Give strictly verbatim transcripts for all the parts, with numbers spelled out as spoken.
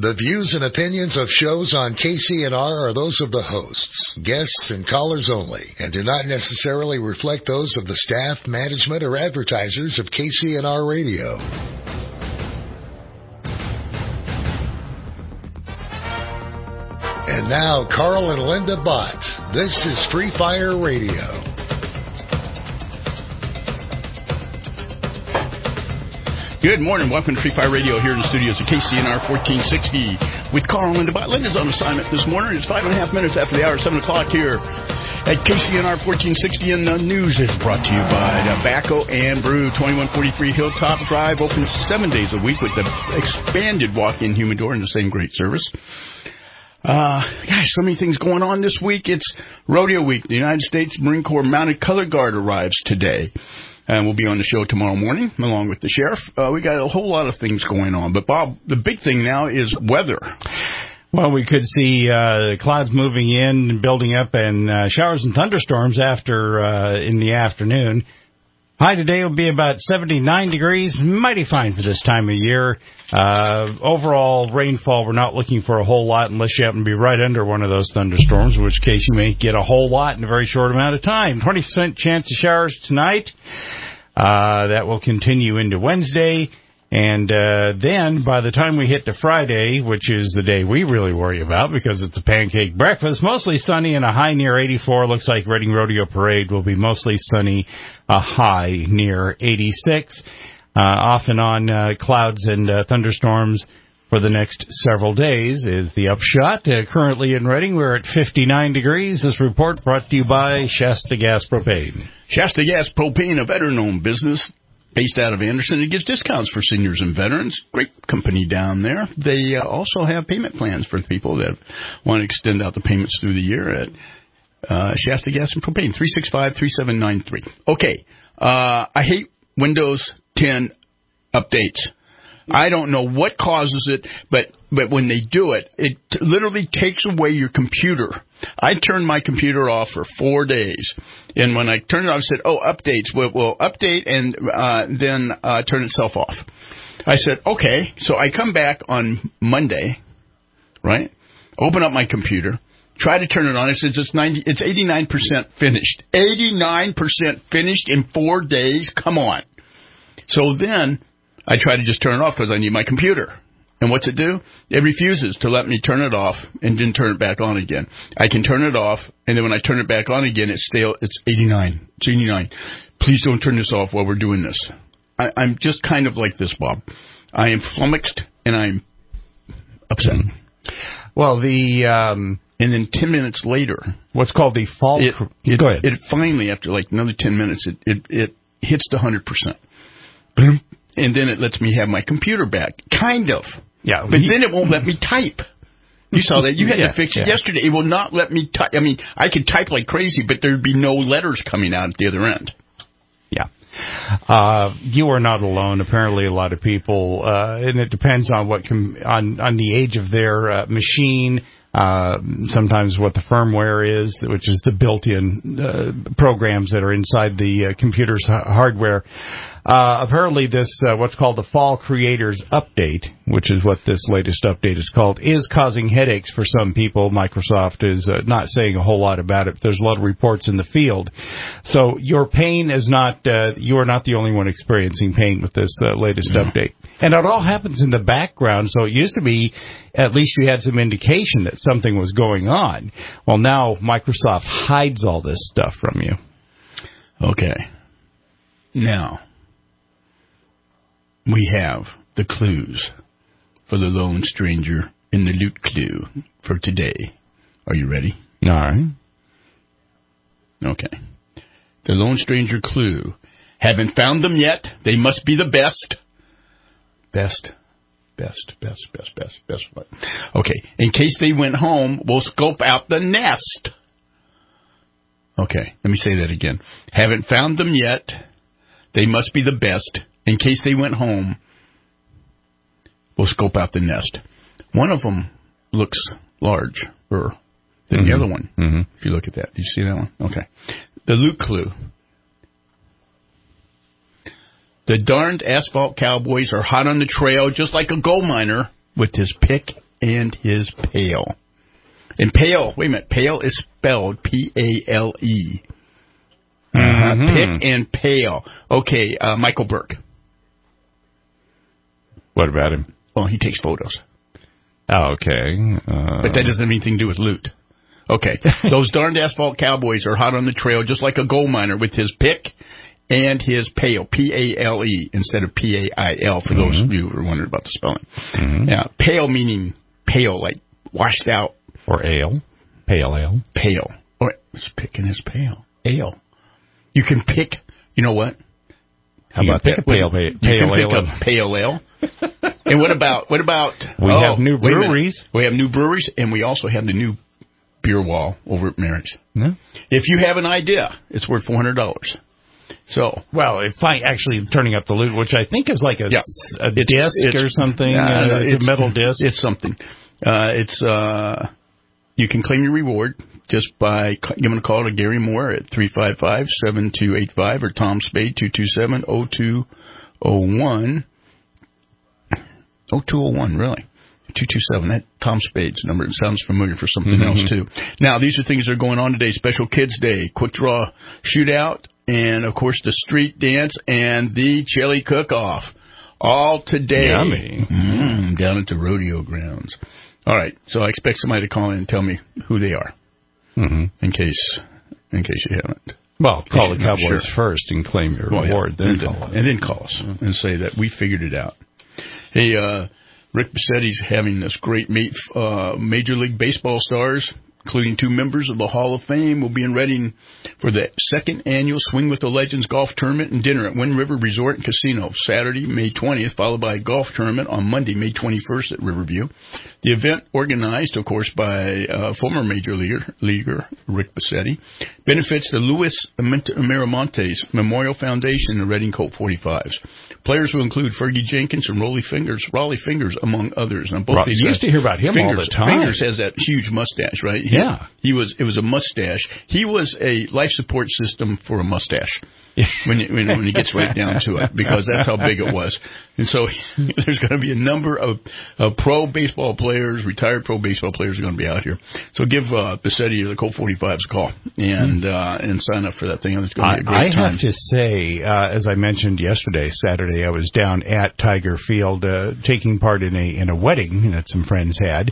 The views and opinions of shows on K C N R are those of the hosts, guests, and callers only, and do not necessarily reflect those of the staff, management, or advertisers of K C N R Radio. And now, Carl and Linda Bott. This is Free Fire Radio. Good morning. Welcome to Free Fire Radio here in the studios of K C N R fourteen sixty with Carl and Linda Bott. Linda's on assignment this morning. It's five and a half minutes after the hour, seven o'clock here at K C N R fourteen sixty, and the news is brought to you by Tobacco and Brew, twenty-one forty-three Hilltop Drive, open seven days a week with the expanded walk-in humidor and the same great service. Uh, gosh, so many things going on this week. It's Rodeo Week. The United States Marine Corps Mounted Color Guard arrives today. And we'll be on the show tomorrow morning, along with the sheriff. Uh, we got a whole lot of things going on. But, Bob, the big thing now is weather. Well, we could see uh, clouds moving in and building up and uh, showers and thunderstorms after uh, in the afternoon. High today will be about seventy-nine degrees, mighty fine for this time of year. Uh, overall rainfall, we're not looking for a whole lot unless you happen to be right under one of those thunderstorms, in which case you may get a whole lot in a very short amount of time. twenty percent chance of showers tonight. Uh, that will continue into Wednesday. And uh, then by the time we hit to Friday, which is the day we really worry about because it's a pancake breakfast, mostly sunny and a high near eighty-four. Looks like Reading Rodeo Parade will be mostly sunny, a high near eighty-six. Uh, off and on uh, clouds and uh, thunderstorms for the next several days is the upshot. Uh, currently in Reading, we're at fifty-nine degrees. This report brought to you by Shasta Gas Propane. Shasta Gas Propane, a veteran-owned business based out of Anderson. It gives discounts for seniors and veterans. Great company down there. They uh, also have payment plans for people that want to extend out the payments through the year at uh, Shasta Gas and Propane, three six five, three seven nine three. Okay, uh, I hate Windows ten updates. I don't know what causes it, but but when they do it, it t- literally takes away your computer. I turned my computer off for four days, and when I turned it off, I said, oh, updates will, will update and uh, then uh, turn itself off. I said, okay. So I come back on Monday, right, open up my computer, try to turn it on. It says it's ninety, it's eighty-nine percent finished. eighty-nine percent finished in four days? Come on. So then I try to just turn it off because I need my computer. And what's it do? It refuses to let me turn it off and then turn it back on again. I can turn it off, and then when I turn it back on again, it's stale. It's eighty-nine. It's eighty-nine. Please don't turn this off while we're doing this. I, I'm just kind of like this, Bob. I am flummoxed, and I'm upset. Well, the... Um And then ten minutes later, what's called the fault... It, it, Go ahead. It finally, after like another ten minutes, it, it, it hits the one hundred percent. And then it lets me have my computer back. Kind of. Yeah. But then it won't let me type. You saw that. You had yeah, to fix it yeah. yesterday. It will not let me type. I mean, I could type like crazy, but there'd be no letters coming out at the other end. Yeah. Uh, you are not alone. Apparently a lot of people, uh, and it depends on what com- on, on the age of their uh, machine, uh, sometimes what the firmware is, which is the built-in uh, programs that are inside the uh, computer's h- hardware. Uh, apparently this, uh, what's called the Fall Creators Update, which is what this latest update is called, is causing headaches for some people. Microsoft is uh, not saying a whole lot about it. There's a lot of reports in the field. So your pain is not, uh, you are not the only one experiencing pain with this uh, latest No. update. And it all happens in the background, so it used to be at least you had some indication that something was going on. Well, now Microsoft hides all this stuff from you. Okay. Now, we have the clues for the Lone Stranger and the loot clue for today. Are you ready? All right. Okay. The Lone Stranger clue. Haven't found them yet. They must be the best. Best. Best, best, best, best, best. What? Okay. In case they went home, we'll scope out the nest. Okay. Let me say that again. Haven't found them yet. They must be the best. In case they went home, we'll scope out the nest. One of them looks larger than mm-hmm. the other one. Mm-hmm. If you look at that. Do you see that one? Okay. The loot clue. The darned asphalt cowboys are hot on the trail just like a gold miner with his pick and his pail. And pail, wait a minute, pail is spelled P A L E. Uh, mm-hmm. Pick and pail. Okay, uh, Michael Burke. What about him? Well, he takes photos. Oh, okay. Uh, but that doesn't have anything to do with loot. Okay, those darned asphalt cowboys are hot on the trail just like a gold miner with his pick and his pail, P A L E, instead of P A I L, for mm-hmm. those of you who are wondering about the spelling. Mm-hmm. Yeah, pale meaning pale, like washed out. Or ale. Pale ale. Pale. Or it's picking his pail. Ale. You can pick, you know what? How you about pick that? A pale, pale, you pale can ale. pick a pale ale. And what about, what about? We oh, have new breweries. We have new breweries, and we also have the new beer wall over at Mary's. Yeah. If you have an idea, it's worth four hundred dollars. So, well, if I actually turning up the loot, which I think is like a, yeah, a it's, disc it's, or something, uh, uh, it's, it's a metal disc. It's something. Uh, it's uh, you can claim your reward just by giving a call to Gary Moore at three five five, seven two eight five or Tom Spade two two seven, oh two oh one. oh two oh one, really? two two seven, that Tom Spade's number. It sounds familiar for something mm-hmm. else, too. Now, these are things that are going on today. Special Kids Day, Quick Draw Shootout, and, of course, the Street Dance and the Chili Cook-Off. All today. Yummy. Mm, down at the rodeo grounds. All right, so I expect somebody to call in and tell me who they are, mm-hmm. in case in case you haven't. Well, call the Cowboys sure. first and claim your well, reward, yeah. then and, call us. And then call us mm-hmm. and say that we figured it out. Hey, uh... Rick Bassetti's having this great uh, Major League Baseball stars, including two members of the Hall of Fame, will be in Reading for the second annual Swing with the Legends golf tournament and dinner at Wind River Resort and Casino, Saturday, May twentieth, followed by a golf tournament on Monday, May twenty-first at Riverview. The event, organized, of course, by uh, former Major Leaguer, leaguer Rick Bassetti, benefits the Luis Miramontes Memorial Foundation and the Reading Colt forty-fives. Players will include Fergie Jenkins and Rollie Fingers, Raleigh Fingers, among others. Now, both Right. these you used to hear about him Fingers, all the time. Fingers has that huge mustache, right? He, yeah. He was. It was a mustache. He was a life support system for a mustache. when you, when, when he gets right down to it, because that's how big it was. And so there's going to be a number of, of pro baseball players, retired pro baseball players are going to be out here. So give uh, Bassetti or the Colt forty-fives a call and uh, and sign up for that thing. It's going to be a great I time. have to say, uh, as I mentioned yesterday, Saturday, I was down at Tiger Field uh, taking part in a in a wedding that some friends had.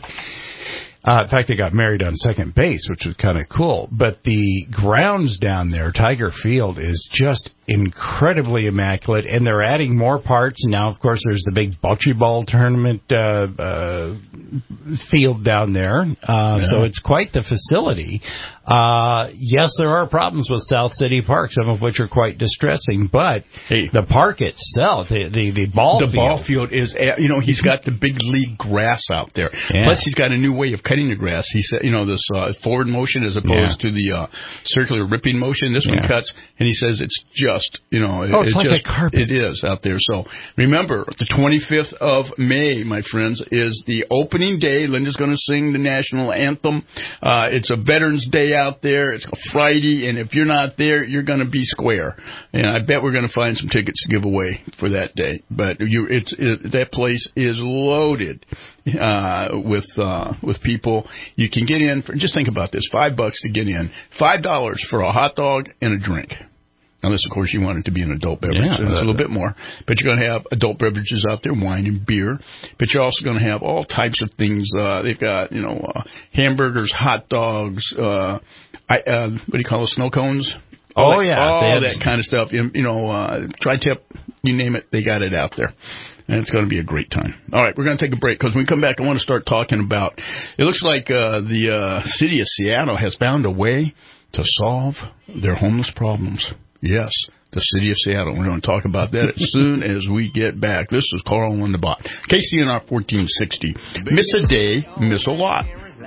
Uh, in fact, they got married on second base, which was kind of cool. But the grounds down there, Tiger Field, is just incredibly immaculate, and they're adding more parts. Now, of course, there's the big bocce ball tournament uh, uh, field down there, uh, yeah. so it's quite the facility. Uh, yes, there are problems with South City Park, some of which are quite distressing, but hey, the park itself, the the, the ball the field. ball field is, you know, he's got the big league grass out there. Yeah. Plus, he's got a new way of cutting the grass. He said, you know, this uh, forward motion as opposed yeah. to the uh, circular ripping motion. This yeah. one cuts, and he says it's just, you know, oh, it's, it's like just, a carpet. It is out there. So remember, the twenty-fifth of May, my friends, is the opening day. Linda's going to sing the national anthem. Uh, it's a Veterans Day out there. It's a Friday, and if you're not there, you're going to be square. And I bet we're going to find some tickets to give away for that day. But you, it's it, that place is loaded uh, with uh, with people. You can get in for, just think about this: five bucks to get in, five dollars for a hot dog and a drink. Unless, of course, you want it to be an adult beverage. Yeah, and it's a little bit more. But you're going to have adult beverages out there, wine and beer. But you're also going to have all types of things. Uh, they've got, you know, uh, hamburgers, hot dogs, uh, I, uh, what do you call it, snow cones? All oh, that, yeah. All that kind of stuff. You, you know, uh, tri-tip, you name it, they got it out there. And it's going to be a great time. All right, we're going to take a break because when we come back, I want to start talking about, it looks like uh, the uh, city of Seattle has found a way to solve their homeless problems. Yes, the city of Seattle. We're going to talk about that as soon as we get back. This is Carl and Linda Bott. K C N R fourteen sixty. Miss a day, miss a lot.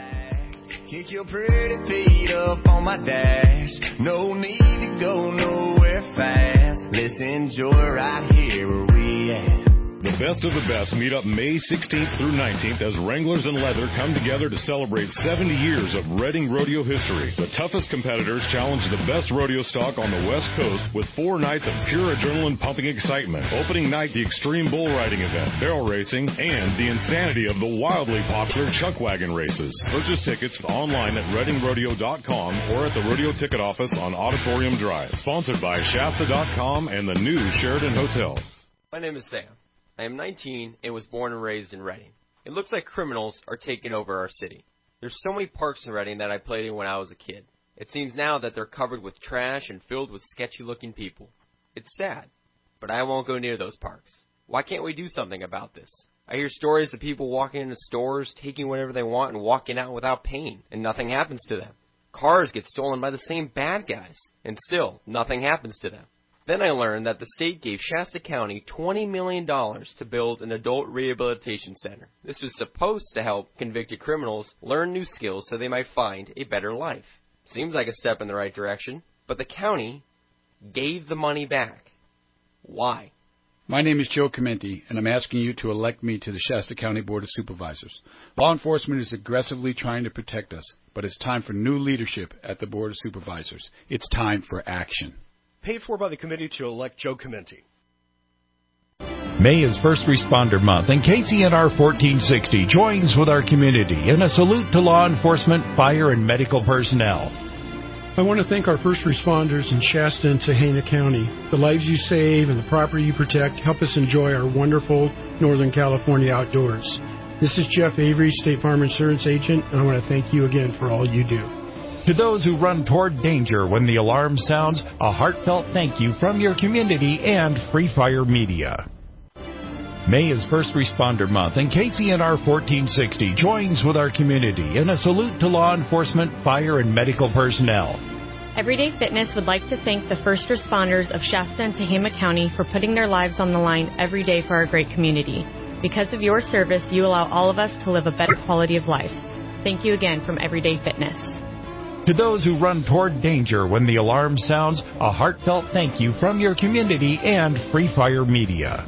Kick your pretty feet up on my dash. No need to go nowhere fast. Let's enjoy right here where we at. The The best of the best meet up May sixteenth through nineteenth as Wranglers and Leather come together to celebrate seventy years of Reading rodeo history. The toughest competitors challenge the best rodeo stock on the West Coast with four nights of pure adrenaline-pumping excitement. Opening night, the Extreme Bull Riding event, barrel racing, and the insanity of the wildly popular Chuck Wagon races. Purchase tickets online at reading rodeo dot com or at the rodeo ticket office on Auditorium Drive. Sponsored by Shasta dot com and the new Sheraton Hotel. My name is Sam. I am nineteen and was born and raised in Reading. It looks like criminals are taking over our city. There's so many parks in Reading that I played in when I was a kid. It seems now that they're covered with trash and filled with sketchy-looking people. It's sad, but I won't go near those parks. Why can't we do something about this? I hear stories of people walking into stores, taking whatever they want, and walking out without paying, and nothing happens to them. Cars get stolen by the same bad guys, and still, nothing happens to them. Then I learned that the state gave Shasta County twenty million dollars to build an adult rehabilitation center. This was supposed to help convicted criminals learn new skills so they might find a better life. Seems like a step in the right direction, but the county gave the money back. Why? My name is Joe Comenti, and I'm asking you to elect me to the Shasta County Board of Supervisors. Law enforcement is aggressively trying to protect us, but it's time for new leadership at the Board of Supervisors. It's time for action. Paid for by the committee to elect Joe Comenti. May is First Responder Month, and K C N R fourteen sixty joins with our community in a salute to law enforcement, fire, and medical personnel. I want to thank our first responders in Shasta and Tehama County. The lives you save and the property you protect help us enjoy our wonderful Northern California outdoors. This is Jeff Avery, State Farm Insurance Agent, and I want to thank you again for all you do. To those who run toward danger when the alarm sounds, a heartfelt thank you from your community and Free Fire Media. May is First Responder Month, and K C N R fourteen sixty joins with our community in a salute to law enforcement, fire, and medical personnel. Everyday Fitness would like to thank the first responders of Shasta and Tehama County for putting their lives on the line every day for our great community. Because of your service, you allow all of us to live a better quality of life. Thank you again from Everyday Fitness. To those who run toward danger when the alarm sounds, a heartfelt thank you from your community and Free Fire Media.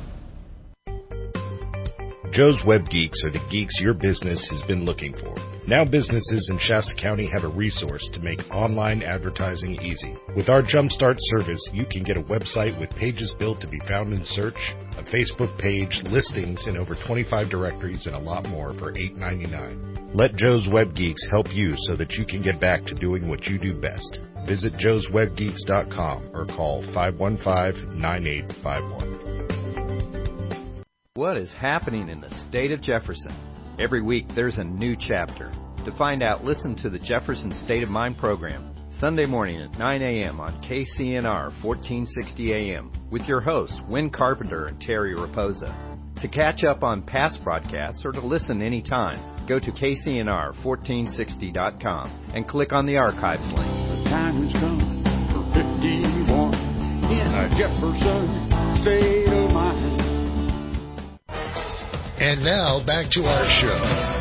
Joe's Web Geeks are the geeks your business has been looking for. Now businesses in Shasta County have a resource to make online advertising easy. With our Jumpstart service, you can get a website with pages built to be found in search, a Facebook page, listings in over twenty-five directories, and a lot more for eight dollars and ninety-nine cents. Let Joe's Web Geeks help you so that you can get back to doing what you do best. Visit joes web geeks dot com or call five one five, nine eight five one. What is happening in the state of Jefferson? Every week there's a new chapter. To find out, listen to the Jefferson State of Mind program, Sunday morning at nine a.m. on K C N R fourteen sixty A M with your hosts, Wynn Carpenter and Terry Raposa. To catch up on past broadcasts or to listen anytime, go to K C N R fourteen sixty dot com and click on the archives link. The time has come for fifty-one in a Jefferson State of Mind. And now, back to our show.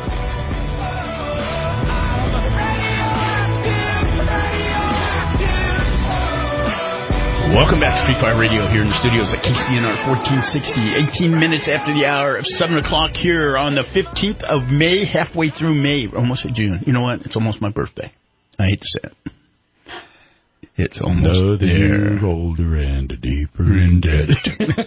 Welcome back to Free Fire Radio here in the studios at K C N R fourteen sixty, eighteen minutes after the hour of seven o'clock here on the fifteenth of May, halfway through May, almost at June. You know what? It's almost my birthday. I hate to say it. It's almost Another there. year older and deeper indebted.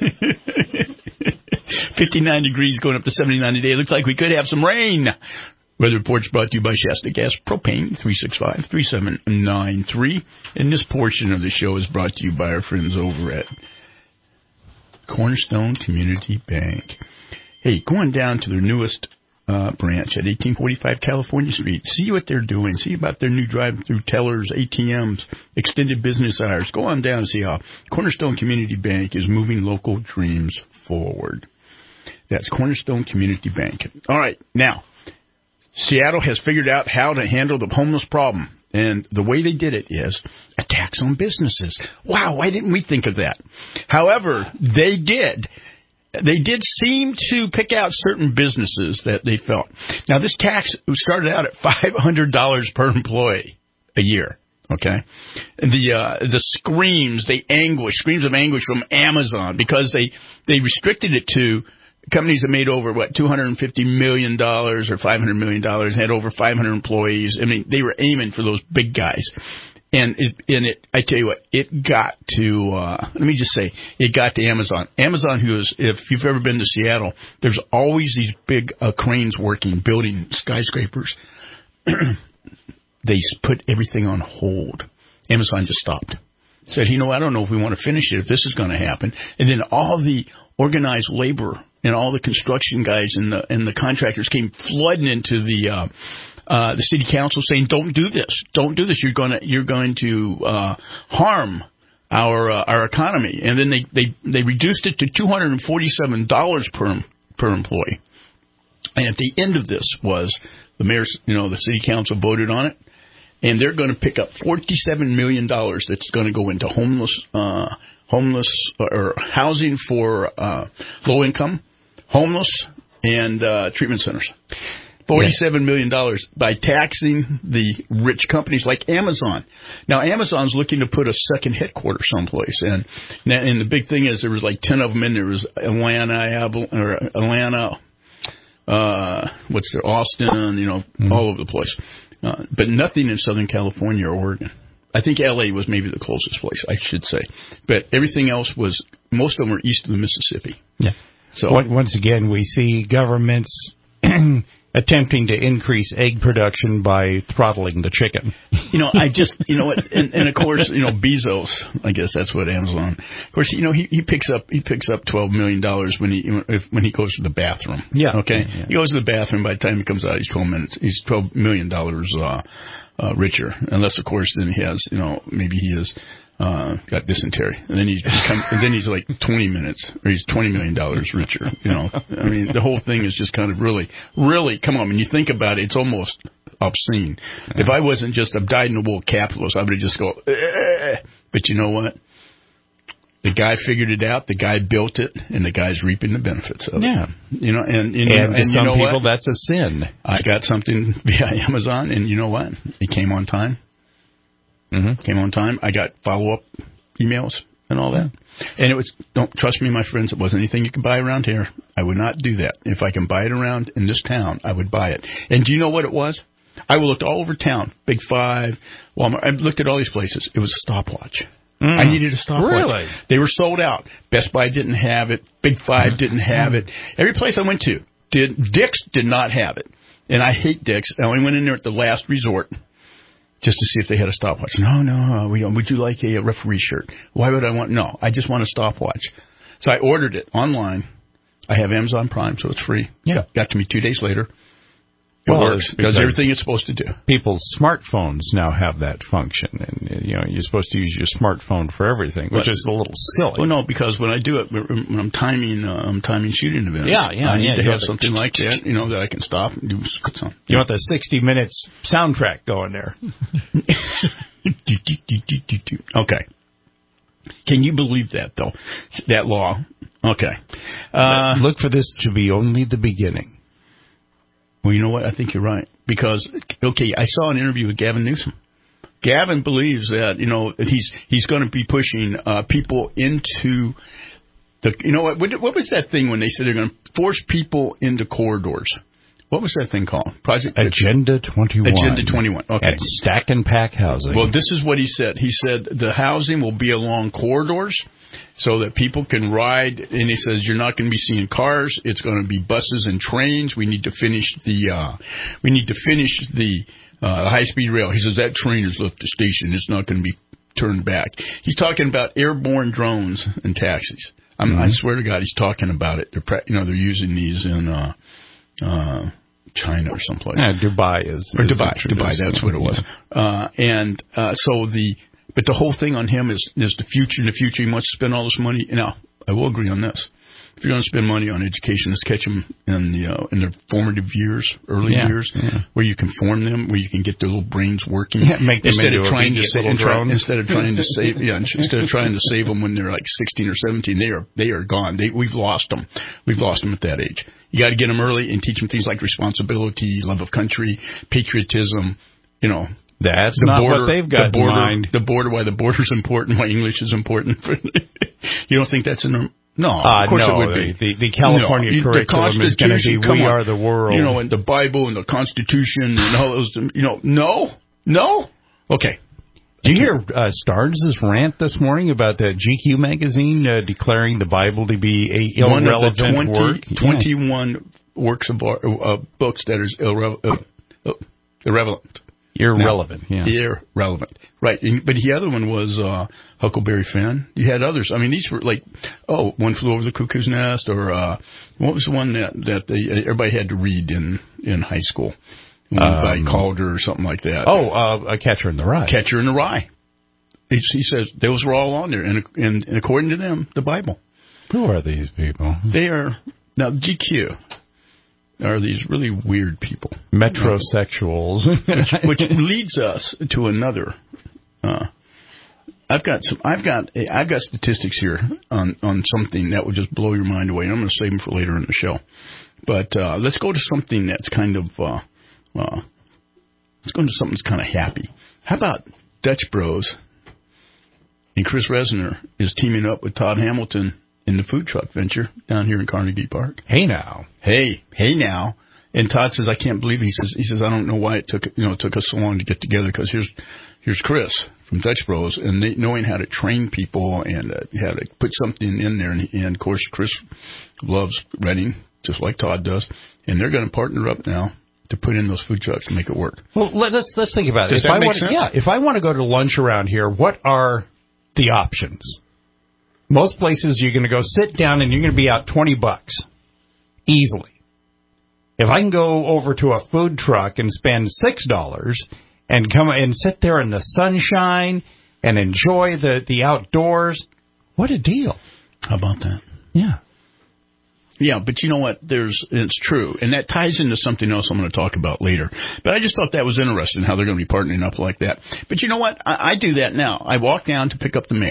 fifty-nine degrees going up to seventy-nine today. Looks like we could have some rain. Weather reports brought to you by Shasta Gas Propane, three six five, three seven nine three. And this portion of the show is brought to you by our friends over at Cornerstone Community Bank. Hey, go on down to their newest uh, branch at eighteen forty-five California Street. See what they're doing. See about their new drive-through tellers, A T Ms, extended business hours. Go on down and see how Cornerstone Community Bank is moving local dreams forward. That's Cornerstone Community Bank. All right, now, Seattle has figured out how to handle the homeless problem. And the way they did it is a tax on businesses. Wow, why didn't we think of that? However, they did. They did seem to pick out certain businesses that they felt. Now, this tax started out at five hundred dollars per employee a year. Okay, the uh, the screams, the anguish, screams of anguish from Amazon because they they restricted it to companies that made over, what, two hundred fifty million dollars or five hundred million dollars, had over five hundred employees. I mean, they were aiming for those big guys. And it, and it, I tell you what, it got to, uh, let me just say, it got to Amazon. Amazon, who is, if you've ever been to Seattle, there's always these big uh, cranes working, building skyscrapers. They put everything on hold. Amazon just stopped. Said, you know, I don't know if we want to finish it, if this is going to happen. And then all the organized labor and all the construction guys and the, and the contractors came flooding into the, uh, Uh, the city council saying, "Don't do this. Don't do this. You're going to you're going to uh, harm our uh, our economy." And then they, they, they reduced it to two hundred and forty seven dollars per per employee. And at the end of this was the mayor's, you know, the city council voted on it, and they're going to pick up forty seven million dollars. That's going to go into homeless uh, homeless or housing for uh, low income, homeless, and uh, treatment centers. forty-seven million dollars by taxing the rich companies like Amazon. Now, Amazon's looking to put a second headquarters someplace. And and the big thing is there was like ten of them in there. There was Atlanta, or Atlanta, uh, what's there, Austin, you know, mm-hmm. all over the place. Uh, but nothing in Southern California or Oregon. I think L A was maybe the closest place, I should say. But everything else was, most of them were east of the Mississippi. Yeah. So once again, we see governments attempting to increase egg production by throttling the chicken. You know, I just, you know what, and, and of course, you know, Bezos, I guess that's what Amazon, of course, you know, he, he picks up, he picks up twelve million dollars when he, if, when he goes to the bathroom. Yeah. Okay. Yeah. He goes to the bathroom. By the time he comes out, he's twelve minutes, he's twelve million dollars, uh, uh, richer. Unless, of course, then he has, you know, maybe he has, uh, got dysentery. And then he's become, and then he's like twenty minutes, or he's twenty million dollars richer, you know. I mean, the whole thing is just kind of really, really, come on, when you think about it, it's almost obscene. Yeah. If I wasn't just a dyed-in-the-wool capitalist, I would just go, eh. But you know what? The guy figured it out, the guy built it, and the guy's reaping the benefits of it. Yeah. You know, and, and, and, and, and some you know people, what? that's a sin. I got something via Amazon, and you know what? It came on time. Mm-hmm. Came on time. I got follow-up emails and all that. And it was, don't trust me, my friends, it wasn't anything you could buy around here. I would not do that. If I can buy it around in this town, I would buy it. And do you know what it was? I looked all over town, Big Five, Walmart. I looked at all these places. It was a stopwatch. Mm. I needed a stopwatch. Really? They were sold out. Best Buy didn't have it. Big Five didn't have it. Every place I went to, did Dick's did not have it. And I hate Dick's. I only went in there at the last resort just to see if they had a stopwatch. No, no, we, would you like a, a referee shirt? Why would I want, no, I just want a stopwatch. So I ordered it online. I have Amazon Prime, so it's free. Yeah. Got, got to me two days later. It well, works. Does everything it's supposed to do. People's smartphones now have that function, and you know you're supposed to use your smartphone for everything, which but, is a little silly. Well, no, because when I do it, when I'm timing, uh, I'm timing shooting events. Yeah, yeah, I need yeah, to you have something like that, you know, that I can stop and do something. You want the sixty minutes soundtrack going there. Okay. Can you believe that though? That law. Okay. Uh, Look for this to be only the beginning. Well, you know what? I think you're right. Because, okay, I saw an interview with Gavin Newsom. Gavin believes that, you know, that he's he's going to be pushing uh, people into the, you know what, what was that thing when they said they're going to force people into corridors? What was that thing called? Project Agenda twenty-one. Agenda twenty-one. Okay. At Stack and Pack Housing. Well, this is what he said. He said the housing will be along corridors so that people can ride. And he says you're not going to be seeing cars. It's going to be buses and trains. We need to finish the. Uh, we need to finish the uh, high-speed rail. He says that train has left the station. It's not going to be turned back. He's talking about airborne drones and taxis. I'm, mm-hmm. I swear to God, he's talking about it. They're, you know, they're using these in. Uh, Uh, China or someplace. Yeah, Dubai is. Or is Dubai, Dubai, that's what it was. Yeah. Uh, and uh, so the, but the whole thing on him is is the future. In the future, he wants to spend all this money. Now, I will agree on this. If you're going to spend money on education, let's catch them in the uh, in their formative years, early yeah, years, yeah. where you can form them, where you can get their little brains working. Yeah, make them instead into of trying to save try, instead of trying to save yeah instead of trying to save them when they're like sixteen or seventeen, they are they are gone. They we've lost them. We've lost them at that age. You got to get them early and teach them things like responsibility, love of country, patriotism. You know. That's the not border, what they've got the border, in mind. The border, why the border's important, why English is important. You don't think that's in No, uh, of course no, it would be. The, the California no, curriculum the is going to be "We on. Are the World." You know, and the Bible and the Constitution and all those. You know, no, no. Okay. Did you hear uh, Starnes' rant this morning about the G Q magazine uh, declaring the Bible to be a One irrelevant of the twenty, work? twenty-one yeah. works of art, uh, books that is irre- uh, uh, irrelevant. Irrelevant, no, yeah. Irrelevant. Right. And, but the other one was uh, Huckleberry Finn. You had others. I mean, these were like, oh, One Flew Over the Cuckoo's Nest, or uh, what was the one that, that they, everybody had to read in, in high school? Um, by Calder or something like that. Oh, uh, A Catcher in the Rye. Catcher in the Rye. He, he says those were all on there, and, and, and according to them, the Bible. Who are these people? They are, now G Q are these really weird people. Metrosexuals. which, which leads us to another. Uh, I've got some. I've got. I've got statistics here on, on something that would just blow your mind away. And I'm going to save them for later in the show. But uh, let's go to something that's kind of. Uh, uh, let's go into something that's kind of happy. How about Dutch Bros and Chris Resner is teaming up with Todd Hamilton in the food truck venture down here in Carnegie Park. Hey now, hey, hey now. And Todd says, I can't believe it. He says, he says, I don't know why it took, you know, it took us so long to get together, because here's, here's Chris from Dutch Bros, and they, knowing how to train people and uh, how to put something in there. And, and of course, Chris loves Reading, just like Todd does. And they're going to partner up now to put in those food trucks to make it work. Well, let's let's think about it. Does if that I make want, sense? Yeah, if I want to go to lunch around here, what are the options? Most places you're going to go sit down and you're going to be out twenty bucks easily. If I can go over to a food truck and spend six dollars and come and sit there in the sunshine and enjoy the, the outdoors, what a deal. How about that? Yeah. Yeah, but you know what? There's it's true, and that ties into something else I'm going to talk about later. But I just thought that was interesting, how they're going to be partnering up like that. But you know what? I, I do that now. I walk down to pick up the mail.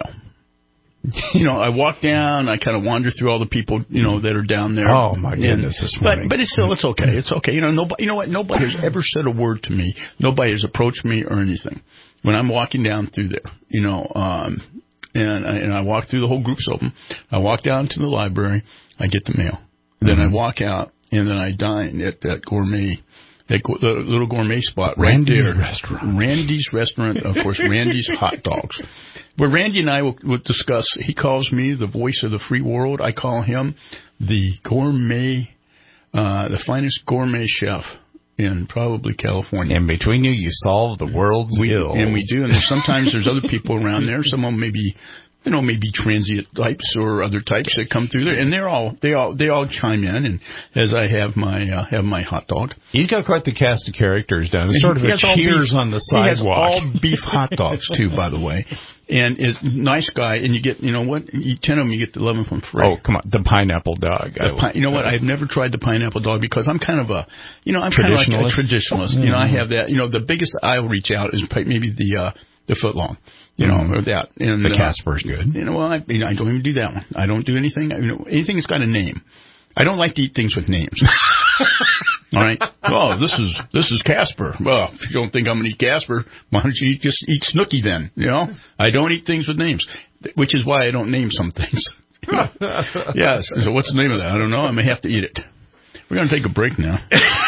You know, I walk down, I kind of wander through all the people, you know, that are down there. Oh, my goodness, this morning. But, but it's still, it's okay. It's okay. You know, nobody, you know what? Nobody has ever said a word to me. Nobody has approached me or anything when I'm walking down through there, you know, um, and, I, and I walk through, the whole group's open. I walk down to the library, I get the mail. Then mm-hmm. I walk out, and then I dine at that gourmet, that go, the little gourmet spot right Randy's there. Restaurant. Randy's Restaurant, of course, Randy's Hot Dogs. Where Randy and I will, will discuss, he calls me the voice of the free world. I call him the gourmet, uh, the finest gourmet chef in probably California. And between you, you solve the world's we, ills. And we do. And there's, sometimes there's other people around there. Some of them may be, you know, maybe transient types or other types that come through there, and they're all they all they all chime in. And as I have my uh, have my hot dog, he's got quite the cast of characters down. It's sort of a Cheers on the sidewalk. He has all beef hot dogs too, by the way. And is nice guy, and you get, you know what, you, ten of them you get eleven from free. Oh, come on, the pineapple dog. The pi- you know what, I've never tried the pineapple dog because I'm kind of a, you know, I'm kind of like a traditionalist. Mm-hmm. You know, I have that. You know, the biggest I'll reach out is maybe the uh, the footlong. You know, mm-hmm. or that. And, the uh, Casper's good. You know, well, I, you know, I don't even do that one. I don't do anything. You know, anything that's got a name. I don't like to eat things with names. All right. Oh, this is this is Casper. Well, if you don't think I'm going to eat Casper, why don't you just eat Snooki then? You know, I don't eat things with names, which is why I don't name some things. Yes. So what's the name of that? I don't know. I may have to eat it. We're going to take a break now.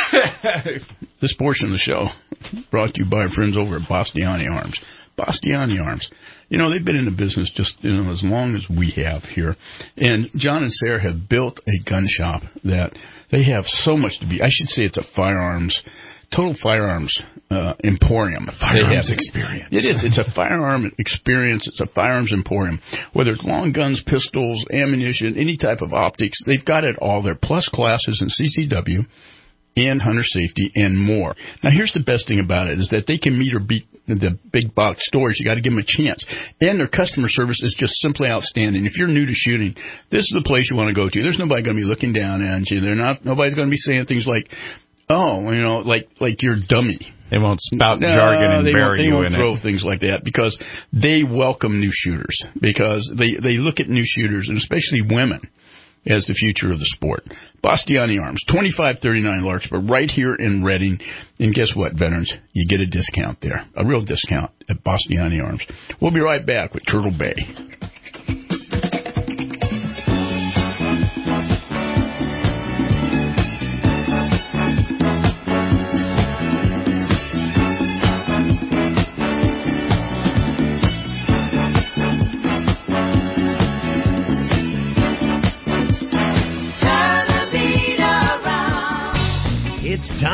This portion of the show brought to you by our friends over at Bastiani Arms. Bastiani Arms. You know, they've been in the business just, you know, as long as we have here. And John and Sarah have built a gun shop that they have so much to be. I should say it's a firearms, total firearms uh, emporium. A firearms experience. It is. It's a firearm experience. It's a firearms emporium. Whether it's long guns, pistols, ammunition, any type of optics, they've got it all there. Plus classes in C C W and hunter safety and more. Now, here's the best thing about it is that they can meet or beat the big box stores. You got to give them a chance. And their customer service is just simply outstanding. If you're new to shooting, this is the place you want to go to. There's nobody going to be looking down at you. They're not. Nobody's going to be saying things like, "Oh, you know, like like you're dummy." They won't spout no, jargon and they bury won't, they you won't in throw it. things like that because they welcome new shooters because they they look at new shooters and especially women as the future of the sport. Bastiani Arms, twenty-five thirty-nine Larkspur, right here in Reading. And guess what, veterans? You get a discount there, a real discount at Bastiani Arms. We'll be right back with Turtle Bay.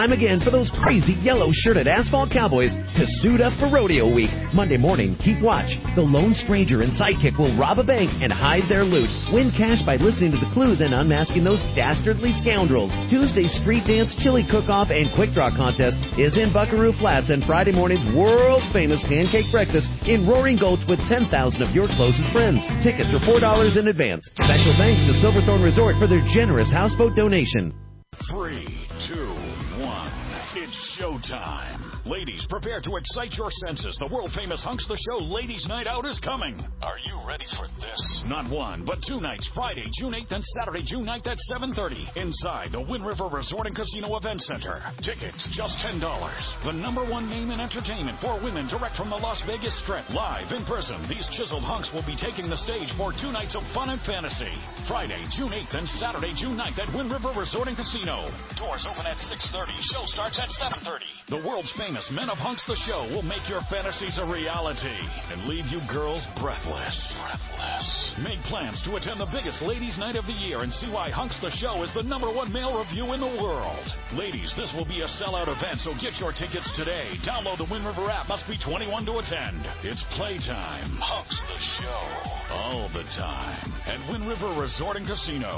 time again for those crazy yellow-shirted asphalt cowboys to suit up for Rodeo Week. Monday morning, keep watch. The lone stranger and sidekick will rob a bank and hide their loot. Win cash by listening to the clues and unmasking those dastardly scoundrels. Tuesday's street dance, chili cook-off, and quick draw contest is in Buckaroo Flats, and Friday morning's world-famous pancake breakfast in Roaring Gulch with ten thousand of your closest friends. Tickets are four dollars in advance. Special thanks to Silverthorne Resort for their generous houseboat donation. Three, two, one. It's showtime. Ladies, prepare to excite your senses. The world-famous Hunks the Show Ladies' Night Out is coming. Are you ready for this? Not one, but two nights, Friday, June eighth and Saturday, June ninth at seven thirty inside the Wind River Resort and Casino Event Center. Tickets, just ten dollars. The number one name in entertainment for women direct from the Las Vegas Strip. Live in person, these chiseled hunks will be taking the stage for two nights of fun and fantasy. Friday, June eighth and Saturday, June ninth at Wind River Resort and Casino. Doors open at six thirty. Show starts at seven thirty. The world's famous Men of Hunks the Show will make your fantasies a reality and leave you girls breathless. Breathless. Make plans to attend the biggest ladies' night of the year and see why Hunks the Show is the number one male review in the world. Ladies, this will be a sellout event, so get your tickets today. Download the Wind River app. Must be twenty-one to attend. It's playtime. Hunks the Show. All the time. At Wind River Resort and Casino.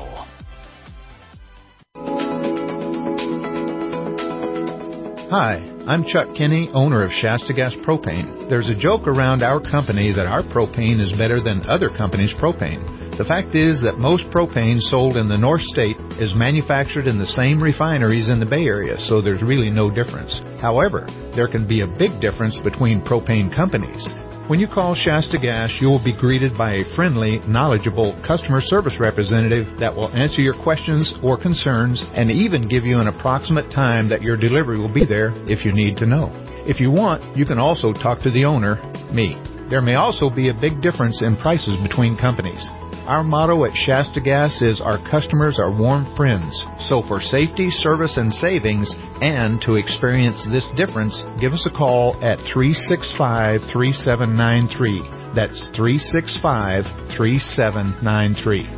Hi, I'm Chuck Kinney, owner of Shasta Gas Propane. There's a joke around our company that our propane is better than other companies' propane. The fact is that most propane sold in the North State is manufactured in the same refineries in the Bay Area, so there's really no difference. However, there can be a big difference between propane companies. When you call Shasta Gas, you will be greeted by a friendly, knowledgeable customer service representative that will answer your questions or concerns and even give you an approximate time that your delivery will be there if you need to know. If you want, you can also talk to the owner, me. There may also be a big difference in prices between companies. Our motto at Shasta Gas is our customers are warm friends. So for safety, service, and savings, and to experience this difference, give us a call at three six five, three seven nine three. That's three six five, three seven nine three.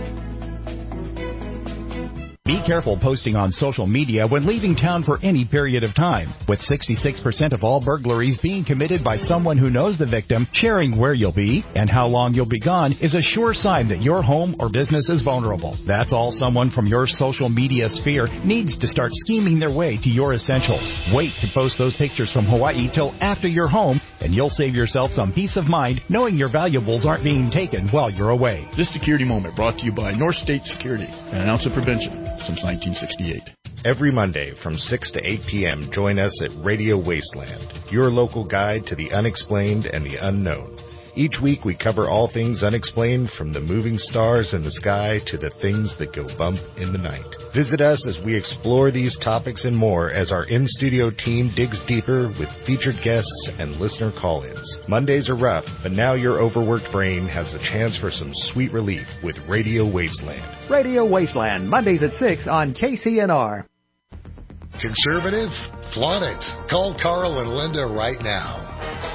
Be careful posting on social media when leaving town for any period of time. With sixty-six percent of all burglaries being committed by someone who knows the victim, sharing where you'll be and how long you'll be gone is a sure sign that your home or business is vulnerable. That's all someone from your social media sphere needs to start scheming their way to your essentials. Wait to post those pictures from Hawaii till after you're home, and you'll save yourself some peace of mind knowing your valuables aren't being taken while you're away. This security moment brought to you by North State Security, an ounce of prevention since nineteen sixty-eight. Every Monday from six to eight p.m., join us at Radio Wasteland, your local guide to the unexplained and the unknown. Each week we cover all things unexplained, from the moving stars in the sky to the things that go bump in the night. Visit us as we explore these topics and more as our in-studio team digs deeper with featured guests and listener call-ins. Mondays are rough, but now your overworked brain has a chance for some sweet relief with Radio Wasteland. Radio Wasteland, Mondays at six on K C N R. Conservative? Flaunt it. Call Carl and Linda right now.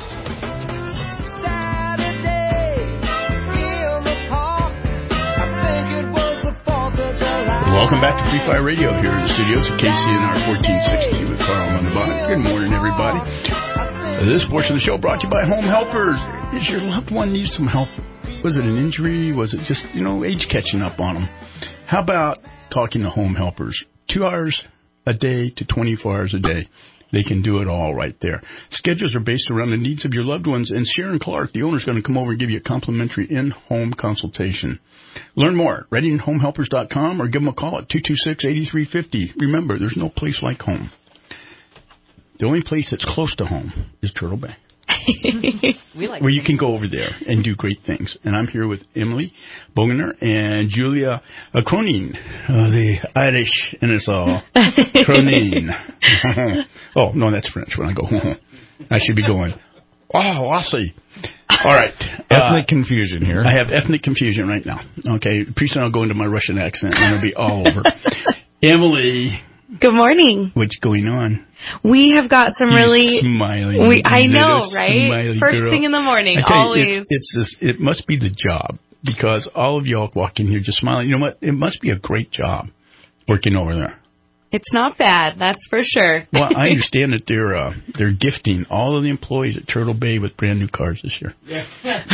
Welcome back to Free Fire Radio here in the studios at K C N R fourteen sixty with Carl on the bot. Good morning, everybody. This portion of the show brought to you by Home Helpers. Is your loved one need some help? Was it an injury? Was it just, you know, age catching up on them? How about talking to Home Helpers? Two hours a day to twenty-four hours a day. They can do it all right there. Schedules are based around the needs of your loved ones, and Sharon Clark, the owner, is going to come over and give you a complimentary in-home consultation. Learn more at reading home helpers dot com or give them a call at two two six, eight three five zero. Remember, there's no place like home. The only place that's close to home is Turtle Bay. we like where you can go over there and do great things. And I'm here with Emily Bogener and Julia uh, Cronin, uh, the Irish in us all. Cronin. Oh, no, that's French when I go home. I should be going, oh, I see. All right. Ethnic uh, confusion here. I have ethnic confusion right now. Okay. Pretty soon I'll go into my Russian accent and it'll be all over. Emily. Good morning. What's going on? We have got some you really smiling. We I know, right? First girl. thing in the morning, you, always. It's, it's this. It must be the job, because all of y'all walk in here just smiling. You know what? It must be a great job working over there. It's not bad, that's for sure. Well, I understand that they're uh, they're gifting all of the employees at Turtle Bay with brand new cars this year. Yeah.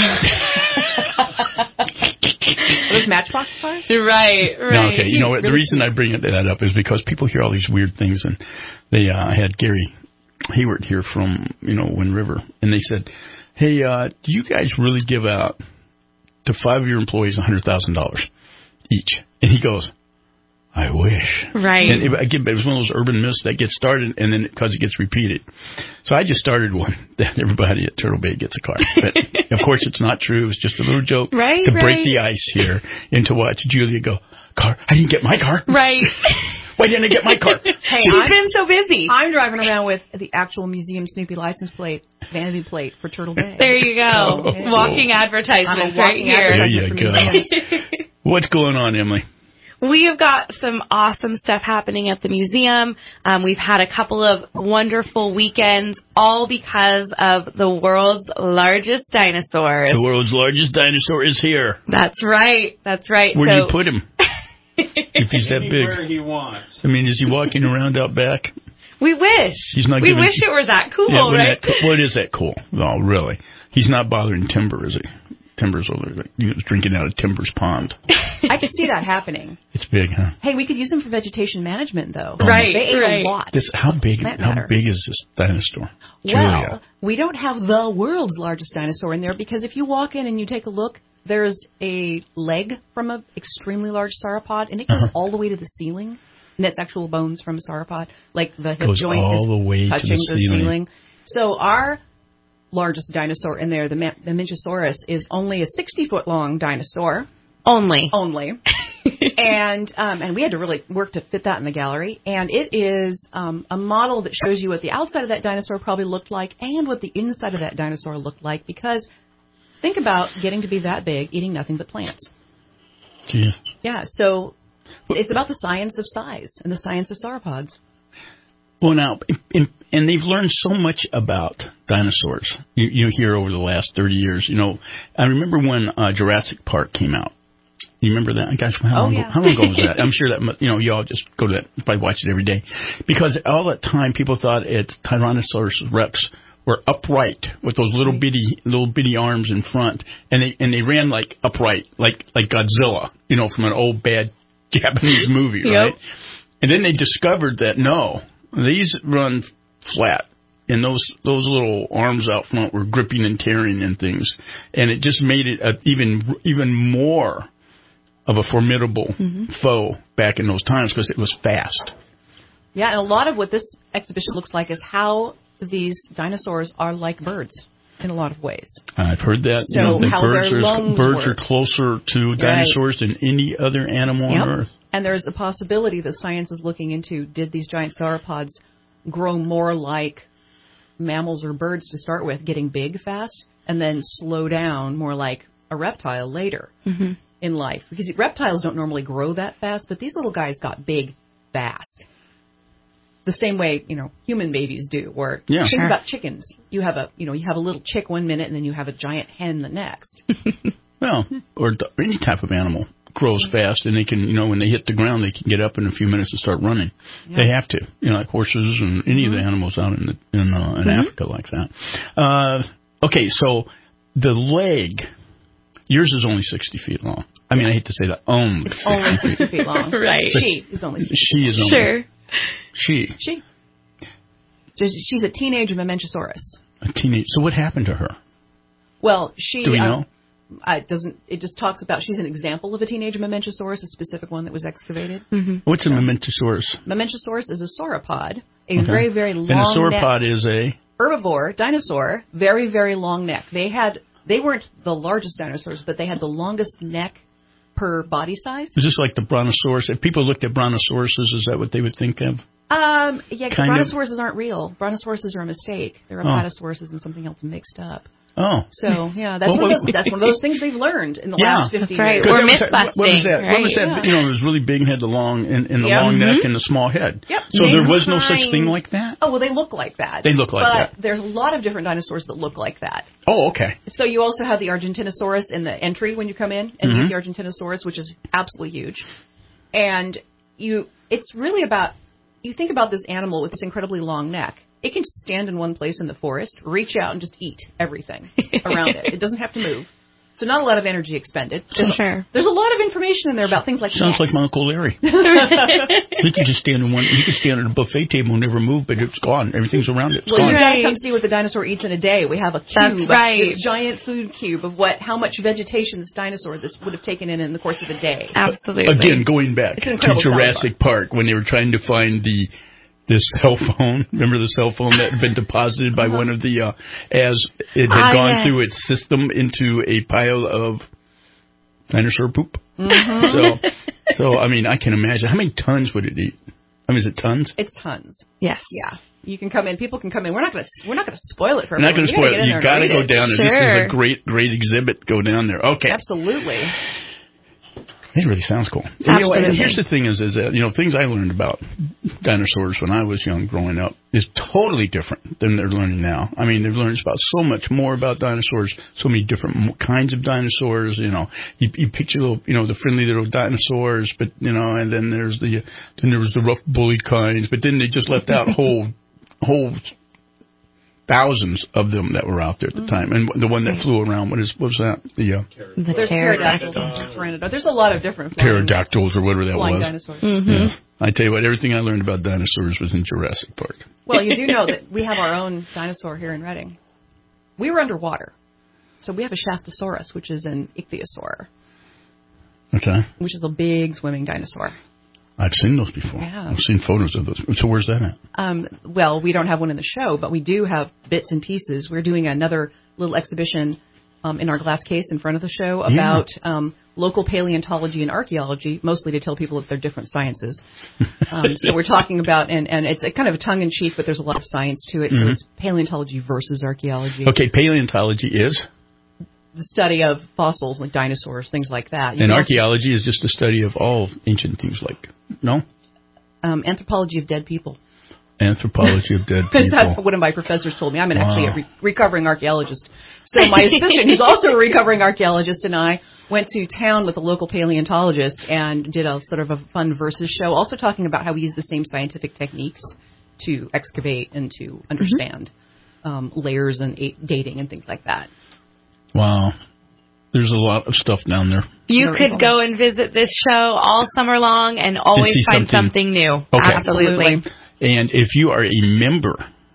Are those Matchbox cars? Right, right. No, okay, you know what? The reason I bring that up is because people hear all these weird things, and they uh, had Gary Hayward here from, you know, Wind River, and they said, hey, uh, do you guys really give out to five of your employees one hundred thousand dollars each? And he goes, I wish. Right. And it, again, it was one of those urban myths that gets started, and then because it gets repeated. So I just started one that everybody at Turtle Bay gets a car. But of course, it's not true. It's just a little joke right, to right. break the ice here and to watch Julia go, car, I didn't get my car. Right. Why didn't I get my car? Hey, She's I'm, been so busy. I'm driving around with the actual museum Snoopy license plate, vanity plate for Turtle Bay. There you go. So, yeah. Walking advertisements right walking here. There you go. What's going on, Emily? We have got some awesome stuff happening at the museum. Um, we've had a couple of wonderful weekends, all because of the world's largest dinosaurs. The world's largest dinosaur is here. That's right. That's right. Where so, do you put him? If he's that big. Anywhere he wants. I mean, is he walking around out back? We wish. He's not we giving, wish it were that cool, yeah, right? That cool? What is that cool? No, really. He's not bothering Timber, is he? Timber's over there. He was drinking out of Timber's pond. I could see that happening. It's big, huh? Hey, we could use him for vegetation management, though. Oh, right, They ate right. a lot. This, how big? That How matter. big is this dinosaur? Well, Julia. we don't have the world's largest dinosaur in there because if you walk in and you take a look, there's a leg from an extremely large sauropod, and it goes Uh-huh. all the way to the ceiling. And that's actual bones from a sauropod. Like the hip Goes joint all is the way to touching the ceiling. ceiling. So our largest dinosaur in there, the Ma- the Mamenchisaurus, is only a sixty-foot long dinosaur. Only. Only. and um, and we had to really work to fit that in the gallery. And it is um, a model that shows you what the outside of that dinosaur probably looked like and what the inside of that dinosaur looked like. Because think about getting to be that big, eating nothing but plants. Jeez. Yeah, so it's about the science of size and the science of sauropods. Well, now, in, and they've learned so much about dinosaurs. You, you hear over the last thirty years. You know, I remember when uh, Jurassic Park came out. You remember that? Gosh, how long, oh, yeah. ago, how long ago was that? I'm sure that, you know, you all just go to that, probably watch it every day. Because all that time, people thought it Tyrannosaurus Rex were upright with those little bitty, little bitty arms in front, and they and they ran like upright, like like Godzilla, you know, from an old bad Japanese movie, Yep. right? And then they discovered that no, these run flat, and those those little arms out front were gripping and tearing and things, and it just made it a, even even more of a formidable mm-hmm. foe back in those times because it was fast. Yeah, and a lot of what this exhibition looks like is how these dinosaurs are like birds in a lot of ways. I've heard that. So you know, how birds their are, lungs birds work. are closer to dinosaurs right. than any other animal yep. on Earth. And there's a possibility that science is looking into, did these giant sauropods grow more like mammals or birds to start with, getting big fast, and then slow down more like a reptile later mm-hmm. in life? Because reptiles don't normally grow that fast, but these little guys got big fast. The same way, you know, human babies do. Or yeah. think sure. about chickens. You have a, you know, you have a little chick one minute, and then you have a giant hen the next. Well, or any type of animal grows fast, and they can, you know, when they hit the ground, they can get up in a few minutes and start running. Yeah. They have to, you know, like horses and any mm-hmm. of the animals out in the, in, uh, in mm-hmm. Africa like that. Uh, okay, so the leg, yours is only sixty feet long. I mean, I hate to say that, only it's only sixty feet long. Right. She is only sixty She is only. Sure. She. She. She's a teenage Mamenchisaurus. A teenage. So what happened to her? Well, she. Do we know? Uh, it doesn't. It just talks about she's an example of a teenage Mamenchisaurus, a specific one that was excavated. Mm-hmm. What's a Mamenchisaurus? Mamenchisaurus is a sauropod, a okay. very very long. And a sauropod is a herbivore dinosaur, very very long neck. They had. They weren't the largest dinosaurs, but they had the longest neck per body size. Is this like the Brontosaurus? If people looked at Brontosauruses, is that what they would think of? Um, yeah, because kind Brontosauruses aren't real. Brontosauruses are a mistake. They're oh. Apatosauruses and something else mixed up. Oh. So, yeah, that's, well, one, of those, that's one of those things they've learned in the yeah, last fifty right. years. Or myth-busting. What was that? Right? What was that? Yeah. You know, it was really big and had the long, and, and the yep. long mm-hmm. neck and the small head. Yep. So They there was no behind... such thing like that? Oh, well, they look like that. They look like but that. But there's a lot of different dinosaurs that look like that. Oh, okay. So you also have the Argentinosaurus in the entry when you come in, and mm-hmm. you get the Argentinosaurus, which is absolutely huge. And you, it's really about you think about this animal with this incredibly long neck. It can just stand in one place in the forest, reach out, and just eat everything around it. It doesn't have to move. So not a lot of energy expended. Just, sure. There's a lot of information in there about things like Sounds necks. like my Uncle Larry. He can just stand in one. He can stand at a buffet table and never move, but it's gone. Everything's around it. It's well, gone. you gotta come see what the dinosaur eats in a day. We have a cube, That's right. a giant food cube of what, how much vegetation this dinosaur this would have taken in in the course of a day. Absolutely. Again, going back It's an to incredible Jurassic Park when they were trying to find the this cell phone. Remember the cell phone that had been deposited by uh-huh. one of the uh, as it had uh, gone yeah. through its system into a pile of dinosaur poop. Mm-hmm. So, so I mean, I can imagine how many tons would it eat? I mean, is it tons? It's tons. Yes. Yeah. You can come in. People can come in. We're not going to. We're not going to spoil it for We're not everyone. going to spoil it. You got to go it. down there. Sure. This is a great, great exhibit. Go down there. Okay. Absolutely. It really sounds cool. So, you know, and here's the thing: is is that you know things I learned about dinosaurs when I was young, growing up, is totally different than they're learning now. I mean, they've learned about so much more about dinosaurs, so many different kinds of dinosaurs. You know, you, you picture little, you know, the friendly little dinosaurs, but you know, and then there's the then there was the rough, bully kinds, but then they just left out whole whole. thousands of them that were out there at the time, and the one that flew around. What is what was that? The, uh, the There's pterodactyls. Pterodactyl. There's a lot of different flying, pterodactyls or whatever that flying was. Dinosaurs. Mm-hmm. Yes. I tell you what, everything I learned about dinosaurs was in Jurassic Park. Well, you do know that we have our own dinosaur here in Reading. We were underwater, so we have a Shastasaurus, which is an ichthyosaur. Okay. Which is a big swimming dinosaur. I've seen those before. Yeah. I've seen photos of those. So where's that at? Um, well, we don't have one in the show, but we do have bits and pieces. We're doing another little exhibition um, in our glass case in front of the show about yeah. um, local paleontology and archaeology, mostly to tell people that they're different sciences. Um, so we're talking about, and, and it's a kind of a tongue-in-cheek, but there's a lot of science to it. Mm-hmm. So it's paleontology versus archaeology. Okay, paleontology is? The study of fossils, like dinosaurs, things like that. You and archaeology also, is just the study of all ancient things, like, no? Um, anthropology of dead people. Anthropology of dead people. That's what one of my professors told me. I'm an wow. actually a re- recovering archaeologist. So my assistant, who's also a recovering archaeologist, and I went to town with a local paleontologist and did a sort of a fun versus show, also talking about how we use the same scientific techniques to excavate and to understand mm-hmm. um, layers and a- dating and things like that. Wow. There's a lot of stuff down there. You could go and visit this show all summer long and always find something, something new. Okay. Absolutely. And if you are a member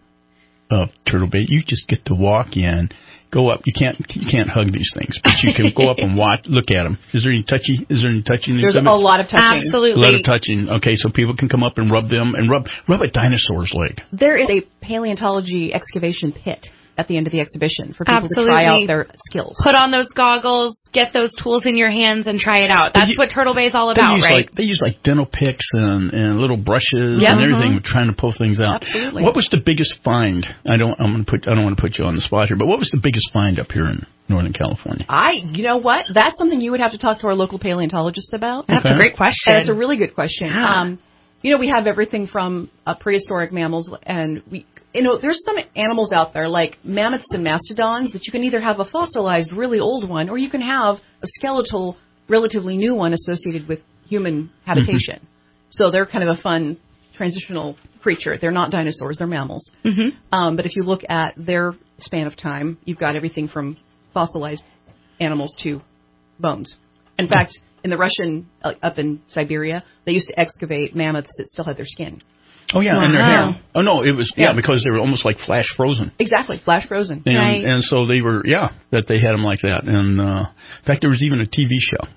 of Turtle Bay, you just get to walk in, go up. You can't you can't hug these things, but you can go up and watch, look at them. Is there any touchy? Is there any touching? In There's exhibits? a lot of touching. Absolutely. A lot of touching. Okay, so people can come up and rub them and rub rub a dinosaur's leg. There is a paleontology excavation pit at the end of the exhibition for people Absolutely. to try out their skills. Put on those goggles, get those tools in your hands, and try it out. That's you, what Turtle Bay is all about, use right? Like, they use like dental picks and, and little brushes yep. and everything, mm-hmm. trying to pull things out. Absolutely. What was the biggest find? I don't. I'm going to put. I don't want to put you on the spot here, but what was the biggest find up here in Northern California? I. You know what? That's something you would have to talk to our local paleontologist about. That's okay. a great question. That's a really good question. Yeah. Um, you know, we have everything from uh, prehistoric mammals, and we, you know, there's some animals out there like mammoths and mastodons that you can either have a fossilized, really old one, or you can have a skeletal, relatively new one associated with human habitation. Mm-hmm. So they're kind of a fun transitional creature. They're not dinosaurs; they're mammals. Mm-hmm. Um, but if you look at their span of time, you've got everything from fossilized animals to bones. In fact, in the Russian, uh, up in Siberia, they used to excavate mammoths that still had their skin. Oh, yeah, wow. and their hair. Oh, no, it was, yeah, yeah, because they were almost like flash frozen. Exactly, flash frozen. And, right. and so they were, yeah, that they had them like that. And, uh, in fact, there was even a T V show.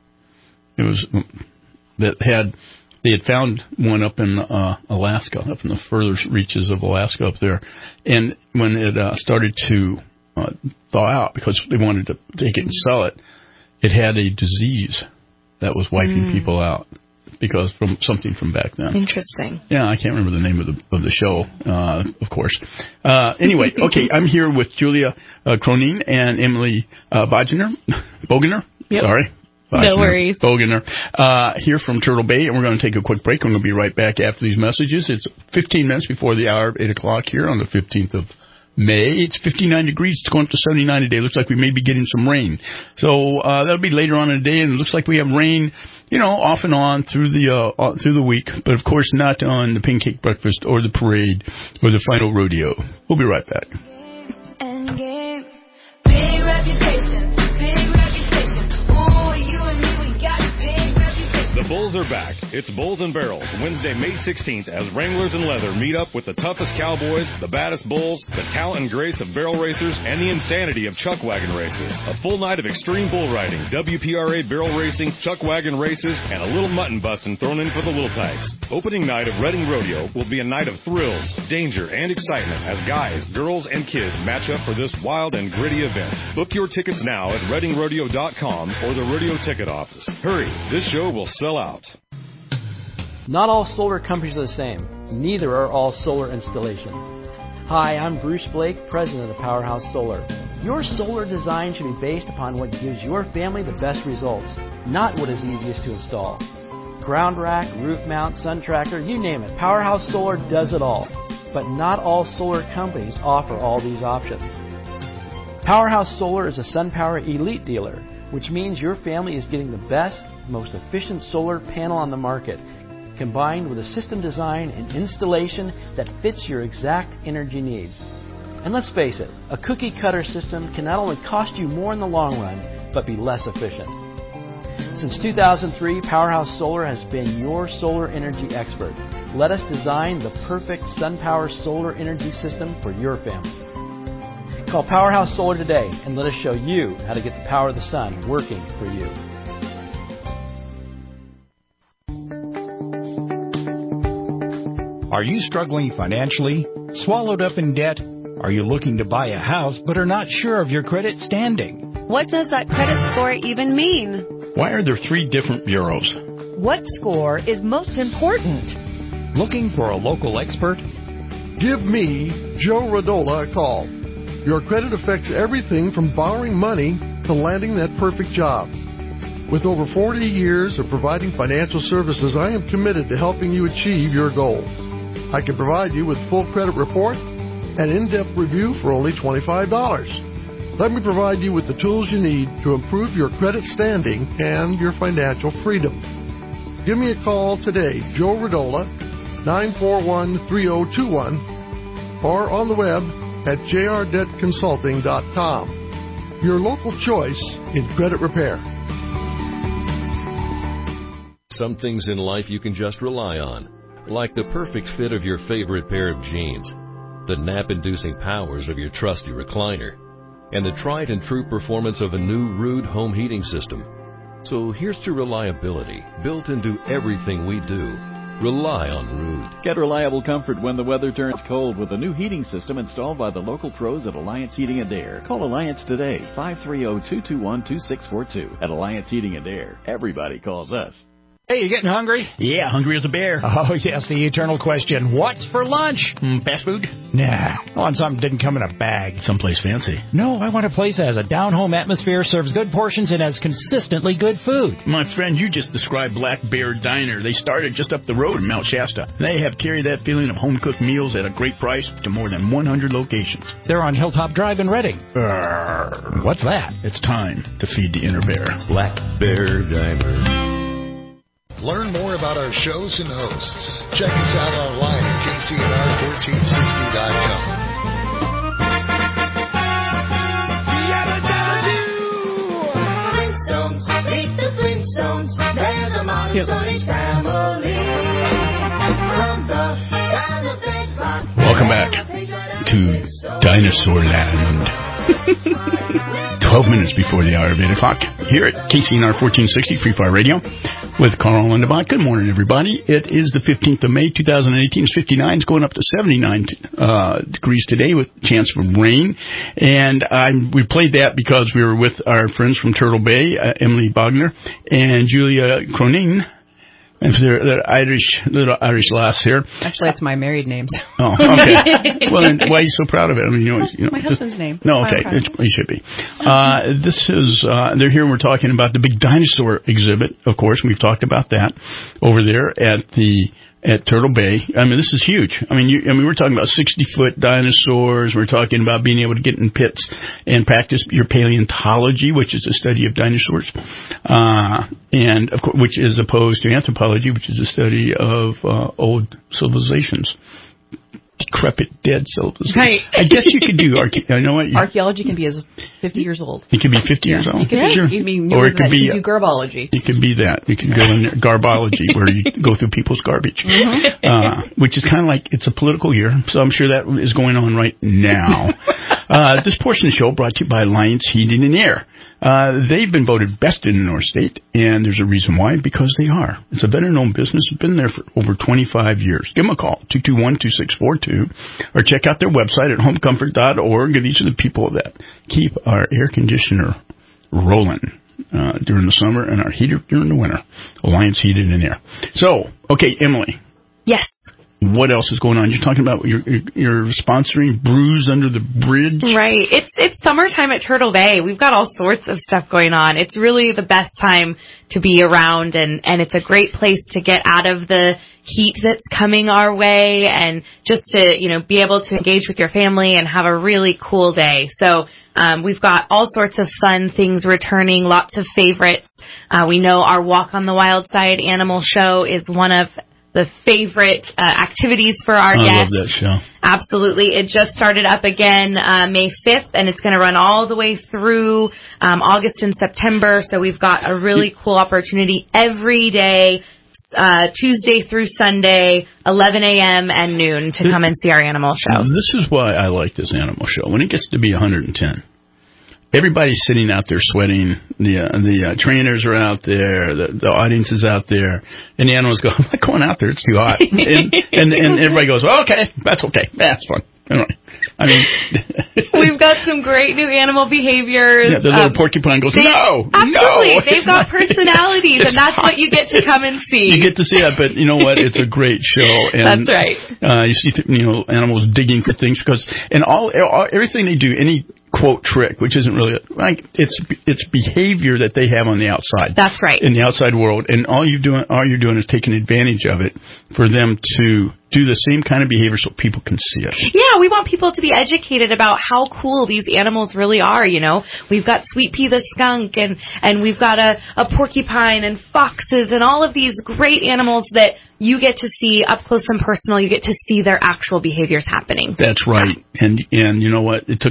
It was, that had, they had found one up in uh, Alaska, up in the further reaches of Alaska up there. And when it uh, started to uh, thaw out, because they wanted to take it and sell it, it had a disease that was wiping mm. people out because from something from back then. Interesting. Yeah, I can't remember the name of the of the show, uh, of course. Uh, anyway, okay, I'm here with Julia uh, Cronin and Emily uh, Bogener. Bogener? Yep. Sorry. Bogener. No worries. Bogener. Uh, here from Turtle Bay, and we're going to take a quick break. We're going to be right back after these messages. It's fifteen minutes before the hour of eight o'clock here on the fifteenth of May. It's fifty-nine degrees. It's going up to seventy-nine today. Looks like we may be getting some rain. So uh, that'll be later on in the day, and it looks like we have rain, you know, off and on through the uh, through the week, but of course not on the Pancake Breakfast or the parade or the final rodeo. We'll be right back. Endgame. Big reputation, big reputation. Ooh, you and me, we got a big reputation. The Bulls are back. It's Bulls and Barrels, Wednesday, May sixteenth, as Wranglers and Leather meet up with the toughest cowboys, the baddest bulls, the talent and grace of barrel racers, and the insanity of chuck wagon races. A full night of extreme bull riding, W P R A barrel racing, chuck wagon races, and a little mutton busting thrown in for the little tykes. Opening night of Reading Rodeo will be a night of thrills, danger, and excitement as guys, girls, and kids match up for this wild and gritty event. Book your tickets now at reading rodeo dot com or the rodeo ticket office. Hurry, this show will sell out. Not all solar companies are the same. Neither are all solar installations. Hi, I'm Bruce Blake, president of Powerhouse Solar. Your solar design should be based upon what gives your family the best results, not what is easiest to install. Ground rack, roof mount, sun tracker, you name it. Powerhouse Solar does it all. But not all solar companies offer all these options. Powerhouse Solar is a SunPower Elite dealer, which means your family is getting the best, most efficient solar panel on the market, combined with a system design and installation that fits your exact energy needs. And let's face it, a cookie cutter system can not only cost you more in the long run, but be less efficient. Since two thousand three, Powerhouse Solar has been your solar energy expert. Let us design the perfect SunPower solar energy system for your family. Call Powerhouse Solar today and let us show you how to get the power of the sun working for you. Are you struggling financially? Swallowed up in debt? Are you looking to buy a house but are not sure of your credit standing? What does that credit score even mean? Why are there three different bureaus? What score is most important? Looking for a local expert? Give me, Joe Radola, a call. Your credit affects everything from borrowing money to landing that perfect job. With over forty years of providing financial services, I am committed to helping you achieve your goal. I can provide you with full credit report and in-depth review for only twenty-five dollars. Let me provide you with the tools you need to improve your credit standing and your financial freedom. Give me a call today, Joe Radola, nine four one, three zero two one, or on the web at j r debt consulting dot com. Your local choice in credit repair. Some things in life you can just rely on, like the perfect fit of your favorite pair of jeans, the nap-inducing powers of your trusty recliner, and the tried and true performance of a new Ruud home heating system. So here's to reliability built into everything we do. Rely on Ruud. Get reliable comfort when the weather turns cold with a new heating system installed by the local pros at Alliance Heating and Air. Call Alliance today, five three zero, two two one, two six four two. At Alliance Heating and Air, everybody calls us. Hey, you getting hungry? Yeah, hungry as a bear. Oh, yes, the eternal question. What's for lunch? Mm, fast food? Nah, I want something that didn't come in a bag. Someplace fancy. No, I want a place that has a down-home atmosphere, serves good portions, and has consistently good food. My friend, you just described Black Bear Diner. They started just up the road in Mount Shasta. They have carried that feeling of home-cooked meals at a great price to more than one hundred locations. They're on Hilltop Drive in Reading. Urgh. What's that? It's time to feed the inner bear. Black Bear Diner. Learn more about our shows and hosts. Check us out online at K C N R fourteen sixty dot com. Flintstones, meet the Flintstones. They're the modern Stone Age family. From the time of bedrock. Welcome back to Dinosaur Land. Twelve minutes before the hour of eight o'clock here at K C N R fourteen sixty Free Fire Radio with Carl Lindebach. Good morning, everybody. It is the fifteenth of May, two thousand eighteen. It's fifty-nine. It's going up to seventy-nine uh, degrees today with chance for rain. And um, we played that because we were with our friends from Turtle Bay, uh, Emily Bogner and Julia Cronin. If they're, they're Irish, little Irish lass here. Actually, it's my married name. Oh, okay. Well, then why are you so proud of it? I mean, you know, you know my husband's this, name. No, okay, it, you should be. Uh, this is uh, they're here. And we're talking about the big dinosaur exhibit. Of course, we've talked about that over there at the at Turtle Bay. I mean, this is huge. I mean, you, I mean, we're talking about sixty-foot dinosaurs. We're talking about being able to get in pits and practice your paleontology, which is the study of dinosaurs, uh, and of course, which is opposed to anthropology, which is the study of uh, old civilizations. Decrepit, dead civilizations. Right. I guess you could do. Arche- you know what? You, Archaeology can be as fifty years old. It could be fifty years old. It could yeah. be, Sure. You mean or it could that. be You can do garbology. It could be that. You can go in there, garbology, where you go through people's garbage, Mm-hmm. uh, which is kind of like it's a political year. So I'm sure that is going on right now. uh, this portion of the show brought to you by Alliance Heating and Air. Uh, they've been voted best in the North State, and there's a reason why, because they are. It's a veteran-owned business. It's been there for over twenty-five years. Give them a call, two two one, two six four two, or check out their website at home comfort dot org. These are the people that keep our air conditioner rolling uh, during the summer and our heater during the winter. Alliance Heating and Air. So, okay, Emily. Yes. What else is going on? You're talking about you're, you're sponsoring Brews Under the Bridge? Right. It's it's summertime at Turtle Bay. We've got all sorts of stuff going on. It's really the best time to be around, and, and it's a great place to get out of the heat that's coming our way and just to, you know, be able to engage with your family and have a really cool day. So um, we've got all sorts of fun things returning, lots of favorites. Uh, we know our Walk on the Wild Side animal show is one of the favorite uh, activities for our I guests. love that show. Absolutely. It just started up again uh, May fifth, and it's going to run all the way through um, August and September. So we've got a really cool opportunity every day, uh, Tuesday through Sunday, eleven a.m. and noon, to come and see our animal show. This is why I like this animal show. When it gets to be one hundred ten, everybody's sitting out there sweating. The uh, the uh, trainers are out there. The, the audience is out there. And the animals go, I'm not going out there. It's too hot. and, and and everybody goes, well, okay, that's okay. That's fun. Anyway, I mean, we've got some great new animal behaviors. Yeah, the little um, porcupine goes, they, no, absolutely. no. They've got personalities, and that's what you get to come and see. You get to see that, but you know what? It's a great show. And, that's right. Uh, you see, you know, animals digging for things because, and all, all everything they do, any quote trick, which isn't really like it's it's behavior that they have on the outside. That's right. In the outside world, and all you doing all you're doing is taking advantage of it for them to do the same kind of behavior so people can see it. Yeah, we want people to be educated about how cool these animals really are, you know. We've got Sweet Pea the skunk, and, and we've got a, a porcupine and foxes and all of these great animals that you get to see up close and personal. You get to see their actual behaviors happening. That's right. And, and you know what? It took...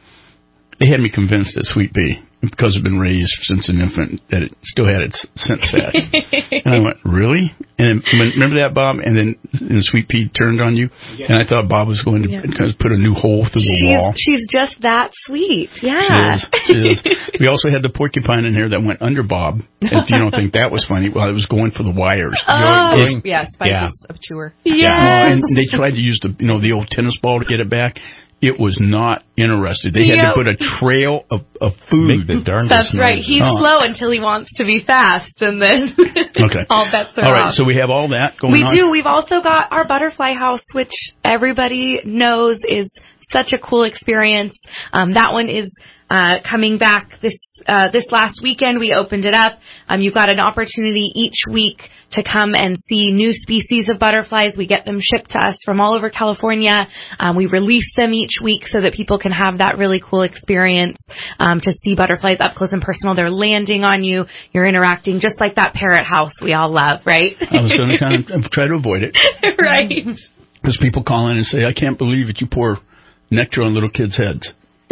They had me convinced that Sweet Pea, because it's been raised since an infant, that it still had its scent sash. And I went, really? And remember that, Bob? And then and Sweet Pea turned on you, yeah. And I thought Bob was going to yeah. kind of put a new hole through the she's, wall. She's just that sweet, yeah. She is. She is. We also had the porcupine in here that went under Bob. If you don't think that was funny, well, it was going for the wires. Oh, going, going, yeah, Spike yeah. is a chewer. Yeah. yeah. And they tried to use the, you know, the old tennis ball to get it back. It was not interested. They had yep. to put a trail of, of food. Make the darn That's right. He's oh. slow until he wants to be fast, and then okay. all bets are all right, off. so we have all that going we on. We do. We've also got our butterfly house, which everybody knows is such a cool experience. Um, that one is uh, coming back this uh, this last weekend. We opened it up. Um, you've got an opportunity each week to come and see new species of butterflies. We get them shipped to us from all over California. Um, we release them each week so that people can have that really cool experience um, to see butterflies up close and personal. They're landing on you. You're interacting just like that parrot house we all love, right? I was going to kind of try to avoid it. Right. Because people call in and say, I can't believe it, you pour nectar on little kids' heads.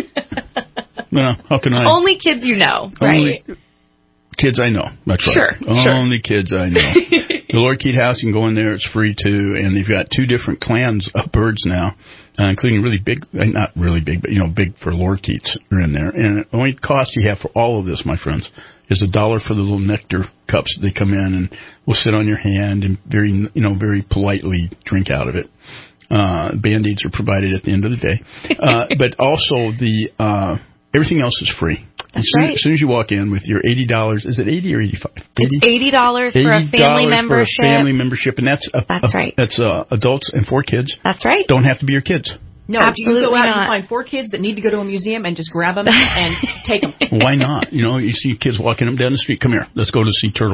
No, how can I? Only kids you know, right? Only kids I know. That's right. Sure, Only sure. kids I know. The Lord Keat House, you can go in there. It's free, too. And they've got two different clans of birds now, uh, including really big, not really big, but, you know, big for Lord Keats are in there. And the only cost you have for all of this, my friends, is a dollar for the little nectar cups. They come in and will sit on your hand and very, you know, very politely drink out of it. Uh, Band-Aids are provided at the end of the day. Uh, but also the, uh, everything else is free. That's as soon, right. As soon as you walk in with your eighty dollars, is it eighty or eighty-five? eighty It's eighty dollars for a family membership. For a family membership, and that's a, that's a, right. That's uh, adults and four kids. That's right. Don't have to be your kids. No, absolutely you go out not. and find four kids that need to go to a museum and just grab them and take them. Why not? You know, you see kids walking up down the street. Come here, let's go to see Turtle Bay.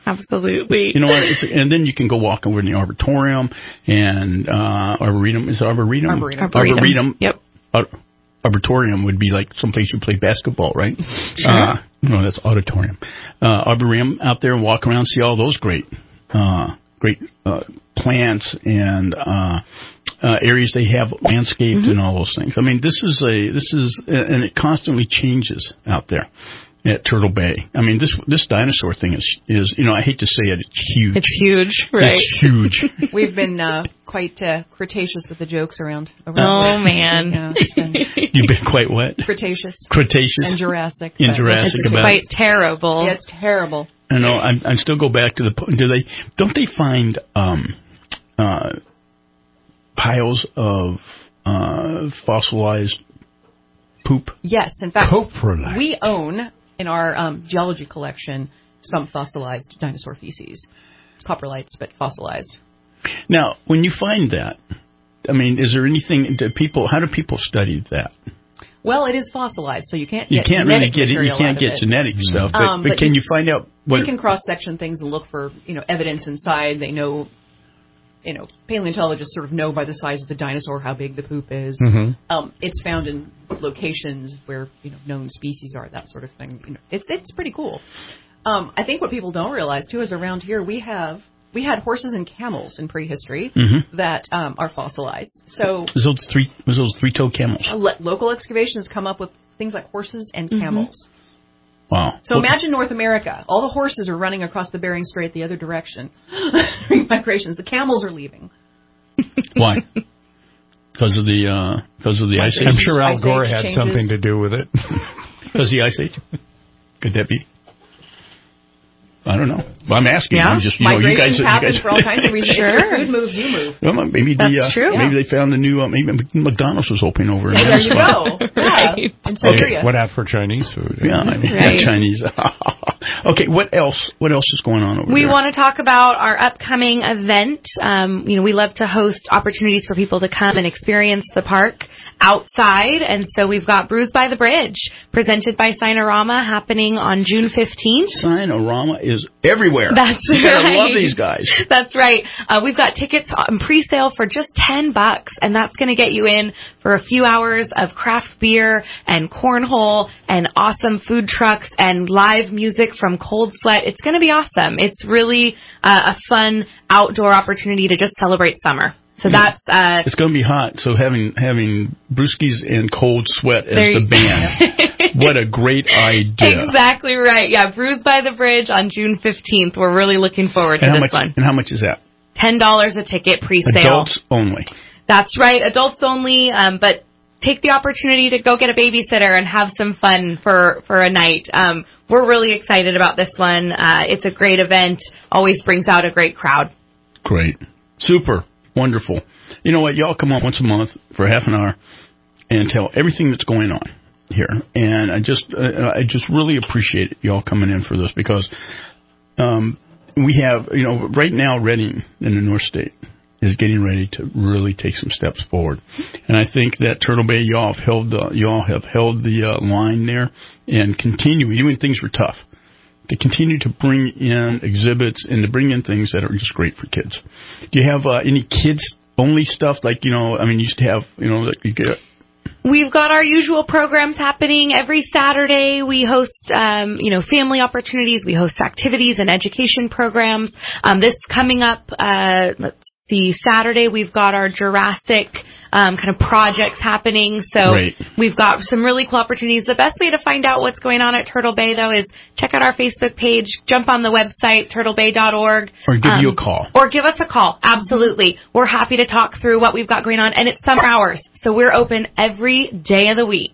Absolutely. You know what? It's, and then you can go walk over in the arboretum and uh, arboretum. Is it arboretum? Arboretum. Arboretum. Arboretum. Yep. Ar- arboretum would be like someplace you play basketball, right? Sure. Uh, no, that's auditorium. Uh, arboretum, out there and walk around, see all those great, uh, great uh, plants and uh, uh, areas they have landscaped Mm-hmm. and all those things. I mean, this is a this is and it constantly changes out there at Turtle Bay. I mean, this this dinosaur thing is is you know, I hate to say it, it's huge. It's huge, right? It's huge. We've been uh, quite uh, cretaceous with the jokes around. around Oh, here. man. Yeah, it's been You've been quite what? Cretaceous. Cretaceous. And Jurassic. In but- Jurassic It's about quite terrible. Yeah, it's terrible. I know. I, I still go back to the. po- Do they? Don't they find um, uh, piles of uh, fossilized poop? Yes, in fact, Coprolite. we own in our um, geology collection some fossilized dinosaur feces. Coprolites, but fossilized. Now, when you find that, I mean, is there anything? Do people? How do people study that? Well, it is fossilized, so you can't You get can't really genetic get it. You material can't out get of it. genetic stuff. But, Um, but but can you- you find out what? They can cross-section things and look for, you know, evidence inside. They know, you know, paleontologists sort of know by the size of the dinosaur how big the poop is. Mhm. Um, it's found in locations where, you know, known species are, that sort of thing. You know, it's it's pretty cool. Um, I think what people don't realize too is around here we have we had horses and camels in prehistory Mhm. that um, are fossilized. So Was those three? Was those three-toed camels? uh, lo- local excavations come up with things like horses and camels. Wow. So Well, imagine North America. All the horses are running across the Bering Strait the other direction. Migrations. The camels are leaving. why? Because of the uh, because of the ice age. I'm sure Al Ice Gore age had changes. something to do with it. Because the ice age. Could that be? I don't know. Well, I'm asking. Yeah. I'm just, you know, you guys, Migrations you happen guys for all kinds of reasons. Sure. If your food moves, you move. Well, maybe the, That's uh, true. maybe Yeah. they found a new. Uh, maybe McDonald's was opening over in Yeah, there that you spot. go. Yeah. In Siberia. What out for Chinese food? Yeah, I mean, Right. Chinese. Okay, what else? What else is going on over We there? want to talk about our upcoming event. Um, you know, we love to host opportunities for people to come and experience the park outside, and so we've got Brews by the Bridge, presented by Sinorama, happening on June fifteenth. Sinorama is everywhere. That's you gotta right. love these guys. That's right. Uh, we've got tickets on pre-sale for just ten bucks, and that's going to get you in for a few hours of craft beer and cornhole and awesome food trucks and live music from Cold Sweat. It's going to be awesome. It's really uh, a fun outdoor opportunity to just celebrate summer. So that's uh, It's going to be hot, so having having Brewskis and Cold Sweat as There you- the band, what a great idea! exactly right. Yeah, Brews by the Bridge on June fifteenth. We're really looking forward to And how this much? one. And how much is that? ten dollars a ticket pre-sale. Adults only. That's right, adults only, um, but take the opportunity to go get a babysitter and have some fun for, for a night. Um, we're really excited about this one. Uh, it's a great event, always brings out a great crowd. Great, super, wonderful. You know what? Y'all come on once a month for half an hour and tell everything that's going on here. And I just, uh, I just really appreciate y'all coming in for this because um, we have, you know, right now Reading in the North State is getting ready to really take some steps forward, and I think that Turtle Bay, y'all have held the y'all have held the uh, line there and continue, even when things were tough, to continue to bring in exhibits and to bring in things that are just great for kids. Do you have uh, any kids only stuff like you know? I mean, you used to have you know that you get. We've got our usual programs happening every Saturday. We host, um, you know, family opportunities. We host activities and education programs. Um, this coming up, uh, let's see, Saturday we've got our Jurassic um, kind of projects happening. So Great. we've got some really cool opportunities. The best way to find out what's going on at Turtle Bay, though, is check out our Facebook page, jump on the website, turtle bay dot org. Or give um, you a call. Or give us a call. Absolutely. We're happy to talk through what we've got going on. And it's summer hours, so we're open every day of the week.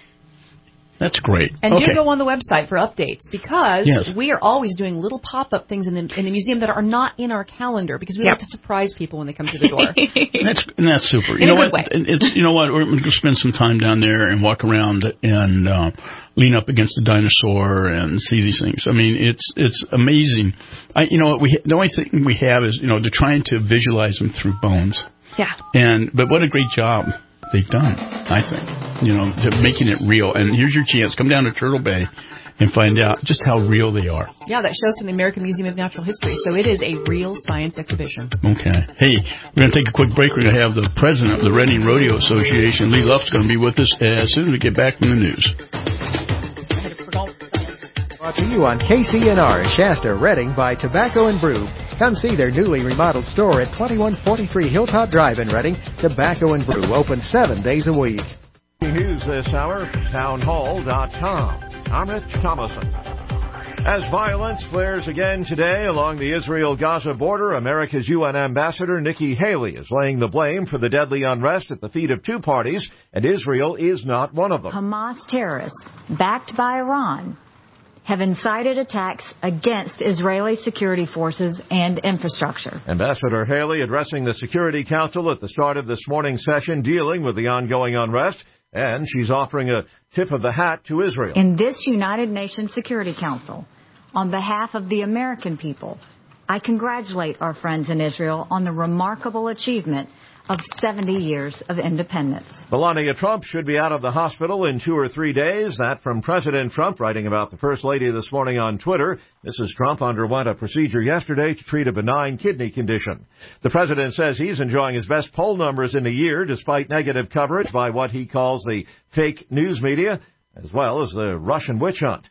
That's great. And okay. do go on the website for updates because Yes. we are always doing little pop-up things in the, in the museum that are not in our calendar because we Yep. like to surprise people when they come to the door. That's and that's super. In You know a good what? way. It's you know what? We're going to spend some time down there and walk around and uh, lean up against the dinosaur and see these things. I mean, it's it's amazing. I you know what we the only thing we have is you know they're trying to visualize them through bones. Yeah. And but what a great job they've done. I think you know to making it real. And here's your chance. Come down to Turtle Bay and find out just how real they are. Yeah, that shows from the American Museum of Natural History. So it is a real science exhibition. Okay. Hey, we're going to take a quick break. We're going to have the president of the Reading Rodeo Association, Lee Luft's going to be with us as soon as we get back from the news. Brought to you on K C N R, Shasta, Reading by Tobacco and Brew. Come see their newly remodeled store at twenty-one forty-three Hilltop Drive in Reading. Tobacco and Brew, open seven days a week. News this hour from town hall dot com. I'm Rich Thomason. As violence flares again today along the Israel-Gaza border, America's U N ambassador Nikki Haley is laying the blame for the deadly unrest at the feet of two parties, and Israel is not one of them. Hamas terrorists, backed by Iran, have incited attacks against Israeli security forces and infrastructure. Ambassador Haley addressing the Security Council at the start of this morning's session dealing with the ongoing unrest, and she's offering a tip of the hat to Israel. In this United Nations Security Council, on behalf of the American people, I congratulate our friends in Israel on the remarkable achievement of seventy years of independence. Melania Trump should be out of the hospital in two or three days. That from President Trump writing about the First Lady this morning on Twitter. Missus Trump underwent a procedure yesterday to treat a benign kidney condition. The president says he's enjoying his best poll numbers in a year despite negative coverage by what he calls the fake news media, as well as the Russian witch hunt.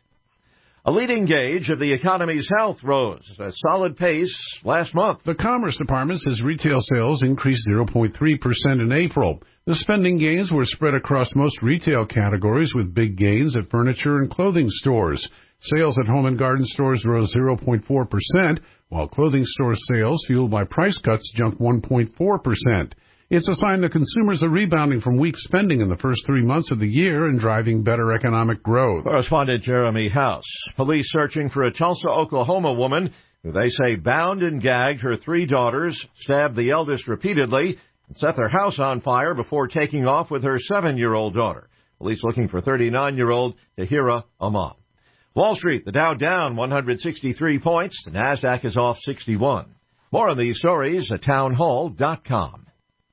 A leading gauge of the economy's health rose at a solid pace last month. The Commerce Department says retail sales increased zero point three percent in April. The spending gains were spread across most retail categories, with big gains at furniture and clothing stores. Sales at home and garden stores rose zero point four percent, while clothing store sales, fueled by price cuts, jumped one point four percent. It's a sign that consumers are rebounding from weak spending in the first three months of the year and driving better economic growth. Correspondent Jeremy House. Police searching for a Tulsa, Oklahoma woman who they say bound and gagged her three daughters, stabbed the eldest repeatedly, and set their house on fire before taking off with her seven-year-old daughter. Police looking for thirty-nine-year-old Tahira Ahmad. Wall Street, the Dow down one hundred sixty-three points. The NASDAQ is off sixty-one. More on these stories at town hall dot com.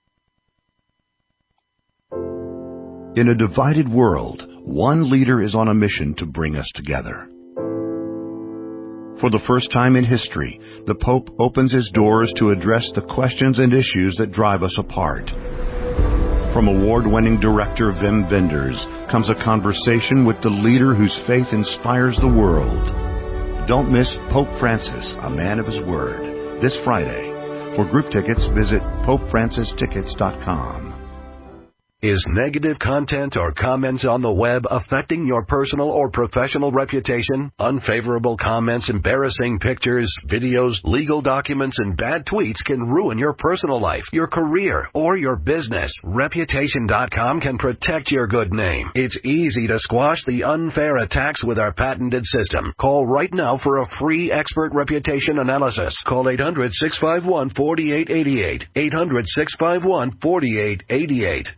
In a divided world, one leader is on a mission to bring us together. For the first time in history, the Pope opens his doors to address the questions and issues that drive us apart. From award-winning director Wim Wenders comes a conversation with the leader whose faith inspires the world. Don't miss Pope Francis, a man of his word, this Friday. For group tickets, visit pope francis tickets dot com. Is negative content or comments on the web affecting your personal or professional reputation? Unfavorable comments, embarrassing pictures, videos, legal documents, and bad tweets can ruin your personal life, your career, or your business. Reputation dot com can protect your good name. It's easy to squash the unfair attacks with our patented system. Call right now for a free expert reputation analysis. Call eight hundred, six five one, four eight eight eight. eight hundred, six five one, four eight eight eight.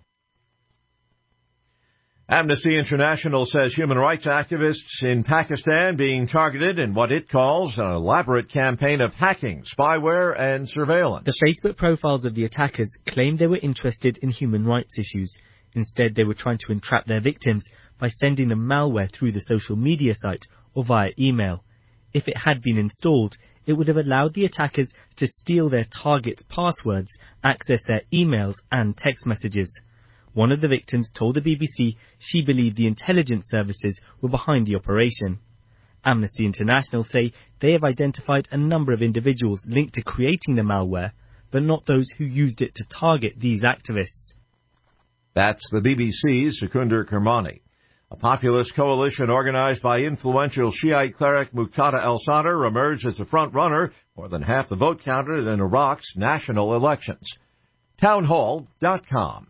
Amnesty International says human rights activists in Pakistan being targeted in what it calls an elaborate campaign of hacking, spyware, and surveillance. The Facebook profiles of the attackers claimed they were interested in human rights issues. Instead, they were trying to entrap their victims by sending them malware through the social media site or via email. If it had been installed, it would have allowed the attackers to steal their targets' passwords, access their emails and text messages. One of the victims told the B B C she believed the intelligence services were behind the operation. Amnesty International say they have identified a number of individuals linked to creating the malware, but not those who used it to target these activists. That's the B B C's Sekunder Kermani. A populist coalition organized by influential Shiite cleric Muqtada al-Sadr emerged as a front-runner, more than half the vote counted in Iraq's national elections. town hall dot com.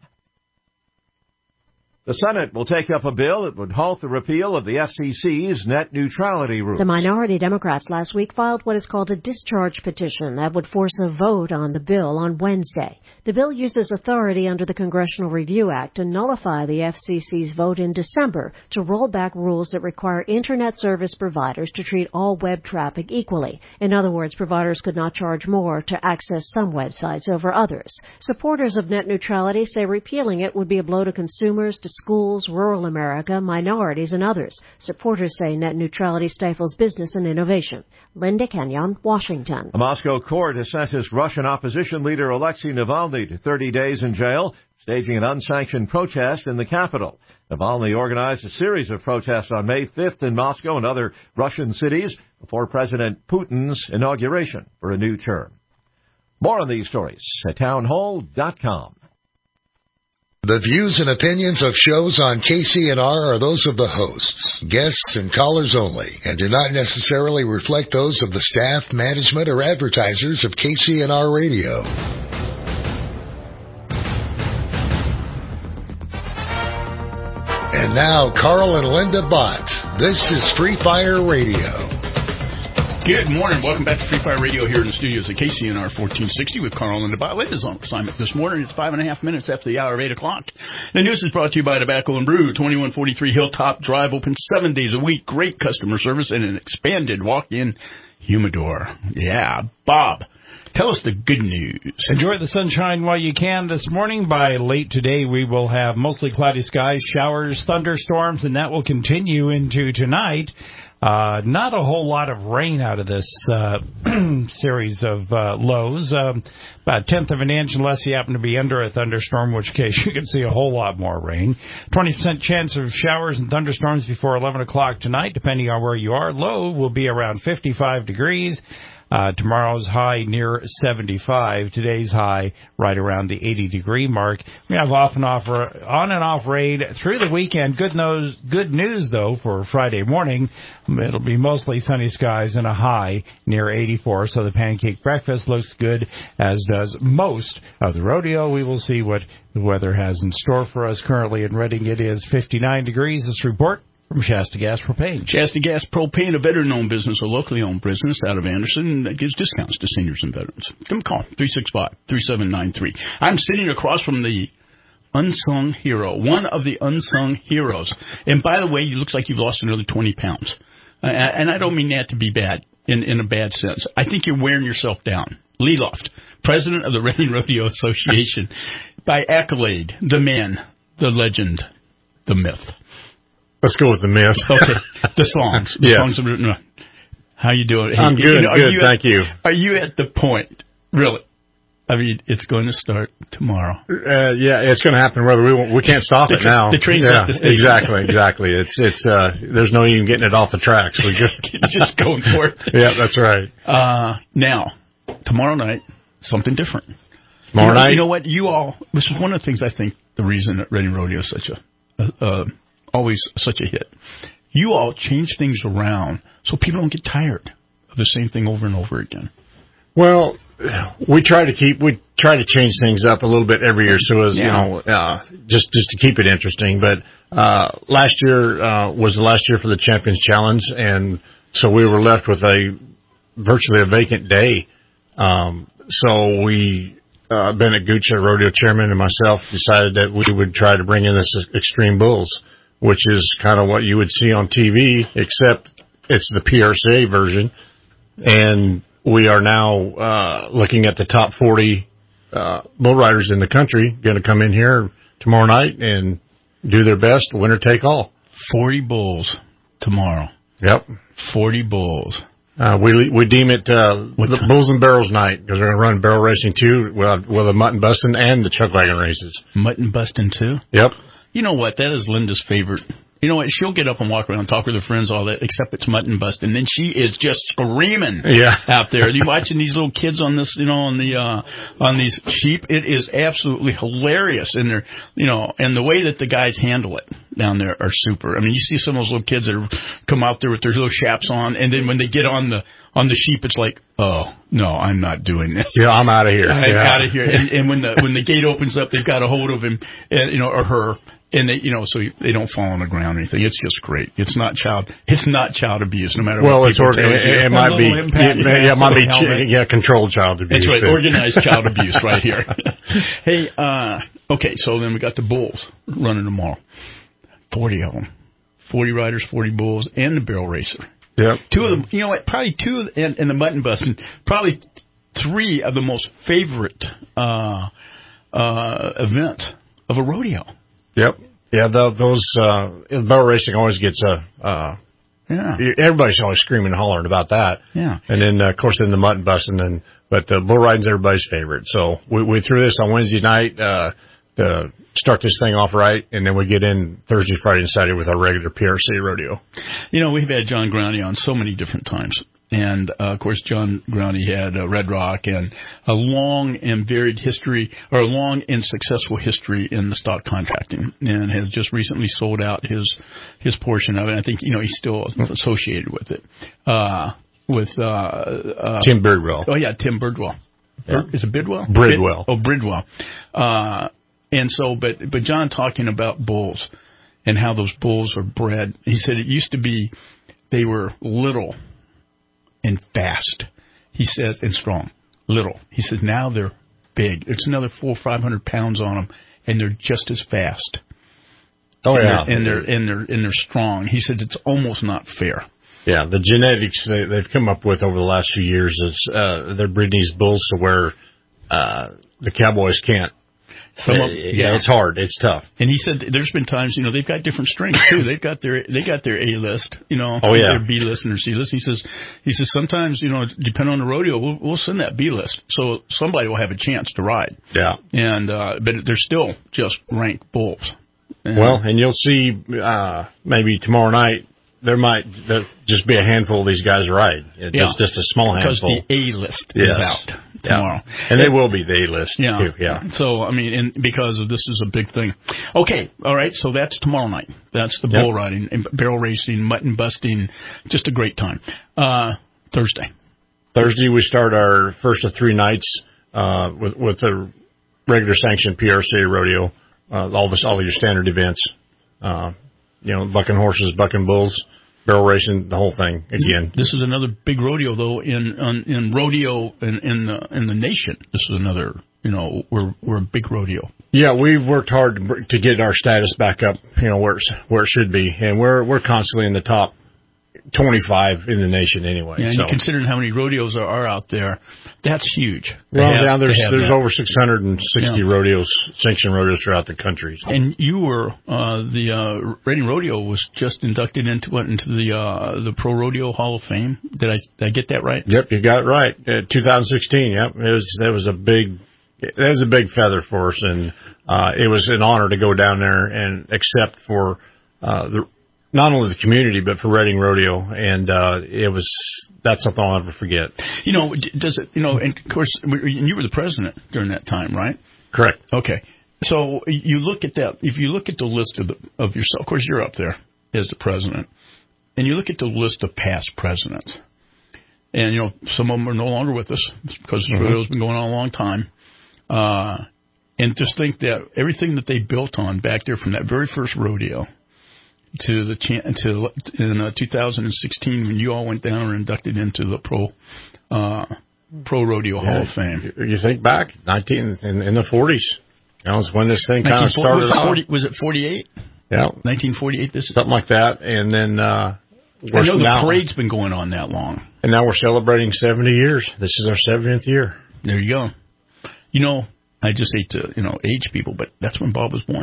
The Senate will take up a bill that would halt the repeal of the F C C's net neutrality rules. The minority Democrats last week filed what is called a discharge petition that would force a vote on the bill on Wednesday. The bill uses authority under the Congressional Review Act to nullify the F C C's vote in December to roll back rules that require Internet service providers to treat all web traffic equally. In other words, providers could not charge more to access some websites over others. Supporters of net neutrality say repealing it would be a blow to consumers, schools, rural America, minorities, and others. Supporters say net neutrality stifles business and innovation. Linda Kenyon, Washington. A Moscow court has sentenced Russian opposition leader Alexei Navalny to thirty days in jail, staging an unsanctioned protest in the capital. Navalny organized a series of protests on May fifth in Moscow and other Russian cities before President Putin's inauguration for a new term. More on these stories at townhall dot com. The views and opinions of shows on K C N R are those of the hosts, guests, and callers only, and do not necessarily reflect those of the staff, management, or advertisers of K C N R Radio. And now, Carl and Linda Bott. This is Free Fire Radio. Good morning. Welcome back to Free Fire Radio here in the studios at K C N R fourteen sixty with Carl and Linda. Linda's on assignment this morning. It's five and a half minutes after the hour of eight o'clock. The news is brought to you by Tobacco and Brew, twenty-one forty-three Hilltop Drive, open seven days a week. Great customer service and an expanded walk-in humidor. Yeah, Bob, tell us the good news. Enjoy the sunshine while you can this morning. By late today, we will have mostly cloudy skies, showers, thunderstorms, and that will continue into tonight. Uh, not a whole lot of rain out of this uh, series of uh, lows. Um, about a tenth of an inch unless you happen to be under a thunderstorm, in which case you can see a whole lot more rain. twenty percent chance of showers and thunderstorms before eleven o'clock tonight, depending on where you are. Low will be around fifty-five degrees. Uh, tomorrow's high near seventy-five. Today's high right around the eighty degree mark. We have off and off, on and off rain through the weekend. Good news, good news though for Friday morning. It'll be mostly sunny skies and a high near eighty-four. So the pancake breakfast looks good, as does most of the rodeo. We will see what the weather has in store for us. Currently in Reading, it is fifty-nine degrees. This report from Shasta Gas Propane. Shasta Gas Propane, a veteran-owned business, a locally owned business out of Anderson that gives discounts to seniors and veterans. Give them a call, three six five, three seven nine three. I'm sitting across from the unsung hero, one of the unsung heroes. And by the way, you looks like you've lost another twenty pounds. Uh, and I don't mean that to be bad, in, in a bad sense. I think you're wearing yourself down. Lee Loft, president of the Reading Rodeo Association, by accolade, the man, the legend, the myth. Let's go with the myth. Okay, the songs. The yes. songs are written. How you doing? I'm hey, good, you know, good, you thank at, you. Are you at the point, really? I mean, it's going to start tomorrow. Uh, yeah, it's going to happen whether we want, we can't stop the, it now. The train's yeah, at the station. Exactly, exactly. It's it's uh, there's no even getting it off the tracks. We just going for it. Yeah, that's right. Uh, now, tomorrow night, something different. Tomorrow you know, night, you know what? You all. This is one of the things I think the reason that Reading Rodeo is such a. a, a always such a hit. You all change things around so people don't get tired of the same thing over and over again. Well, we try to keep we try to change things up a little bit every year, so as yeah. you know, uh, just just to keep it interesting. But uh, last year uh, was the last year for the Champions Challenge, and so we were left with a virtually a vacant day. Um, so we. Uh, Bennett Gooch, our rodeo chairman, and myself decided that we would try to bring in this Extreme Bulls, which is kind of what you would see on T V, except it's the P R C A version. And we are now uh, looking at the top forty uh, bull riders in the country going to come in here tomorrow night and do their best, winner take all. forty bulls tomorrow. Yep. forty bulls. Uh, we we deem it uh, the Bulls and Barrels night because we're going to run barrel racing too, with, with the mutton busting and the chuck wagon races. Mutton busting too? Yep. You know what? That is Linda's favorite. You know what? She'll get up and walk around, talk with her friends, all that, except it's mutton busting. And then she is just screaming yeah. out there. You watching these little kids on this, you know, on the uh, on these sheep. It is absolutely hilarious. And they're, you know, and the way that the guys handle it down there are super. I mean, you see some of those little kids that are, come out there with their little chaps on, and then when they get on the on the sheep, it's like, oh no, I'm not doing this. Yeah, I'm out of here. I'm yeah. out of here. And, and when the when the gate opens up, they've got a hold of him, and, you know, or her. And they, you know, so they don't fall on the ground or anything. It's just great. It's not child. It's not child abuse, no matter well, what people it's or, tell it, you. it might be. It, yeah, it might be. Ch- yeah, controlled child abuse. That's right. But. Organized child abuse, right here. Hey, uh, okay. So then we got the bulls running tomorrow. Forty of them. Forty riders, forty bulls, and the barrel racer. Yep. Two of them. You know what? Probably two, of, and, and the mutton busting. Probably three of the most favorite uh, uh, events of a rodeo. Yep. Yeah, the, those uh, barrel racing always gets a. Uh, yeah. Everybody's always screaming and hollering about that. Yeah. And then uh, of course then the mutton busting, and but uh, bull riding's everybody's favorite. So we, we threw this on Wednesday night uh, to start this thing off right, and then we get in Thursday, Friday, and Saturday with our regular P R C rodeo. You know, we've had John Groundy on so many different times. And, uh, of course, John Groundy had uh, Red Rock and a long and varied history, or a long and successful history in the stock contracting, and has just recently sold out his his portion of it. I think, you know, he's still associated with it. Uh, with uh, uh, Tim Birdwell. Oh, yeah, Tim Birdwell. Yeah. Is it Bidwell? Bridwell. Bid, oh, Bridwell. Uh, and so, but, but John talking about bulls and how those bulls are bred, he said it used to be they were little and fast, he says, and strong. Little. He says now they're big. It's another four or five hundred pounds on them, and they're just as fast. Oh and yeah, they're, and they're and they're and they're strong. He said it's almost not fair. Yeah, the genetics they, they've come up with over the last few years is uh, they're breeding these bulls to where uh, the cowboys can't. Some uh, of, yeah, yeah, it's hard. It's tough. And he said there's been times, you know, they've got different strengths too. They've got their they got their A list, you know, oh, yeah. their B list and their C list. He says he says sometimes, you know, depending on the rodeo, we'll, we'll send that B list, so somebody will have a chance to ride. Yeah. And uh, but they're still just ranked bulls. And, well, and you'll see uh, maybe tomorrow night there might there just be a handful of these guys ride. It's yeah. just a small handful. Because the A list yes. is out tomorrow. Yeah. And they will be the A list yeah. too. Yeah. So, I mean, and because of this is a big thing. Okay. All right. So that's tomorrow night. That's the bull yep. riding, and barrel racing, mutton busting. Just a great time. Uh, Thursday. Thursday we start our first of three nights uh, with with the regular sanctioned P R C rodeo. Uh, all this, all of your standard events. Uh, you know, bucking horses, bucking bulls, barrel racing, the whole thing again. This is another big rodeo, though, in on, in rodeo in, in the in the nation. This is another, you know, we're we're a big rodeo. Yeah, we've worked hard to, to get our status back up, you know, where it's, where it should be, and we're we're constantly in the top twenty-five in the nation anyway. Yeah, and so. you considering how many rodeos there are out there, that's huge. Well, have, now there's there's that. over six hundred sixty yeah. rodeos, sanctioned rodeos throughout the country. And you were uh, the uh, Reading Rodeo was just inducted into what into the uh, the Pro Rodeo Hall of Fame. Did I did I get that right? Yep, you got it right. Uh, twenty sixteen. Yep, it was that was a big that was a big feather for us, and uh, it was an honor to go down there and accept for uh, the. Not only the community, but for Reading Rodeo, and uh, it was that's something I'll never forget. You know, does it? You know, and of course, you were the president during that time, right? Correct. Okay, so you look at that. If you look at the list of the, of yourself, of course, you're up there as the president, and you look at the list of past presidents, and you know, some of them are no longer with us because the mm-hmm. rodeo's been going on a long time. Uh, and just think that everything that they built on back there from that very first rodeo. To the to in uh, two thousand sixteen when you all went down and were inducted into the Pro uh, Pro Rodeo yeah, Hall of Fame. You think back, nineteen in, in the forties. That was when this thing kind of started. Was it, forty, out. was it forty-eight? Yeah, nineteen forty-eight. This something like that, and then uh, I know the now, parade's been going on that long, and now we're celebrating seventy years. This is our seventieth year. There you go. You know, I just hate to you know age people, but that's when Bob was born.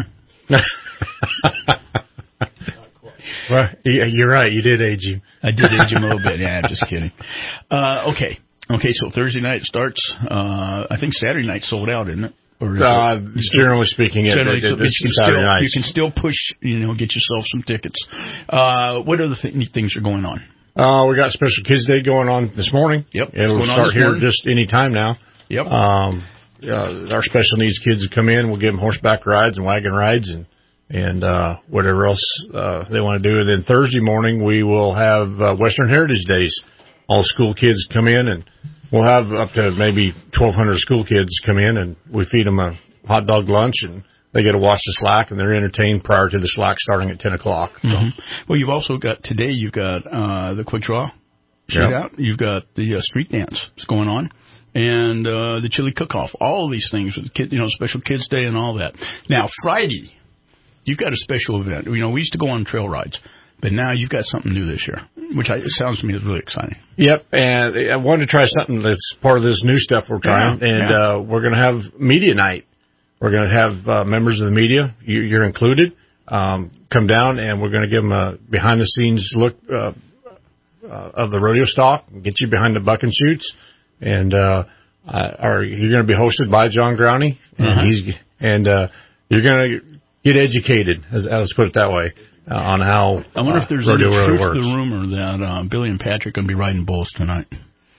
Well, you're right. You did age him. I did age him a little bit. Yeah, I'm just kidding. Uh, okay. Okay, so Thursday night starts. Uh, I think Saturday night sold out, isn't it? Or is uh, it generally speaking, it, generally, it, it, so it's you Saturday still, nights. You can still push, you know, get yourself some tickets. Uh, what other th- things are going on? Uh, we got Special Kids Day going on this morning. Yep. It'll start here morning. just any time now. Yep. Um, uh, our special needs kids come in. We'll give them horseback rides and wagon rides and and uh, whatever else uh, they want to do. And then Thursday morning, we will have uh, Western Heritage Days. All school kids come in, and we'll have up to maybe twelve hundred school kids come in, and we feed them a hot dog lunch, and they get to watch the slack, and they're entertained prior to the slack starting at ten o'clock. So. Mm-hmm. Well, you've also got, today you've got uh, the quick draw shootout. Yep. You've got the uh, street dance that's going on. And uh, the chili cook-off. All of these things with kid, you know, Special Kids Day and all that. Now, Friday, you've got a special event. You know, we used to go on trail rides, but now you've got something new this year, which I, it sounds to me is really exciting. Yep, and I wanted to try something that's part of this new stuff we're trying, yeah, and yeah. Uh, we're going to have media night. We're going to have uh, members of the media. You, you're included. um, come down, and we're going to give them a behind-the-scenes look uh, uh, of the rodeo stock, and get you behind the buck and shoots. And uh, uh, are you're going to be hosted by John Growney, and Uh-huh. he's and uh, you're going to get educated, as let's put it that way, uh, on how I wonder uh, if there's rodeo any really truth works. to the rumor that uh, Billy and Patrick are going to be riding bulls tonight.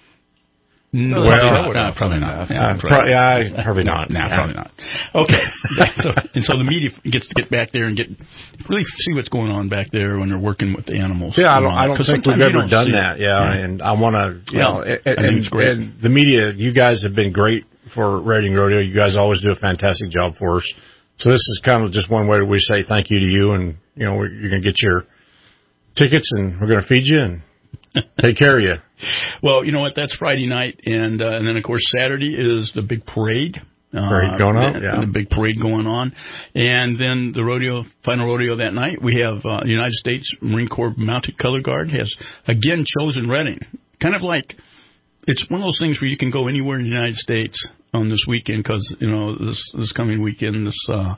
No, Well, probably not. Probably not. Yeah, Uh, pro- yeah, probably not. No, Yeah. probably not. Okay. so, and so the media gets to get back there and get really see what's going on back there when they're working with the animals. Yeah, I don't, Uh, I don't 'cause think we've sometimes you ever don't done see that. it. Yeah, and I want to, you Well, know, I think and, it's great. and the media, you guys have been great for Reading Rodeo. You guys always do a fantastic job for us. So this is kind of just one way we say thank you to you, and you know, we're, you're going to get your tickets, and we're going to feed you and take care of you. Well, you know what? That's Friday night, and uh, and then of course Saturday is the big parade. Uh, Parade going on, the, yeah. the big parade going on, and then the rodeo, final rodeo that night. We have uh, the United States Marine Corps Mounted Color Guard has again chosen Reading. Kind of like it's one of those things where you can go anywhere in the United States on this weekend because you know this this coming weekend this. Uh,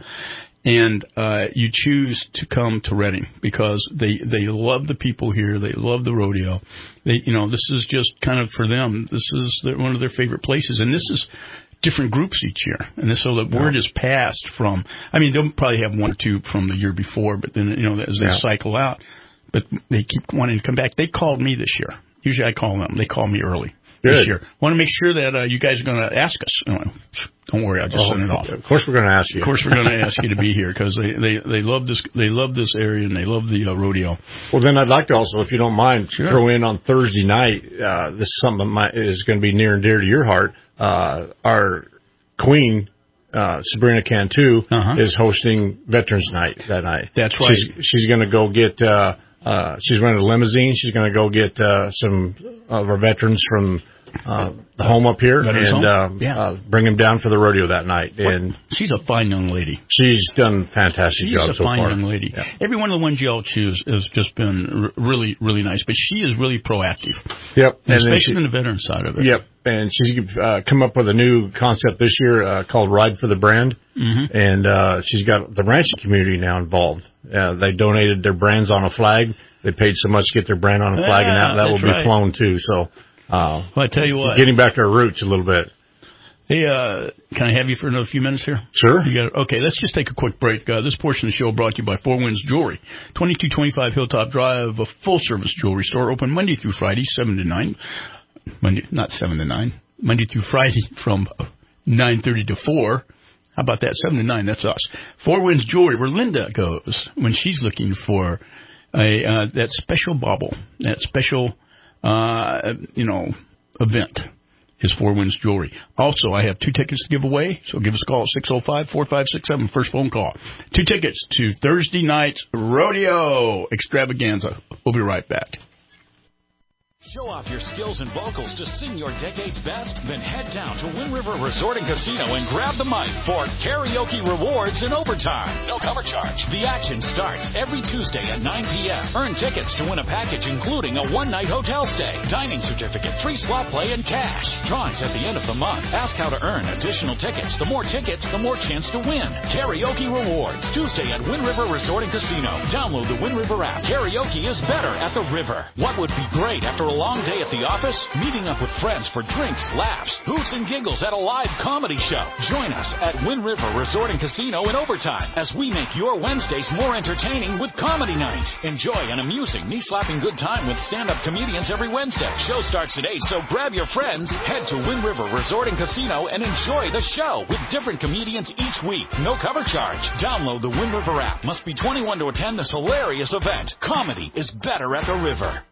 And uh, you choose to come to Reading because they they love the people here. They love the rodeo. They you know this is just kind of for them. This is their, one of their favorite places, and this is different groups each year. And this, so the word is passed from. I mean, they'll probably have one or two from the year before, but then you know as they Yeah. cycle out, but they keep wanting to come back. They called me this year. Usually I call them. They call me early. Good. This year. Want to make sure that uh, you guys are going to ask us. I went, don't worry, I'll just Oh, send it off. Of course, we're going to ask you. Of course, we're going to ask you to be here because they, they, they love this they love this area and they love the uh, rodeo. Well, then I'd like to also, if you don't mind, Sure. throw in on Thursday night. Uh, this is something that might, is going to be near and dear to your heart. Uh, our queen, uh, Sabrina Cantu, Uh-huh. is hosting Veterans Night that night. That's right. She's, she's going to go get. Uh, uh, she's renting a limousine. She's going to go get uh, some of our veterans from uh, the home up here Veterans and home? um, Yeah. uh, bring them down for the rodeo that night. And She's a fine young lady. she's done a fantastic She's job a so fine far. young lady. Yeah. Every one of the ones y'all choose has just been r- really, really nice. But she is really proactive. Yep, And and then especially she- in the veteran side of it. Yep, and she's uh, come up with a new concept this year uh, called Ride for the Brand, Mm-hmm. and uh, she's got the ranching community now involved. Uh, they donated their brands on a flag. They paid so much to get their brand on a flag, and that, that will that's be right. flown too. So, uh, Well, I tell you what. getting back to our roots a little bit. Hey, uh, can I have you for another few minutes here? Sure. You got okay, let's just take a quick break. Uh, this portion of the show brought to you by Four Winds Jewelry, twenty-two twenty-five Hilltop Drive, a full-service jewelry store open Monday through Friday, seven to nine. Monday, not seven to nine. Monday through Friday from nine thirty to four. How about that? seven to nine, that's us. Four Winds Jewelry, where Linda goes when she's looking for a uh, that special bauble, that special, uh, you know, event. Is Four Winds Jewelry. Also, I have two tickets to give away, so give us a call at six oh five, four five six seven, first phone call. Two tickets to Thursday night's Rodeo Extravaganza. We'll be right back. Show off your skills and vocals to sing your decade's best? Then head down to Wind River Resort and Casino and grab the mic for Karaoke Rewards in Overtime. No cover charge. The action starts every Tuesday at nine p.m. Earn tickets to win a package including a one-night hotel stay, dining certificate, free slot play, and cash. Drawings at the end of the month. Ask how to earn additional tickets. The more tickets, the more chance to win. Karaoke Rewards, Tuesday at Wind River Resort and Casino. Download the Wind River app. Karaoke is better at the river. What would be great after a long day at the office? Meeting up with friends for drinks, laughs, hoots, and giggles at a live comedy show. Join us at Wind River Resort and Casino in Overtime as we make your Wednesdays more entertaining with Comedy Night. Enjoy an amusing, knee-slapping good time with stand-up comedians every Wednesday. Show starts at eight, so grab your friends, head to Wind River Resort and Casino, and enjoy the show with different comedians each week. No cover charge. Download the Wind River app. Must be twenty-one to attend this hilarious event. Comedy is better at the river.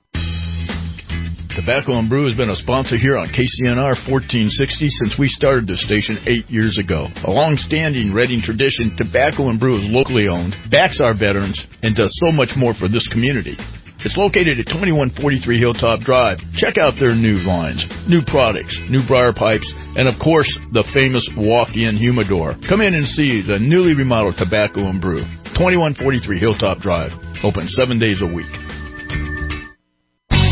Tobacco and Brew has been a sponsor here on K C N R fourteen sixty since we started this station eight years ago. A long-standing Reading tradition, Tobacco and Brew is locally owned, backs our veterans, and does so much more for this community. It's located at twenty-one forty-three Hilltop Drive. Check out their new lines, new products, new briar pipes, and of course, the famous walk-in humidor. Come in and see the newly remodeled Tobacco and Brew, twenty-one forty-three Hilltop Drive, open seven days a week.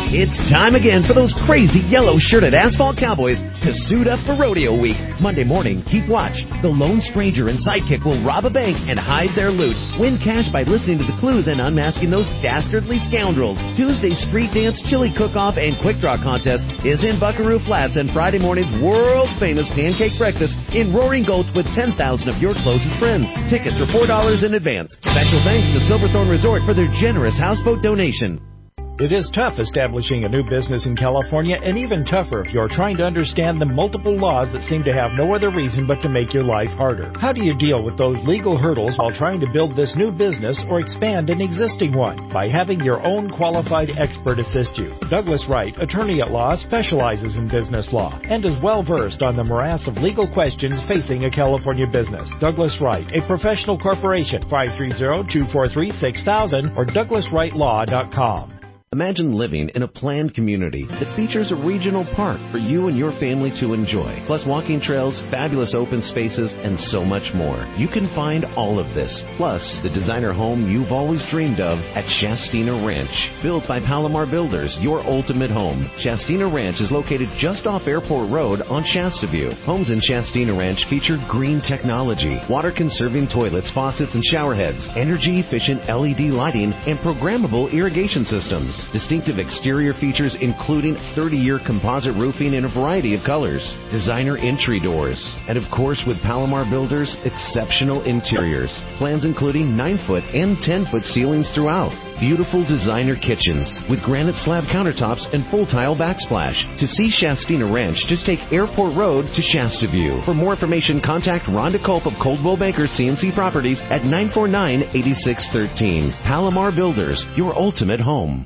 It's time again for those crazy yellow-shirted asphalt cowboys to suit up for Rodeo Week. Monday morning, keep watch. The lone stranger and sidekick will rob a bank and hide their loot. Win cash by listening to the clues and unmasking those dastardly scoundrels. Tuesday's street dance, chili cook-off, and quick draw contest is in Buckaroo Flats, and Friday morning's world-famous pancake breakfast in Roaring Gulch with ten thousand of your closest friends. Tickets are four dollars in advance. Special thanks to Silverthorne Resort for their generous houseboat donation. It is tough establishing a new business in California, and even tougher if you're trying to understand the multiple laws that seem to have no other reason but to make your life harder. How do you deal with those legal hurdles while trying to build this new business or expand an existing one? By having your own qualified expert assist you. Douglas Wright, attorney at law, specializes in business law and is well versed on the morass of legal questions facing a California business. Douglas Wright, a professional corporation, five three zero, two four three, six thousand or douglas wright law dot com. Imagine living in a planned community that features a regional park for you and your family to enjoy, plus walking trails, fabulous open spaces, and so much more. You can find all of this, plus the designer home you've always dreamed of at Shastina Ranch. Built by Palomar Builders, your ultimate home. Shastina Ranch is located just off Airport Road on Shasta View. Homes in Shastina Ranch feature green technology, water-conserving toilets, faucets, and shower heads, energy-efficient L E D lighting, and programmable irrigation systems. Distinctive exterior features including thirty-year composite roofing in a variety of colors, designer entry doors, and of course with Palomar Builders, exceptional interiors. Plans including nine foot and ten foot ceilings throughout. Beautiful designer kitchens with granite slab countertops and full tile backsplash. To see Shastina Ranch, just take Airport Road to Shasta View. For more information, contact Rhonda Culp of Coldwell Banker C N C Properties at nine four nine, eight six one three. Palomar Builders, your ultimate home.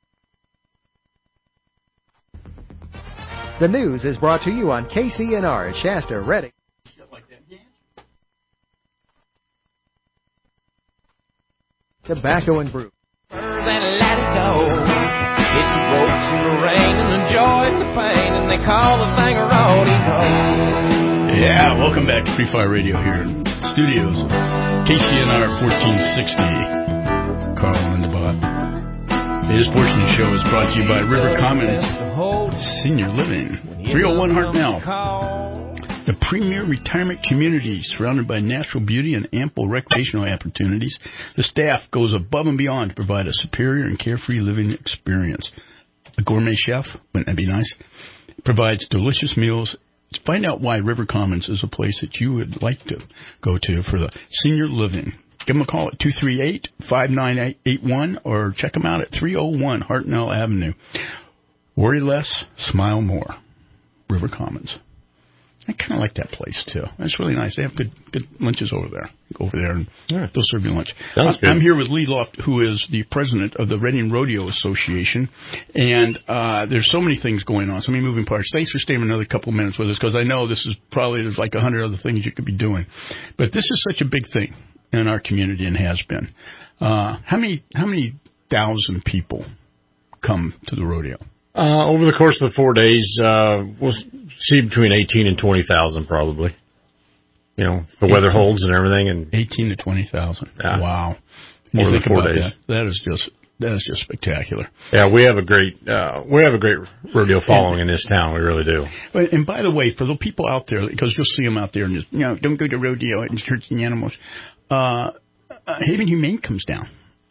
The news is brought to you on K C N R Shasta Redding. Tobacco and Brew. And let it go. It's the ropes and the rain and the joy and the pain, and they call the thing a rodeo. Yeah, welcome back to Free Fire Radio here in studios of K C N R fourteen sixty. Carl Lindebot. This portion of the show is brought to you by River Commons Senior Living, three oh one Hartnell. The premier retirement community surrounded by natural beauty and ample recreational opportunities. The staff goes above and beyond to provide a superior and carefree living experience. A gourmet chef, wouldn't that be nice? Provides delicious meals. Find out why River Commons is a place that you would like to go to for the senior living. Give them a call at two three eight, five nine eight one or check them out at three oh one Hartnell Avenue. Worry less, smile more. River Commons. I kind of like that place, too. That's really nice. They have good good lunches over there. Go over there and yeah. they'll serve you lunch. I'm, I'm here with Lee Loft, who is the president of the Redding Rodeo Association. And uh, there's so many things going on, so many moving parts. Thanks for staying another couple of minutes with us, because I know this is probably, there's like a hundred other things you could be doing. But this is such a big thing in our community and has been. Uh, how many how many thousand people come to the rodeo? Uh, over the course of the four days, uh, we'll see between eighteen and twenty thousand probably. You know, the weather holds and everything. And eighteen to twenty thousand. Yeah. Wow. You over think the four about days. that. That is just that is just spectacular. Yeah, we have a great uh, we have a great rodeo following in this town. We really do. And by the way, for the people out there, because you'll see them out there, and just, you know, don't go to rodeo and hurt the animals. Uh, uh, Haven Humane comes down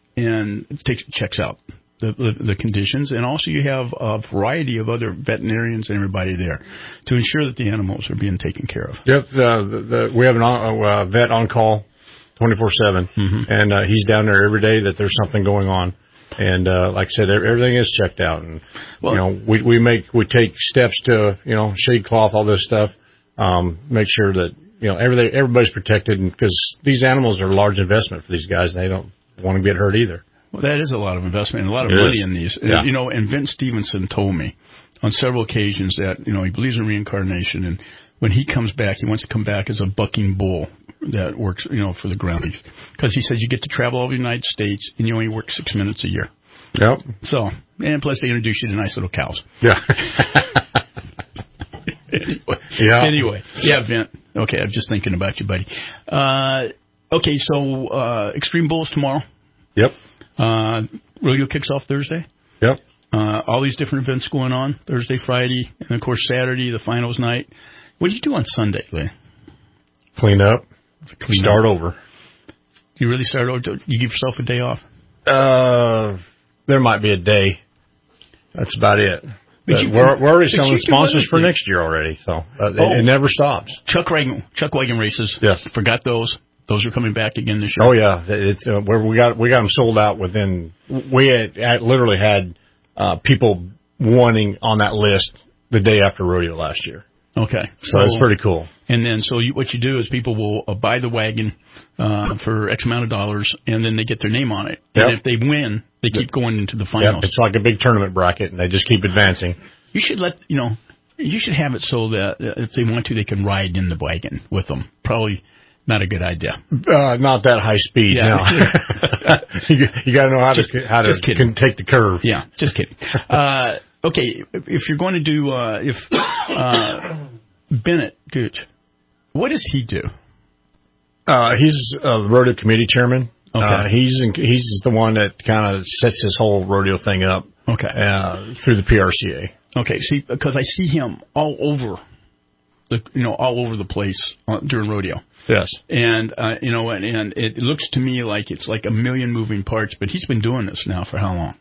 and takes checks out The, the, the conditions, and also you have a variety of other veterinarians and everybody there to ensure that the animals are being taken care of. Yep, uh, the, the, we have a uh, vet on call twenty-four seven, mm-hmm. and uh, he's down there every day that there's something going on. And uh, like I said, everything is checked out, and well, you know we we make we take steps to you know shade cloth, all this stuff, um, make sure that you know everything everybody's protected, because these animals are a large investment for these guys. They don't want to get hurt either. Well, that is a lot of investment and a lot of it money is. in these. Yeah. You know, and Vince Stevenson told me on several occasions that, you know, he believes in reincarnation, and when he comes back, he wants to come back as a bucking bull that works, you know, for the groundies. Because he says you get to travel all over the United States and you only work six minutes a year. Yep. So, and plus they introduce you to nice little cows. Yeah. anyway, yeah. Anyway, yeah, Vint. Okay, I'm just thinking about you, buddy. Uh, okay, so uh, Extreme Bulls tomorrow. Yep. Uh, rodeo kicks off Thursday. Yep. Uh, all these different events going on, Thursday, Friday, and, of course, Saturday, the finals night. What do you do on Sunday, Lee? Clean up. Clean start up. over. Do you really start over? Do you give yourself a day off? Uh, there might be a day. That's about it. But But you we're, can- we're already but selling you can sponsors for limit it. next year already, so uh, Oh. it, it never stops. Chuck wagon, Chuck wagon races. Yes. Forgot those. Those are coming back again this year. Oh yeah, it's uh, where we got we got them sold out within. We had, had literally had uh, people wanting on that list the day after rodeo last year. Okay. So that's pretty cool. And then, so you, what you do is people will uh, buy the wagon uh, for X amount of dollars, and then they get their name on it. And Yep. if they win, they keep going into the Yep, finals. it's like a big tournament bracket, and they just keep advancing. You should let, you know, you should have it so that uh, if they want to, they can ride in the wagon with them. Probably not a good idea. Uh, not that high speed. Yeah. No. you, you got to know how Just- to how to just kidding. can take the curve. Yeah, just kidding. Uh, okay, if, if you're going to do, uh, if uh, Bennett Gooch, what does he do? Uh, he's uh, the rodeo committee chairman. Okay. Uh, he's in, he's the one that kind of sets this whole rodeo thing up. Okay. Uh, through the P R C A. Okay, see, because I see him all over, the you know, all over the place uh, during rodeo. Yes. And, uh, you know, and, and it looks to me like it's like a million moving parts, but he's been doing this now for how long?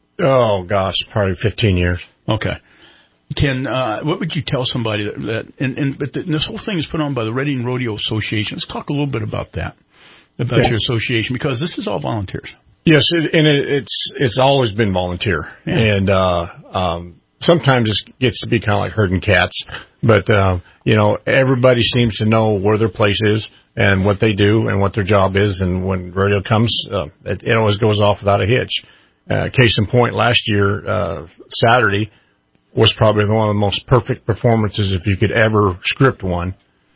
Oh gosh, probably fifteen years. Okay. Can, uh, what would you tell somebody that, that and, and, but the, this whole thing is put on by the Reading Rodeo Association. Let's talk a little bit about that, about Yeah. your association, because this is all volunteers. Yes, it, and it, it's it's always been volunteer, Yeah. and uh, um, sometimes it gets to be kind of like herding cats. But um, you know, everybody seems to know where their place is and what they do and what their job is. And when rodeo comes, uh, it, it always goes off without a hitch. Uh, case in point, last year uh, Saturday was probably one of the most perfect performances, if you could ever script one,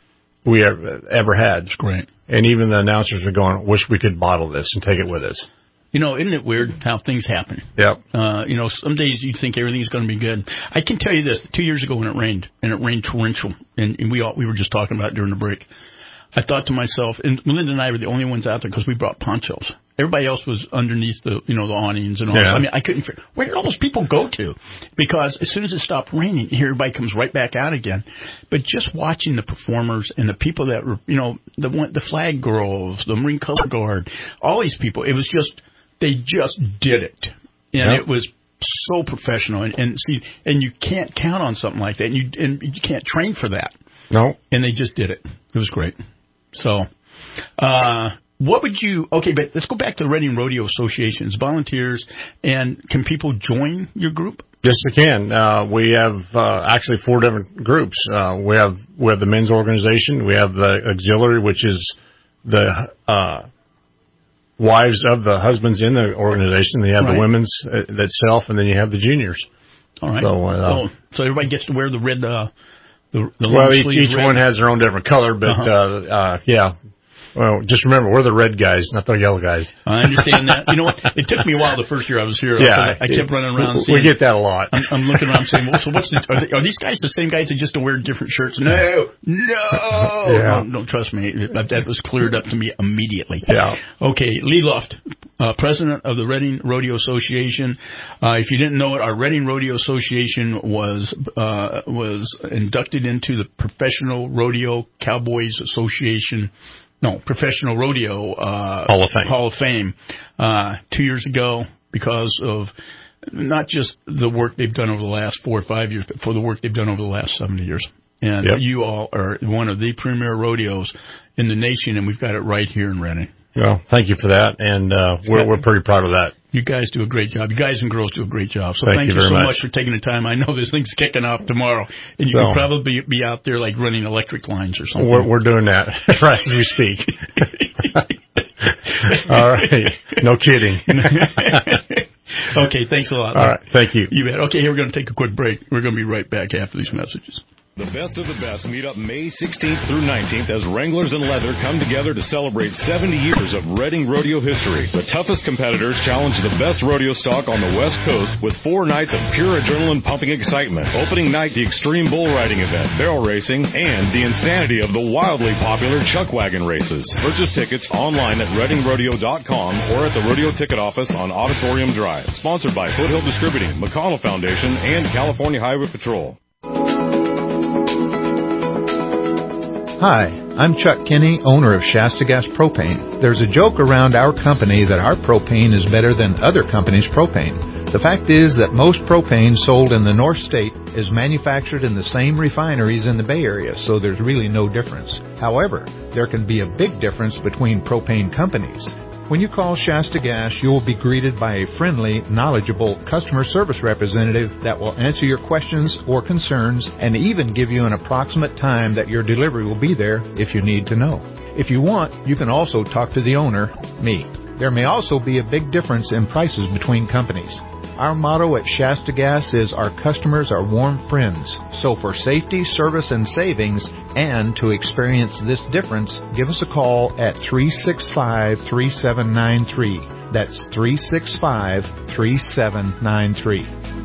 we ever, ever had. It's great. And even the announcers are going, "Wish we could bottle this and take it with us." You know, isn't it weird how things happen? Yep. Uh, you know, some days you think everything's going to be good. I can tell you this: two years ago when it rained, and it rained torrential, and, and we all we were just talking about it during the break. I thought to myself, and Linda and I were the only ones out there because we brought ponchos. Everybody else was underneath the, you know, the awnings and all. Yeah. That. I mean, I couldn't figure where did all those people go to? Because as soon as it stopped raining, here everybody comes right back out again. But just watching the performers and the people that were, you know, the one, the flag girls, the Marine Color Guard, all these people, it was just they just did it, and Yep. it was so professional. And, and see, and you can't count on something like that, and you and you can't train for that. No. And they just did it. It was great. So, uh, what would you, okay, but let's go back to the Reading Rodeo Association's volunteers, and can people join your group? Yes, they can. Uh, we have uh, actually four different groups. Uh, we have we have the men's organization. We have the auxiliary, which is the uh, wives of the husbands in the organization. Then you have Right. the women's uh, itself, and then you have the juniors. All right. So, uh, so, so everybody gets to wear the red, uh, the, the well, long each, sleeve each red. one has their own different color, but Uh-huh. uh, uh, yeah. Well, just remember, we're the red guys, not the yellow guys. I understand that. You know what? It took me a while the first year I was here. Yeah, I kept running around. we, seeing, we get that a lot. I'm, I'm looking around saying, well, so what's the, are, they, are these guys the same guys that just don't wear different shirts? No, no. Yeah. Don't, don't trust me. That, that was cleared up to me immediately. Yeah. Okay, Lee Luft, uh, president of the Reading Rodeo Association. Uh, if you didn't know it, our Reading Rodeo Association was uh, was inducted into the Professional Rodeo Cowboys Association. No, Professional Rodeo uh, Hall of Fame. Hall of Fame uh, two years ago because of not just the work they've done over the last four or five years, but for the work they've done over the last seventy years. And Yep. you all are one of the premier rodeos in the nation, and we've got it right here in Reading. Well, thank you for that, and uh, we're we're pretty proud of that. You guys do a great job. You guys and girls do a great job. So Thank thank, you you, very so much. much for taking the time. I know this thing's kicking off tomorrow, and you So- can probably be out there like running electric lines or something. We're, we're doing that right as we speak. All right. No kidding. Okay, thanks a lot. All right. Thank you. You bet. Okay, here we're going to take a quick break. We're going to be right back after these messages. The best of the best meet up May sixteenth through nineteenth as Wranglers and Leather come together to celebrate seventy years of Reading rodeo history. The toughest competitors challenge the best rodeo stock on the West Coast with four nights of pure adrenaline-pumping excitement. Opening night, the Extreme Bull Riding event, barrel racing, and the insanity of the wildly popular Chuck Wagon races. Purchase tickets online at reading rodeo dot com or at the rodeo ticket office on Auditorium Drive. Sponsored by Foothill Distributing, McConnell Foundation, and California Highway Patrol. Hi, I'm Chuck Kinney, owner of Shasta Gas Propane. There's a joke around our company that our propane is better than other companies' propane. The fact is that most propane sold in the North State is manufactured in the same refineries in the Bay Area, so there's really no difference. However, there can be a big difference between propane companies. When you call Shasta Gas, you will be greeted by a friendly, knowledgeable customer service representative that will answer your questions or concerns and even give you an approximate time that your delivery will be there if you need to know. If you want, you can also talk to the owner, me. There may also be a big difference in prices between companies. Our motto at Shasta Gas is our customers are warm friends. So for safety, service, and savings, and to experience this difference, give us a call at three six five, three seven nine three. That's three six five, three seven nine three.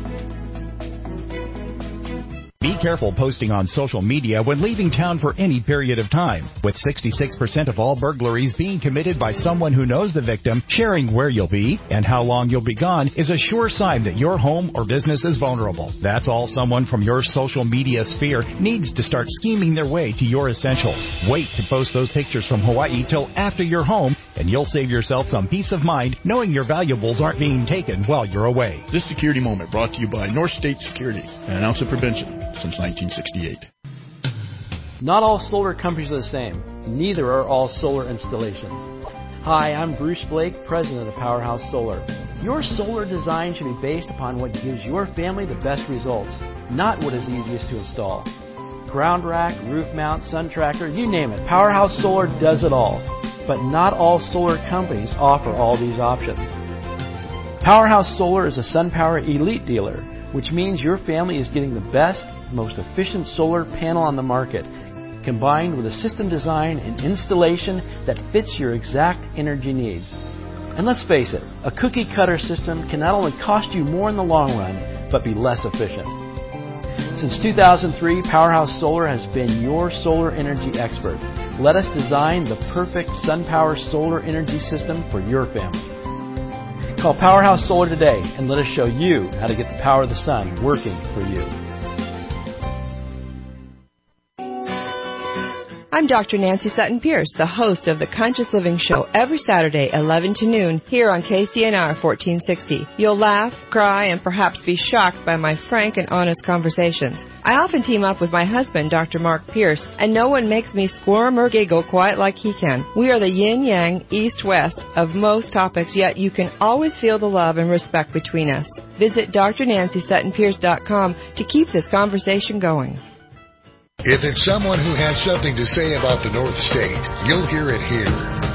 Be careful posting on social media when leaving town for any period of time. With sixty-six percent of all burglaries being committed by someone who knows the victim, sharing where you'll be and how long you'll be gone is a sure sign that your home or business is vulnerable. That's all someone from your social media sphere needs to start scheming their way to your essentials. Wait to post those pictures from Hawaii till after you're home, and you'll save yourself some peace of mind knowing your valuables aren't being taken while you're away. This security moment brought to you by North State Security, an ounce of prevention since nineteen sixty-eight. Not all solar companies are the same. Neither are all solar installations. Hi, I'm Bruce Blake, president of Powerhouse Solar. Your solar design should be based upon what gives your family the best results, not what is easiest to install. Ground rack, roof mount, sun tracker, you name it. Powerhouse Solar does it all. But not all solar companies offer all these options. Powerhouse Solar is a SunPower Elite dealer, which means your family is getting the best, most efficient solar panel on the market, combined with a system design and installation that fits your exact energy needs. And let's face it, a cookie cutter system can not only cost you more in the long run, but be less efficient. Since two thousand three, Powerhouse Solar has been your solar energy expert. Let us design the perfect SunPower solar energy system for your family. Call Powerhouse Solar today and let us show you how to get the power of the sun working for you. I'm Doctor Nancy Sutton Pierce, the host of the Conscious Living Show every Saturday, eleven to noon, here on K C N R fourteen sixty. You'll laugh, cry, and perhaps be shocked by my frank and honest conversations. I often team up with my husband, Doctor Mark Pierce, and no one makes me squirm or giggle quite like he can. We are the yin-yang, east-west of most topics, yet you can always feel the love and respect between us. Visit D R Nancy Sutton Pierce dot com to keep this conversation going. If it's someone who has something to say about the North State, you'll hear it here.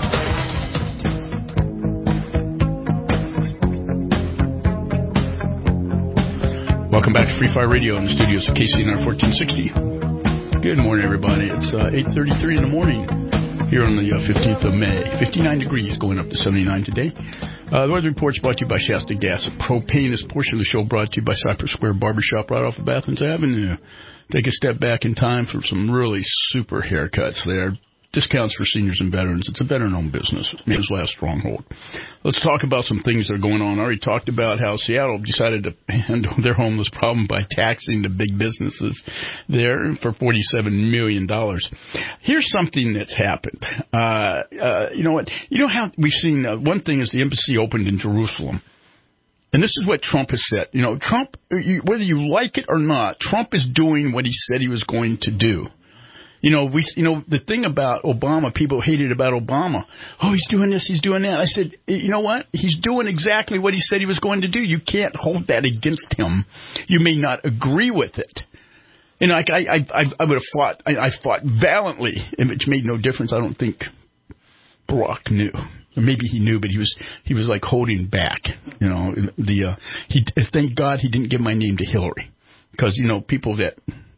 Welcome back to Free Fire Radio in the studios of K C N R fourteen sixty. Good morning, everybody. It's uh, eight thirty-three in the morning here on the uh, fifteenth of May. fifty-nine degrees, going up to seventy-nine today. Uh, the weather report's brought to you by Shasta Gas. Propane. This portion of the show brought to you by Cypress Square Barbershop right off of Athens Avenue. Take a step back in time for some really super haircuts there. Discounts for seniors and veterans. It's a veteran-owned business. Man's last stronghold. Let's talk about some things that are going on. I already talked about how Seattle decided to handle their homeless problem by taxing the big businesses there for forty-seven million dollars. Here's something that's happened. Uh, uh, you know what? You know how we've seen, uh, one thing is the embassy opened in Jerusalem. And this is what Trump has said. You know, Trump, whether you like it or not, Trump is doing what he said he was going to do. You know, we, you know, the thing about Obama, people hated about Obama. Oh, he's doing this, he's doing that. I said, you know what? He's doing exactly what he said he was going to do. You can't hold that against him. You may not agree with it. And like I, I, I would have fought, I, I fought valiantly, and it made no difference. I don't think Barack knew. Or maybe he knew, but he was he was like holding back. You know, the uh, he thank God he didn't give my name to Hillary, because you know people that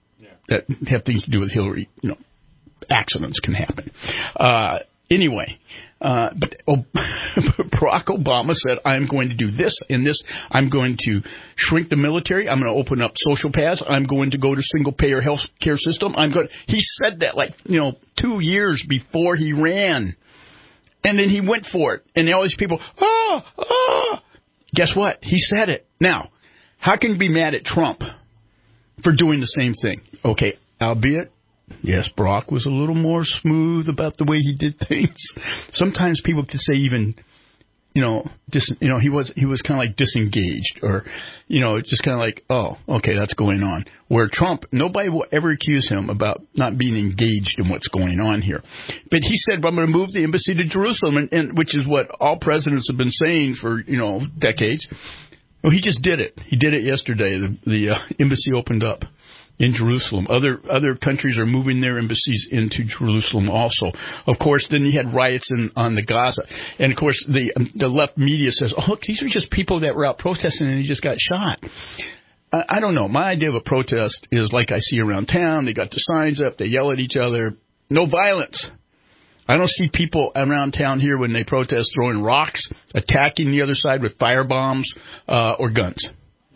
that have things to do with Hillary. You know, accidents can happen. Uh, anyway, uh, but oh, Barack Obama said, I'm going to do this and this. I'm going to shrink the military. I'm going to open up social paths. I'm going to go to single-payer health care system. I'm going. He said that like, you know, two years before he ran. And then he went for it. And all these people, ah, ah. Guess what? He said it. Now, how can you be mad at Trump for doing the same thing? Okay, albeit, yes, Barack was a little more smooth about the way he did things. Sometimes people could say even, you know, dis, you know, he was he was kind of like disengaged, or, you know, just kind of like, oh, okay, that's going on. Where Trump, nobody will ever accuse him about not being engaged in what's going on here. But he said, well, I'm going to move the embassy to Jerusalem, and, and which is what all presidents have been saying for, you know, decades. Well, he just did it. He did it yesterday. The, the uh, embassy opened up in Jerusalem. Other other countries are moving their embassies into Jerusalem also. Of course, then you had riots in, on the Gaza. And, of course, the um, the left media says, oh, look, these are just people that were out protesting and they just got shot. I, I don't know. My idea of a protest is like I see around town. They got the signs up. They yell at each other. No violence. I don't see people around town here when they protest throwing rocks, attacking the other side with fire bombs uh, or guns.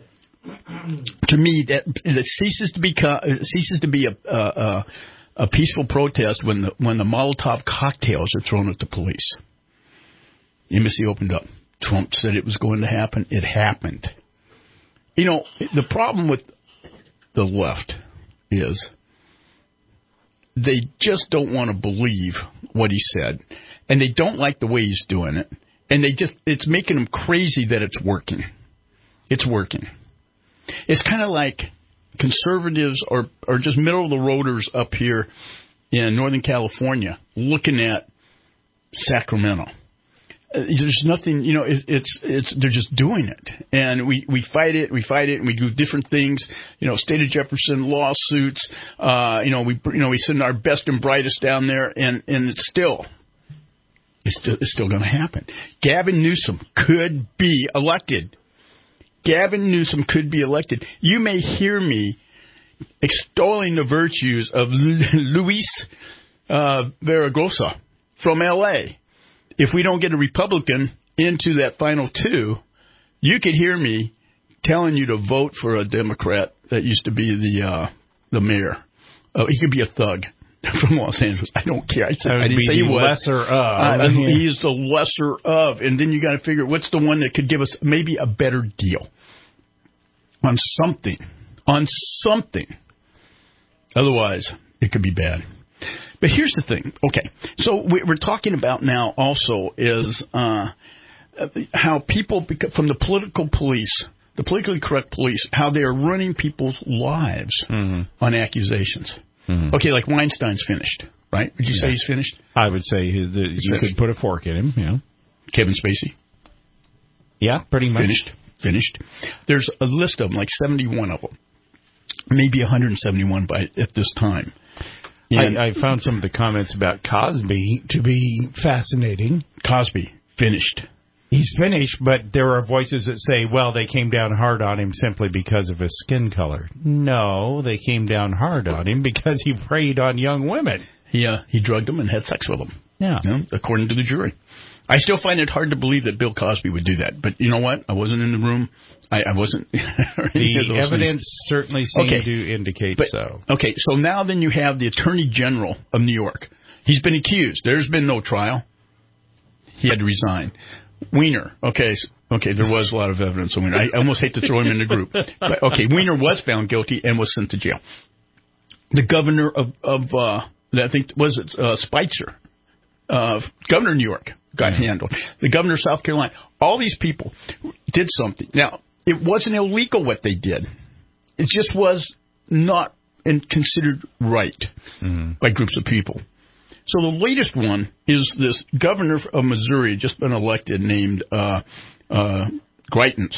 To me, that it ceases to be it ceases to be a, a a peaceful protest when the when the Molotov cocktails are thrown at the police. The embassy opened up. Trump said it was going to happen. It happened. You know, the problem with the left is they just don't want to believe what he said, and they don't like the way he's doing it, and they just it's making them crazy that it's working. It's working. It's kind of like conservatives or, or just middle-of-the-roaders up here in Northern California looking at Sacramento. Uh, there's nothing, you know, it, it's it's they're just doing it. And we, we fight it, we fight it, and we do different things. You know, State of Jefferson lawsuits. Uh, you know, we you know we send our best and brightest down there, and, and it's still it's still, it's still going to happen. Gavin Newsom could be elected. Gavin Newsom could be elected. You may hear me extolling the virtues of Luis uh, Veracruz from L A. If we don't get a Republican into that final two, you could hear me telling you to vote for a Democrat that used to be the uh, the mayor. Uh, he could be a thug from Los Angeles. I don't care. I, said, I didn't say he was. Lesser of. Uh, he is the lesser of. And then you got to figure what's the one that could give us maybe a better deal on something. On something. Otherwise, it could be bad. But here's the thing. Okay, so what we're talking about now also is uh, how people, from the political police, the politically correct police, how they are running people's lives mm-hmm. on accusations. Mm-hmm. Okay, like Weinstein's finished, right? Would you yeah. say he's finished? I would say he, the, you finished. Could put a fork in him, yeah. Kevin Spacey? Yeah, pretty much. Finished. Finished. There's a list of them, like seventy-one of them. Maybe one hundred seventy-one by at this time. I, I found some of the comments about Cosby to be fascinating. Cosby, finished. He's finished, but there are voices that say, well, they came down hard on him simply because of his skin color. No, they came down hard on him because he preyed on young women. He, uh, he drugged them and had sex with them. Yeah. You know, according to the jury. I still find it hard to believe that Bill Cosby would do that. But you know what? I wasn't in the room. I, I wasn't. The evidence things. certainly seemed okay. to indicate but, so. Okay, so now then you have the Attorney General of New York. He's been accused. There's been no trial. He had to resign. Weiner. Okay, so, okay, there was a lot of evidence on Weiner. I almost hate to throw him in the group. But, okay, Weiner was found guilty and was sent to jail. The governor of, of uh, I think, was it uh, Spitzer, uh, governor of New York, got mm-hmm. handled. The governor of South Carolina. All these people did something. Now, it wasn't illegal what they did. It just was not considered right mm-hmm. by groups of people. So the latest one is this governor of Missouri, just been elected, named uh, uh, Greitens.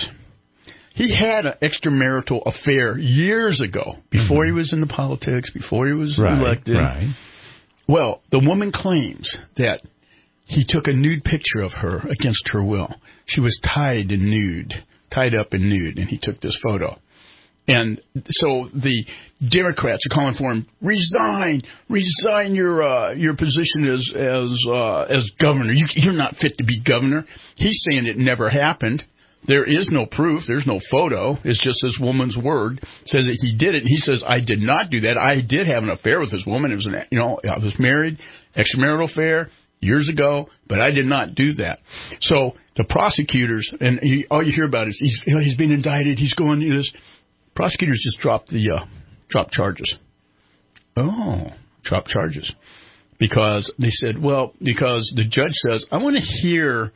He had an extramarital affair years ago, before mm-hmm. he was in the politics, before he was right, elected. Right. Well, the woman claims that he took a nude picture of her against her will. She was tied and nude, tied up and nude, and he took this photo. And so the Democrats are calling for him, resign, resign your uh, your position as as uh, as governor. You, you're not fit to be governor. He's saying it never happened. There is no proof. There's no photo. It's just this woman's word says that he did it. And he says, I did not do that. I did have an affair with this woman. It was an, you know, I was married, extramarital affair years ago, but I did not do that. So the prosecutors, and he, all you hear about is he's, you know, he's been indicted. He's going to this. Prosecutors just dropped the uh, dropped charges. Oh, dropped charges because they said, well, because the judge says, I want to hear,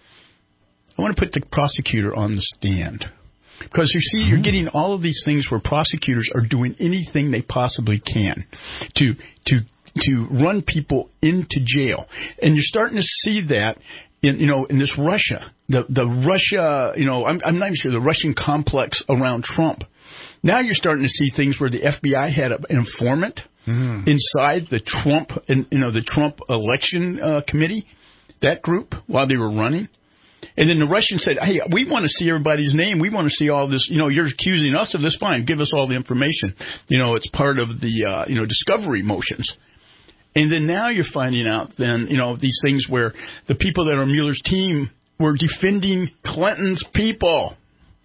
I want to put the prosecutor on the stand. Because you see, you're getting all of these things where prosecutors are doing anything they possibly can to to to run people into jail, and you're starting to see that in you know in this Russia, the the Russia, you know, I'm I'm not even sure the Russian complex around Trump. Now you're starting to see things where the F B I had an informant mm. inside the Trump, you know, the Trump election uh, committee, that group while they were running. And then the Russians said, hey, we want to see everybody's name. We want to see all this. You know, you're accusing us of this. Fine. Give us all the information. You know, it's part of the, uh, you know, discovery motions. And then now you're finding out then, you know, these things where the people that are on Mueller's team were defending Clinton's people.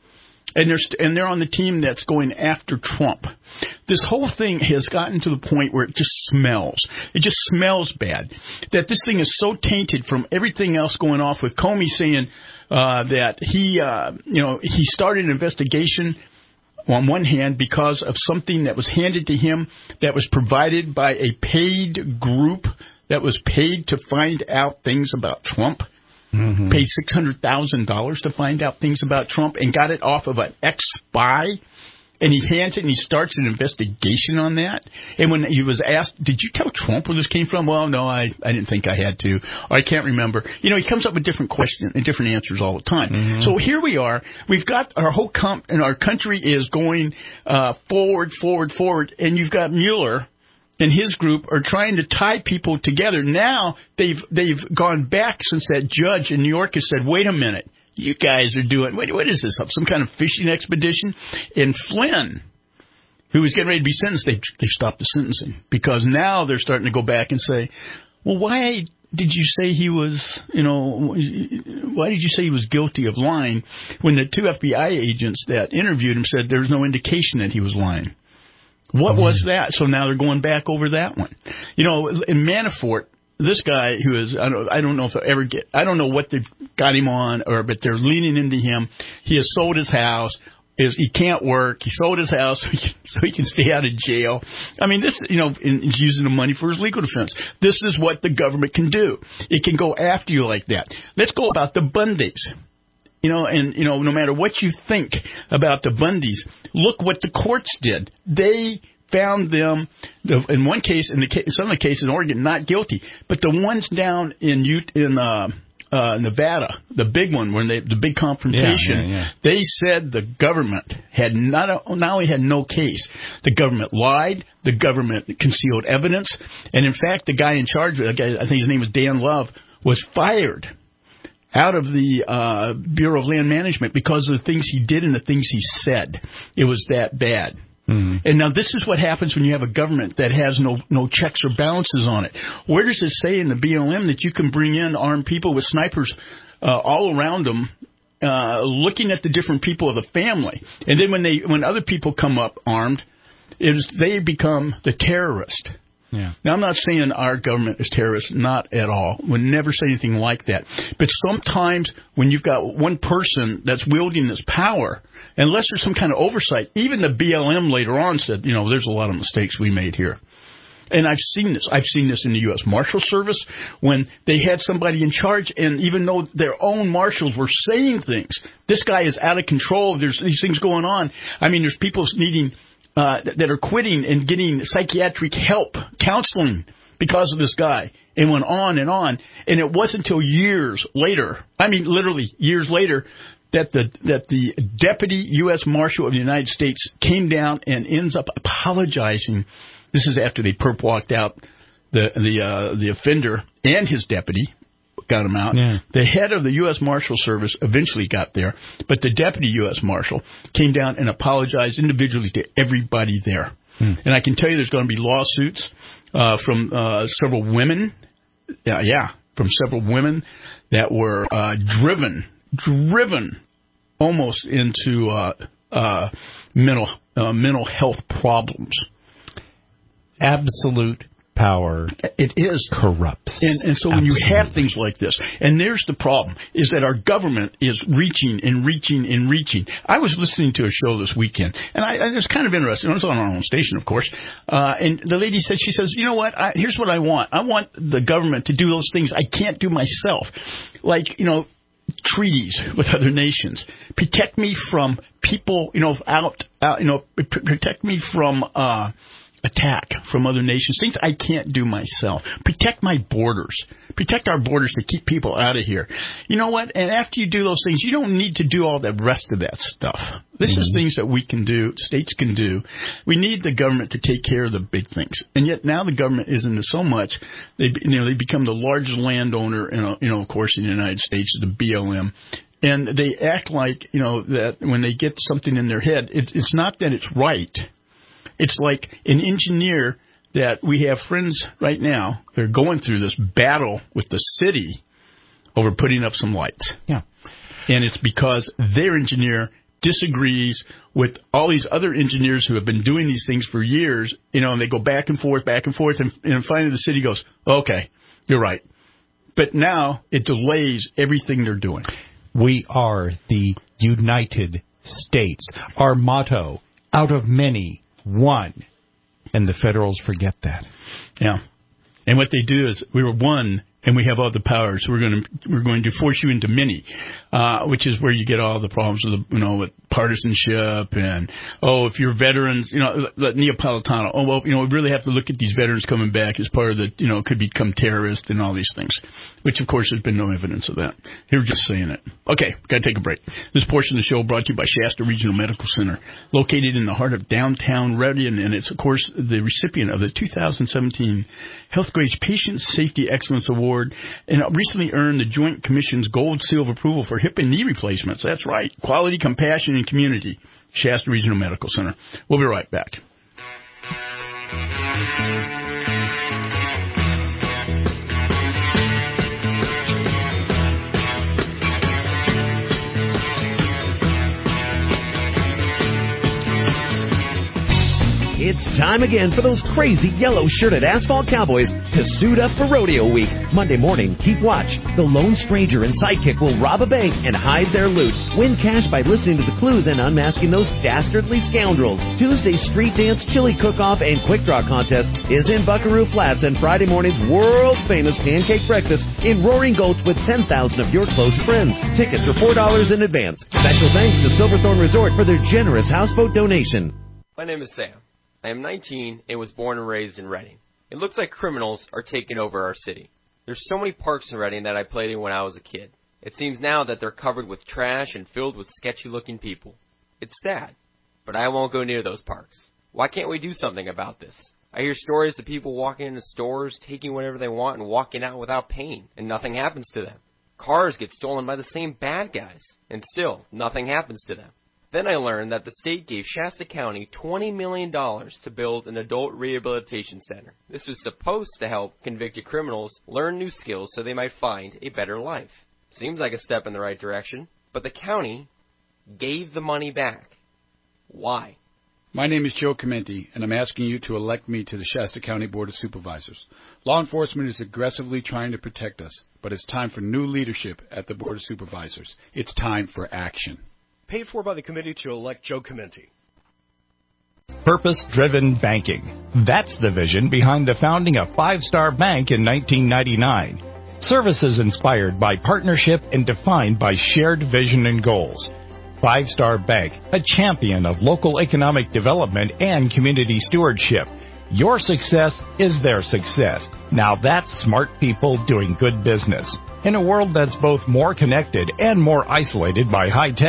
And they're, st- and they're on the team that's going after Trump. This whole thing has gotten to the point where it just smells. It just smells bad. That this thing is so tainted from everything else going off with Comey saying uh, that he, uh, you know, he started an investigation on one hand because of something that was handed to him that was provided by a paid group that was paid to find out things about Trump. Mm-hmm. Paid six hundred thousand dollars to find out things about Trump and got it off of an ex-spy. And he hands it and he starts an investigation on that. And when he was asked, did you tell Trump where this came from? Well, no, I, I didn't think I had to. Or I can't remember. You know, he comes up with different questions and different answers all the time. Mm-hmm. So here we are. We've got our whole comp and our country is going uh, forward, forward, forward. And you've got Mueller and his group are trying to tie people together. Now they've they've gone back since that judge in New York has said, wait a minute, you guys are doing, what, what is this, some kind of fishing expedition? And Flynn, who was getting ready to be sentenced, they they stopped the sentencing because now they're starting to go back and say, well, why did you say he was, you know, why did you say he was guilty of lying when the two F B I agents that interviewed him said there was no indication that he was lying? What mm-hmm. was that? So now they're going back over that one. You know, in Manafort, this guy who is, I don't, I don't know if they'll ever get, I don't know what they've got him on, or but they're leaning into him. He has sold his house. Is he can't work. He sold his house so he, can, so he can stay out of jail. I mean, this, you know, in, he's using the money for his legal defense. This is what the government can do. It can go after you like that. Let's go about the Bundys. You know, and, you know, no matter what you think about the Bundys, look what the courts did. They found them, in one case, in the case, some of the cases in Oregon, not guilty. But the ones down in in uh, uh, Nevada, the big one, when they, the big confrontation, yeah, yeah, yeah. they said the government had not, not only had no case, the government lied, the government concealed evidence, and in fact, the guy in charge, I think his name was Dan Love, was fired out of the uh, Bureau of Land Management because of the things he did and the things he said. It was that bad. Mm-hmm. And now this is what happens when you have a government that has no no checks or balances on it. Where does it say in the B L M that you can bring in armed people with snipers uh, all around them, uh, looking at the different people of the family? And then when they when other people come up armed, it is, they become the terrorist. Yeah. Now, I'm not saying our government is terrorist, not at all. Would never say anything like that. But sometimes when you've got one person that's wielding this power, unless there's some kind of oversight, even the B L M later on said, you know, there's a lot of mistakes we made here. And I've seen this. I've seen this in the U S Marshal Service when they had somebody in charge, and even though their own marshals were saying things, this guy is out of control, there's these things going on. I mean, there's people needing... Uh, that are quitting and getting psychiatric help, counseling, because of this guy. It went on and on. And it wasn't until years later, I mean literally years later, that the that the Deputy U S Marshal of the United States came down and ends up apologizing. This is after they perp walked out the the uh, the offender and his deputy, got them out. Yeah. The head of the U S Marshal Service eventually got there, but the deputy U S Marshal came down and apologized individually to everybody there. Hmm. And I can tell you there's going to be lawsuits uh, from uh, several women. Yeah, yeah, from several women that were uh, driven, driven almost into uh, uh, mental uh, mental health problems. Absolute power. It is corrupt. And, and so when Absolutely. you have things like this, and there's the problem, is that our government is reaching and reaching and reaching. I was listening to a show this weekend, and I, I was kind of interested. It was on our own station, of course. Uh, and the lady said, she says, you know what, I, here's what I want. I want the government to do those things I can't do myself. Like, you know, treaties with other nations. Protect me from people, you know, out, out you know, protect me from uh attack from other nations, things I can't do myself. Protect my borders. Protect our borders to keep people out of here. You know what? And after you do those things, you don't need to do all the rest of that stuff. This mm-hmm. is things that we can do, states can do. We need the government to take care of the big things. And yet now the government is into so much, they, you know, they become the largest landowner, in, you know, of course, in the United States, the B L M. And they act like, you know, that when they get something in their head, it, it's not that it's right. It's like an engineer that we have friends right now. They're going through this battle with the city over putting up some lights. Yeah. And it's because their engineer disagrees with all these other engineers who have been doing these things for years, you know, and they go back and forth, back and forth, and, and finally the city goes, okay, you're right. But now it delays everything they're doing. We are the United States. Our motto, out of many, one. And the Federals forget that. Yeah. And what they do is we were one and we have all the power, so we're going to we're going to force you into many, uh, which is where you get all the problems with the, you know, with partisanship and oh, if you're veterans, you know, the Neapolitano. Oh well, you know, we really have to look at these veterans coming back as part of the, you know, could become terrorists and all these things, which of course there's been no evidence of that. They're just saying it. Okay, got to take a break. This portion of the show brought to you by Shasta Regional Medical Center, located in the heart of downtown Redding, and it's of course the recipient of the two thousand seventeen Healthgrades Patient Safety Excellence Award, and recently earned the Joint Commission's Gold Seal of Approval for hip and knee replacements. That's right. Quality, compassion, and community. Shasta Regional Medical Center. We'll be right back. It's time again for those crazy yellow-shirted asphalt cowboys to suit up for Rodeo Week. Monday morning, keep watch. The lone stranger and sidekick will rob a bank and hide their loot. Win cash by listening to the clues and unmasking those dastardly scoundrels. Tuesday's street dance, chili cook-off, and quick draw contest is in Buckaroo Flats, and Friday morning's world-famous pancake breakfast in Roaring Gulch with ten thousand of your close friends. Tickets are four dollars in advance. Special thanks to Silverthorne Resort for their generous houseboat donation. My name is Sam. I am nineteen and was born and raised in Redding. It looks like criminals are taking over our city. There's so many parks in Redding that I played in when I was a kid. It seems now that they're covered with trash and filled with sketchy-looking people. It's sad, but I won't go near those parks. Why can't we do something about this? I hear stories of people walking into stores, taking whatever they want, and walking out without paying, and nothing happens to them. Cars get stolen by the same bad guys, and still, nothing happens to them. Then I learned that the state gave Shasta County twenty million dollars to build an adult rehabilitation center. This was supposed to help convicted criminals learn new skills so they might find a better life. Seems like a step in the right direction, but the county gave the money back. Why? My name is Joe Comenti, and I'm asking you to elect me to the Shasta County Board of Supervisors. Law enforcement is aggressively trying to protect us, but it's time for new leadership at the Board of Supervisors. It's time for action. Paid for by the committee to elect Joe Comenti. Purpose-driven banking. That's the vision behind the founding of Five Star Bank in nineteen ninety-nine. Services inspired by partnership and defined by shared vision and goals. Five Star Bank, a champion of local economic development and community stewardship. Your success is their success. Now that's smart people doing good business. In a world that's both more connected and more isolated by high tech,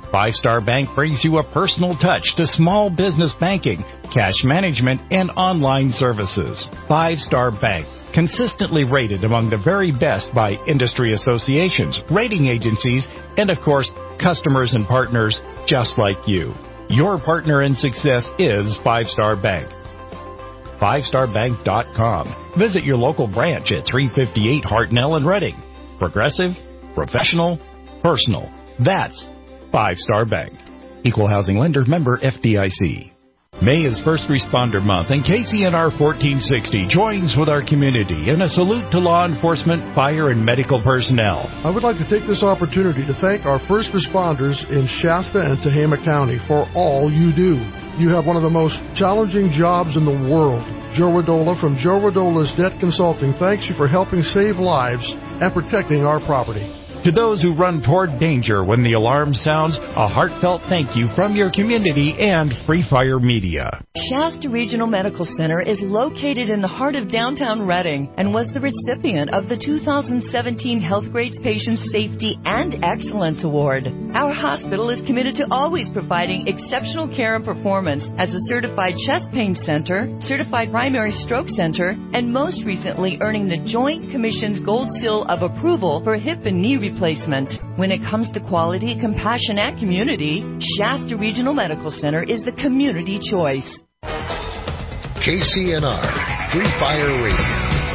Five Star Bank brings you a personal touch to small business banking, cash management, and online services. Five Star Bank, consistently rated among the very best by industry associations, rating agencies, and of course, customers and partners just like you. Your partner in success is Five Star Bank. five star bank dot com. Visit your local branch at three fifty-eight Hartnell in Reading. Progressive, professional, personal. That's Five Star Bank. Equal housing lender, member F D I C. May is First Responder Month, and K C N R fourteen sixty joins with our community in a salute to law enforcement, fire, and medical personnel. I would like to take this opportunity to thank our first responders in Shasta and Tehama County for all you do. You have one of the most challenging jobs in the world. Joe Radola from Joe Radola's Debt Consulting thanks you for helping save lives and protecting our property. To those who run toward danger when the alarm sounds, a heartfelt thank you from your community and Free Fire Media. Shasta Regional Medical Center is located in the heart of downtown Reading and was the recipient of the two thousand seventeen Healthgrades Patient Safety and Excellence Award. Our hospital is committed to always providing exceptional care and performance as a certified chest pain center, certified primary stroke center, and most recently earning the Joint Commission's Gold Seal of Approval for hip and knee replacement. When it comes to quality, compassion, and community, Shasta Regional Medical Center is the community choice. K C N R, Free Fire Radio.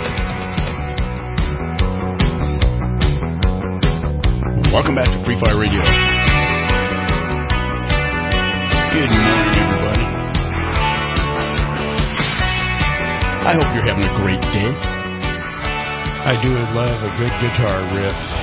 Welcome back to Free Fire Radio. Good morning, everybody. I hope you're having a great day. I do love a good guitar riff.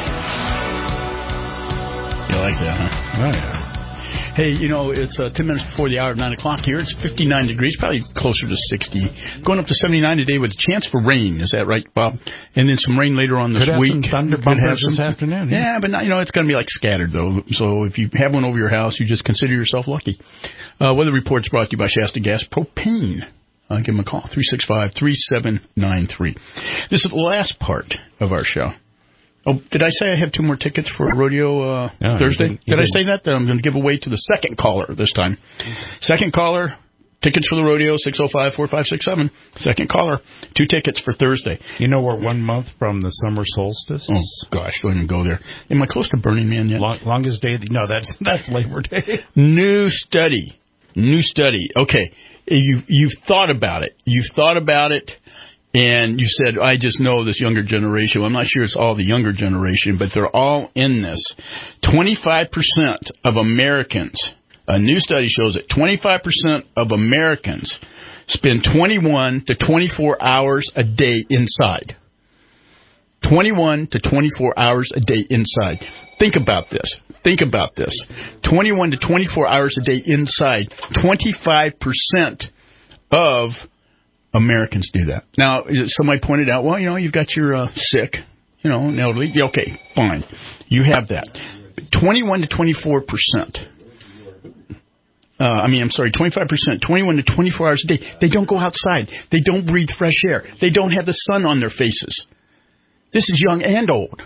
You like that, huh? Oh, yeah. Hey, you know, it's uh, ten minutes before the hour of nine o'clock here. It's fifty-nine degrees, probably closer to sixty. Going up to seventy-nine today with a chance for rain. Is that right, Bob? And then some rain later on this Could have week. some thunder bumpers this afternoon. Yeah, yeah but, not, you know, it's going to be like scattered, though. So if you have one over your house, you just consider yourself lucky. Uh, weather report's brought to you by Shasta Gas Propane. Uh, give them a call, three six five, three seven nine three. This is the last part of our show. Oh, did I say I have two more tickets for rodeo uh, no, Thursday? You didn't, you did I didn't. say that? Then I'm going to give away to the second caller this time. Second caller, tickets for the rodeo, six oh five, four five six seven. Second caller, two tickets for Thursday. You know we're one month from the summer solstice? Oh, gosh, don't even go there. Am I close to Burning Man yet? Long, longest day? Of the, no, that's that's Labor Day. New study. New study. Okay, you, you've thought about it. You've thought about it. And you said, I just know this younger generation. Well, I'm not sure it's all the younger generation, but they're all in this. twenty-five percent of Americans, a new study shows that twenty-five percent of Americans spend twenty-one to twenty-four hours a day inside. twenty-one to twenty-four hours a day inside. Think about this. Think about this. twenty-one to twenty-four hours a day inside. twenty-five percent of Americans do that. Now, somebody pointed out, well, you know, you've got your uh, sick, you know, an elderly. Okay, fine. You have that. twenty-one to twenty-four percent. Uh, I mean, I'm sorry, twenty-five percent, twenty-one to twenty-four hours a day. They don't go outside. They don't breathe fresh air. They don't have the sun on their faces. This is young and old.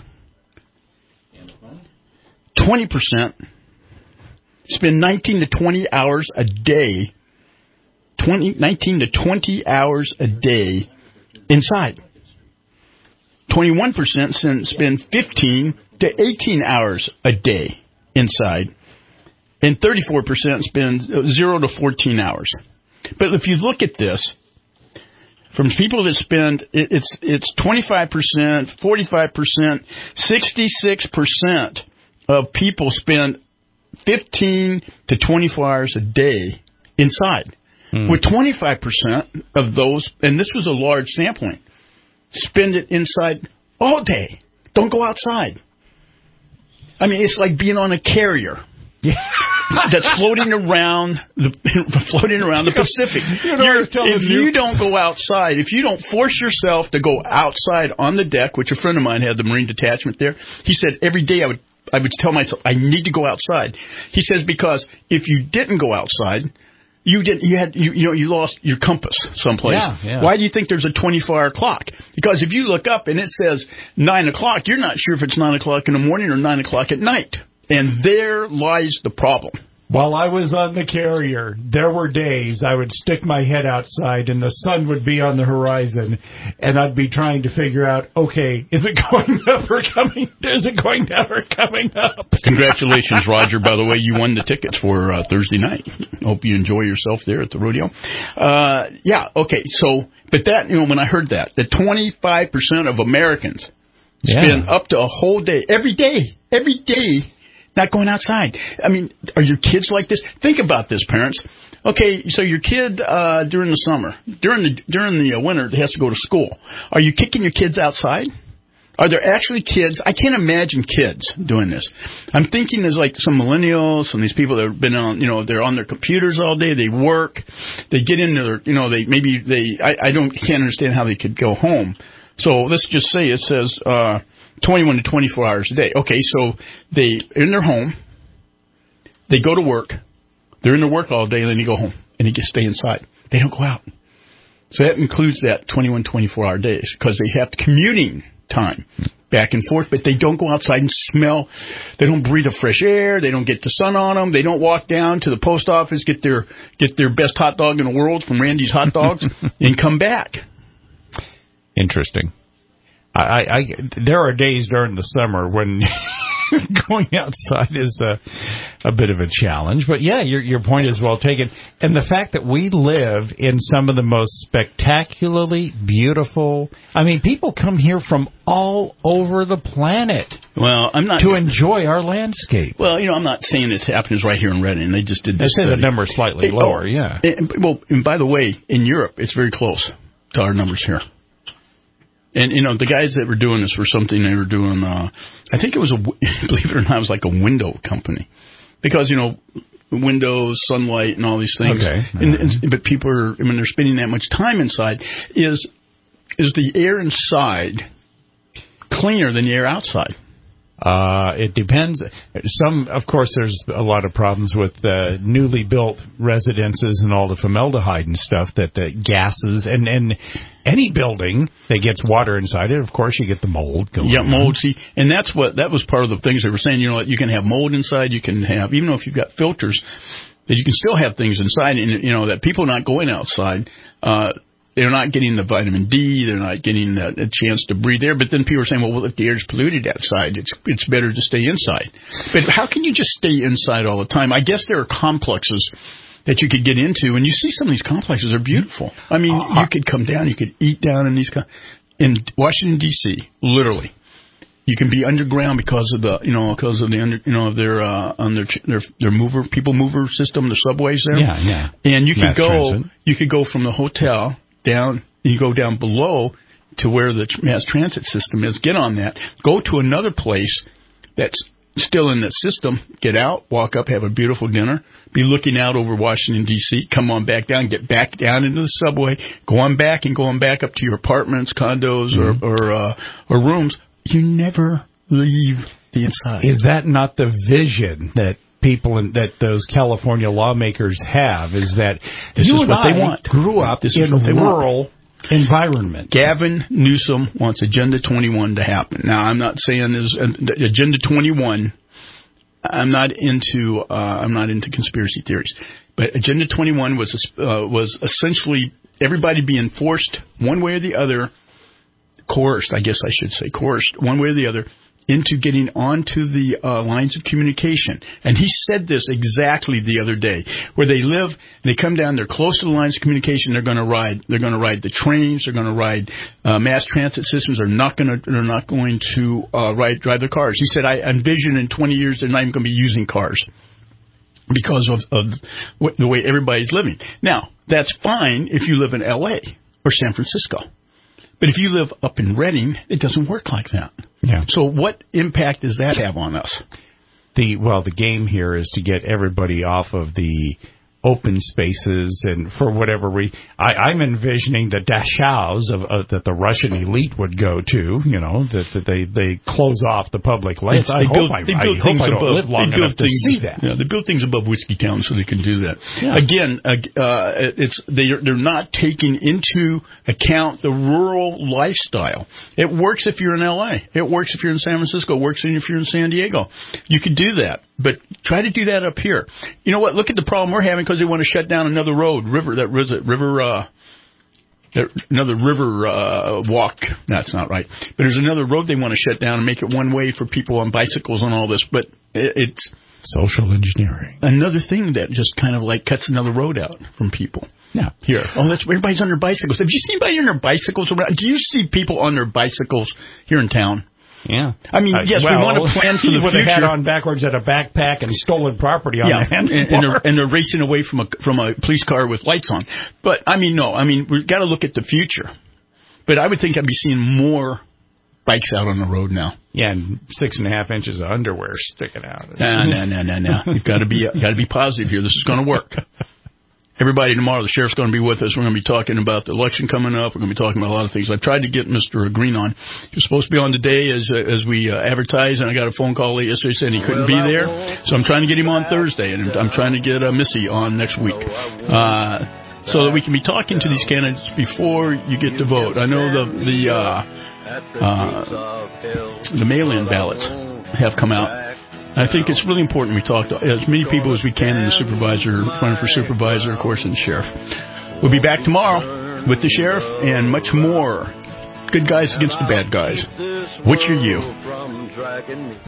twenty percent spend nineteen to twenty hours a day twenty, nineteen to twenty hours a day inside. twenty-one percent spend fifteen to eighteen hours a day inside. And thirty-four percent spend zero to fourteen hours. But if you look at this, from people that spend, it's it's twenty-five percent, forty-five percent, sixty-six percent of people spend fifteen to twenty-four hours a day inside. Mm. With twenty-five percent of those, and this was a large sampling, spend it inside all day. Don't go outside. I mean, it's like being on a carrier. Yeah. That's floating around the floating around the Pacific. You know, if you, you don't go outside, if you don't force yourself to go outside on the deck, which a friend of mine had the Marine detachment there, he said every day I would I would tell myself I need to go outside. He says because if you didn't go outside, you did you had you, you know you lost your compass someplace. Yeah, yeah. Why do you think there's a twenty-four hour clock? Because if you look up and it says nine o'clock, you're not sure if it's nine o'clock in the morning or nine o'clock at night. And there lies the problem. While I was on the carrier, there were days I would stick my head outside and the sun would be on the horizon, and I'd be trying to figure out, okay, is it going up or coming? Is it going down or coming up? Congratulations, Roger. By the way, you won the tickets for uh, Thursday night. Hope you enjoy yourself there at the rodeo. Uh, yeah, okay, so, but that, you know, when I heard that, that twenty-five percent of Americans Yeah. spend up to a whole day, every day, every day, not going outside. I mean, are your kids like this? Think about this, parents. Okay, so your kid uh, during the summer, during the during the winter, has to go to school. Are you kicking your kids outside? Are there actually kids? I can't imagine kids doing this. I'm thinking there's like some millennials, some of these people that have been on, you know, they're on their computers all day. They work, they get into their, you know, they maybe they. I, I don't can't understand how they could go home. So let's just say it says. Uh, twenty-one to twenty-four hours a day. Okay, so they in their home, they go to work, they're in their work all day, and then they go home, and they just stay inside. They don't go out. So that includes that twenty-one, twenty-four hour days, because they have commuting time back and forth, but they don't go outside and smell. They don't breathe the fresh air. They don't get the sun on them. They don't walk down to the post office, get their get their best hot dog in the world from Randy's Hot Dogs, and come back. Interesting. I, I, there are days during the summer when going outside is a, a bit of a challenge. But, yeah, your your point is well taken. And the fact that we live in some of the most spectacularly beautiful... I mean, people come here from all over the planet well, I'm not to enjoy our landscape. Well, you know, I'm not saying it happens right here in Redding. They just did this They say study. the number's slightly It- lower, oh, yeah. And, well, and by the way, in Europe, it's very close to our numbers here. And, you know, the guys that were doing this were something they were doing, uh, I think it was, a, believe it or not, it was like a window company. Because, you know, windows, sunlight, and all these things. Okay. And, and, but people are, I mean, they're spending that much time inside. Is is the air inside cleaner than the air outside? Uh, it depends. Some, of course, there's a lot of problems with uh, newly built residences and all the formaldehyde and stuff that uh, gases and, and any building that gets water inside it, of course, you get the mold going. Yeah, on. mold. See, and that's what that was part of the things they were saying. You know, you can have mold inside. You can have, even though if you've got filters, that you can still have things inside. And you know that people not going outside. Uh, They're not getting the vitamin D. They're not getting a, a chance to breathe air. But then people are saying, well, well, if the air's polluted outside, it's it's better to stay inside. But how can you just stay inside all the time? I guess there are complexes that you could get into, and you see some of these complexes are beautiful. I mean, uh, you could come down, you could eat down in these in Washington D C. Literally, you can be underground because of the you know because of the under you know their uh, on their their their mover people mover system, the subways there. Yeah, yeah. And you Mass could go transit. you could go from the hotel down, you go down below to where the mass transit system is, get on that, go to another place that's still in the system, get out, walk up, have a beautiful dinner, be looking out over Washington, D C, come on back down, get back down into the subway, go on back and go on back up to your apartments, condos, mm-hmm. or or, uh, or rooms. You never leave the inside. Is that not the vision that people in, that those California lawmakers have, is that this you is and what I they want. grew up this in is what they rural want. environments. Gavin Newsom wants Agenda twenty-one to happen. Now, I'm not saying this uh, Agenda twenty-one. I'm not into uh, I'm not into conspiracy theories, but Agenda twenty-one was uh, was essentially everybody being forced one way or the other, coerced, I guess I should say, coerced one way or the other, into getting onto the uh, lines of communication. And he said this exactly the other day, where they live, they come down, they're close to the lines of communication, they're going to ride, they're going to ride the trains, they're going to ride uh, mass transit systems, they're not going to, they're not going to uh, ride, drive their cars. He said, I envision in twenty years they're not even going to be using cars because of, of the way everybody's living. Now, that's fine if you live in L A or San Francisco. But if you live up in Redding, it doesn't work like that. Yeah. So what impact does that have on us? The well, the game here is to get everybody off of the open spaces, and for whatever reason, I'm envisioning the Dachau's of uh, that the Russian elite would go to. You know, that, that they they close off the public lands. I they hope build, I, they I build hope things I don't above, live long they build enough to things, see that. Yeah, they build things above Whiskey Town so they can do that. Yeah. Again, uh, it's they they're not taking into account the rural lifestyle. It works if you're in L A. It works if you're in San Francisco. It works if you're in San Diego. You could do that, but try to do that up here. You know what? Look at the problem we're having because they want to shut down another road, river that was it river. Uh, Another river uh, walk. That's not right. But there's another road they want to shut down and make it one way for people on bicycles and all this. But it, it's social engineering. Another thing that just kind of like cuts another road out from people. Yeah. Here. Oh, that's everybody's on their bicycles. Have you seen anybody on their bicycles around? Do you see people on their bicycles here in town? Yeah. I mean, uh, yes, well, we want to plan for the with future. With a hat on backwards and a backpack and stolen property on yeah, the handlebars. and, and, they're, and they're racing away from a from a police car with lights on. But, I mean, no. I mean, we've got to look at the future. But I would think I'd be seeing more bikes out on the road now. Yeah, and six and a half inches of underwear sticking out. No, no, no, no, no. You've got to be got to be positive here. This is going to work. Everybody tomorrow, the sheriff's going to be with us. We're going to be talking about the election coming up. We're going to be talking about a lot of things. I tried to get Mister Green on. He was supposed to be on today as uh, as we uh, advertised, and I got a phone call yesterday saying he couldn't be there. So I'm trying to get him on Thursday, and I'm trying to get uh, Missy on next week. Uh, so that we can be talking to these candidates before you get to vote. I know the the uh, uh, the mail-in ballots have come out. I think it's really important we talk to as many people as we can in the supervisor, running for supervisor, of course, and sheriff. We'll be back tomorrow with the sheriff and much more. Good guys against the bad guys. Which are you?